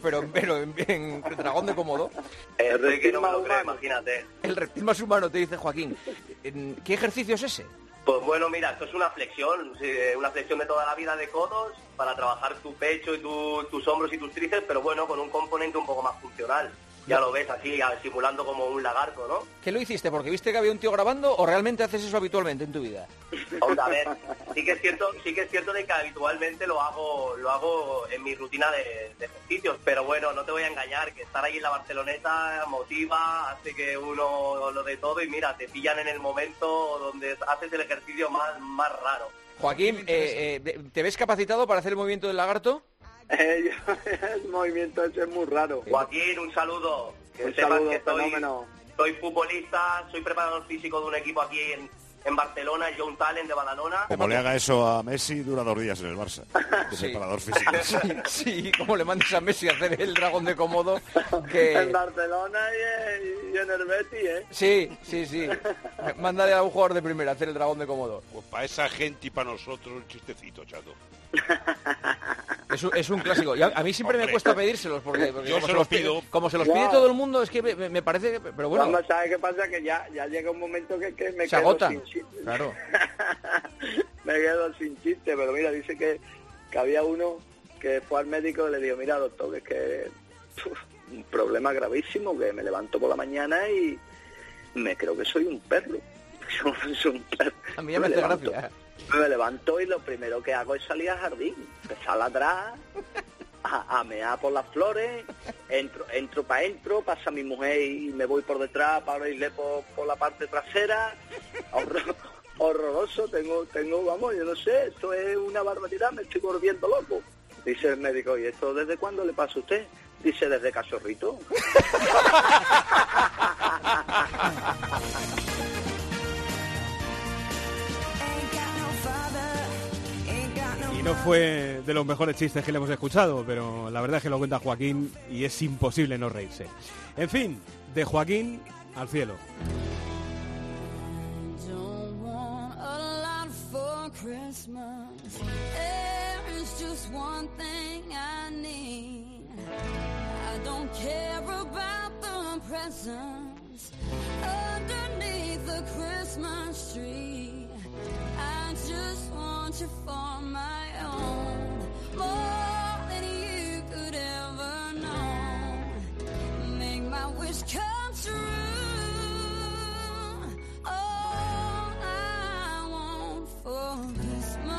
en dragón de Komodo. El reptil que no me lo creo, imagínate. El reptil más humano, te dice Joaquín. ¿Qué ejercicio es ese? Pues bueno, mira, esto es una flexión de toda la vida de codos para trabajar tu pecho y tus hombros y tus tríceps, pero bueno, con un componente un poco más funcional. Ya lo ves así, simulando como un lagarto, ¿no? ¿Qué lo hiciste? ¿Porque viste que había un tío grabando o realmente haces eso habitualmente en tu vida? Hombre, a ver, sí que es cierto de que habitualmente lo hago en mi rutina de ejercicios, pero bueno, no te voy a engañar, que estar ahí en la Barceloneta motiva, hace que uno lo dé todo y mira, te pillan en el momento donde haces el ejercicio más raro. Joaquín, ¿te ves capacitado para hacer el movimiento del lagarto? El movimiento ese es muy raro. Joaquín, un saludo. Que un sepas saludo, que fenómeno. soy futbolista, soy preparador físico de un equipo aquí en Barcelona, el Young Talent de Badalona. Como le haga eso a Messi, dura 2 días en el Barça, de Sí. preparador físico. Sí, como le mandes a Messi a hacer el dragón de Komodo, que... En Barcelona y en el Betis, ¿eh? Sí. Mándale a un jugador de primera a hacer el dragón de Komodo. Pues para esa gente y para nosotros un chistecito, chato. Es un clásico. Y a mí siempre me cuesta pedírselos porque yo como se los pido. Como se los pide todo el mundo, es que me parece... Pero bueno, Vamos, ¿sabes qué pasa? Que ya llega un momento que me se quedo agotan. sin chiste. Claro. Me quedo sin chiste, pero mira, dice que había uno que fue al médico y le dijo, mira, doctor, que es que un problema gravísimo, que me levanto por la mañana y me creo que soy un perro. Soy un perro. A mí ya me hace gracia. Me levanto y lo primero que hago es salir al jardín, empezar a ladrar, a mear por las flores, entro para adentro, pasa mi mujer y me voy por detrás para irle por la parte trasera. Horroroso, tengo, vamos, yo no sé, esto es una barbaridad, me estoy volviendo loco. Dice el médico, ¿y esto desde cuándo le pasa a usted? Dice, desde cachorrito. Y no fue de los mejores chistes que le hemos escuchado, pero la verdad es que lo cuenta Joaquín y es imposible no reírse. En fin, de Joaquín al cielo. Christmas, there is just one thing I need. I don't care about the presents underneath the Christmas tree. I just want you for my own, more than you could ever know. Make my wish come true. For Christmas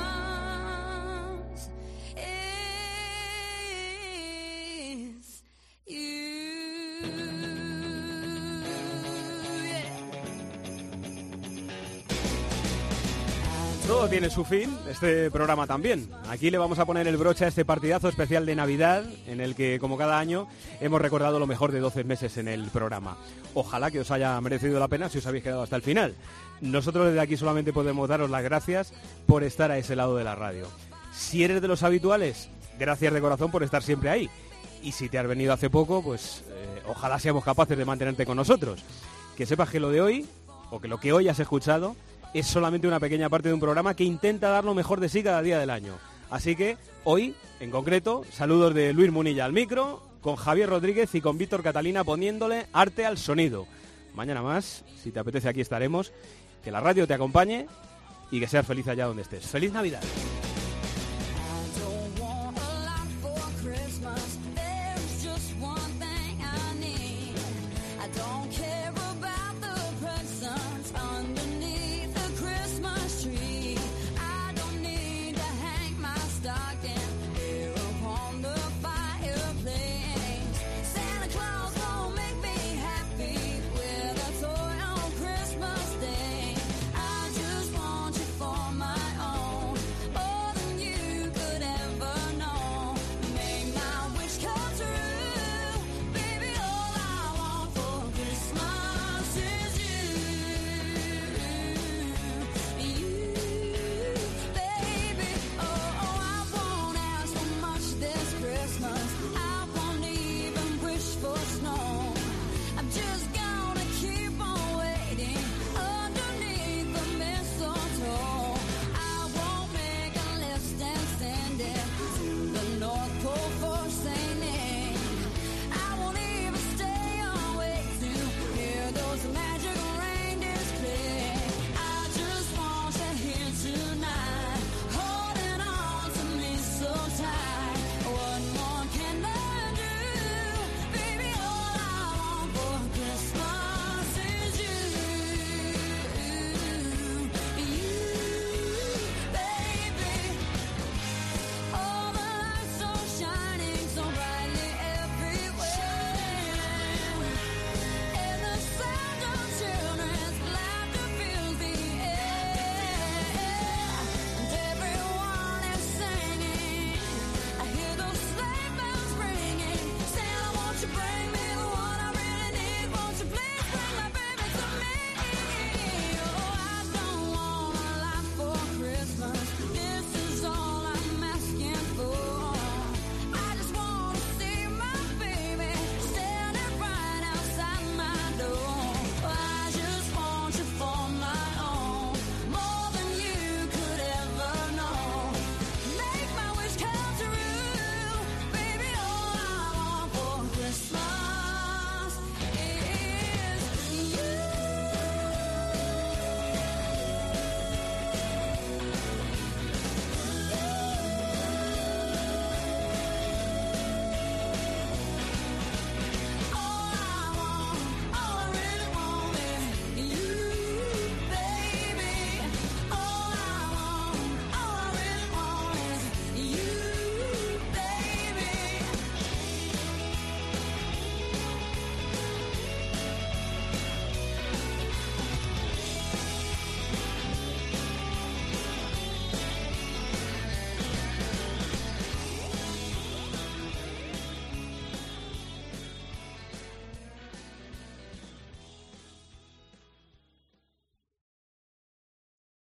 is you. Todo tiene su fin, este programa también. Aquí le vamos a poner el broche a este partidazo especial de Navidad, en el que, como cada año, hemos recordado lo mejor de 12 meses en el programa. Ojalá que os haya merecido la pena si os habéis quedado hasta el final. Nosotros desde aquí solamente podemos daros las gracias por estar a ese lado de la radio. Si eres de los habituales, gracias de corazón por estar siempre ahí. Y si te has venido hace poco, pues ojalá seamos capaces de mantenerte con nosotros. Que sepas que lo de hoy, o que lo que hoy has escuchado, es solamente una pequeña parte de un programa que intenta dar lo mejor de sí cada día del año. Así que hoy, en concreto, saludos de Luis Munilla al micro, con Javier Rodríguez y con Víctor Catalina poniéndole arte al sonido. Mañana más, si te apetece, aquí estaremos. Que la radio te acompañe y que seas feliz allá donde estés. ¡Feliz Navidad!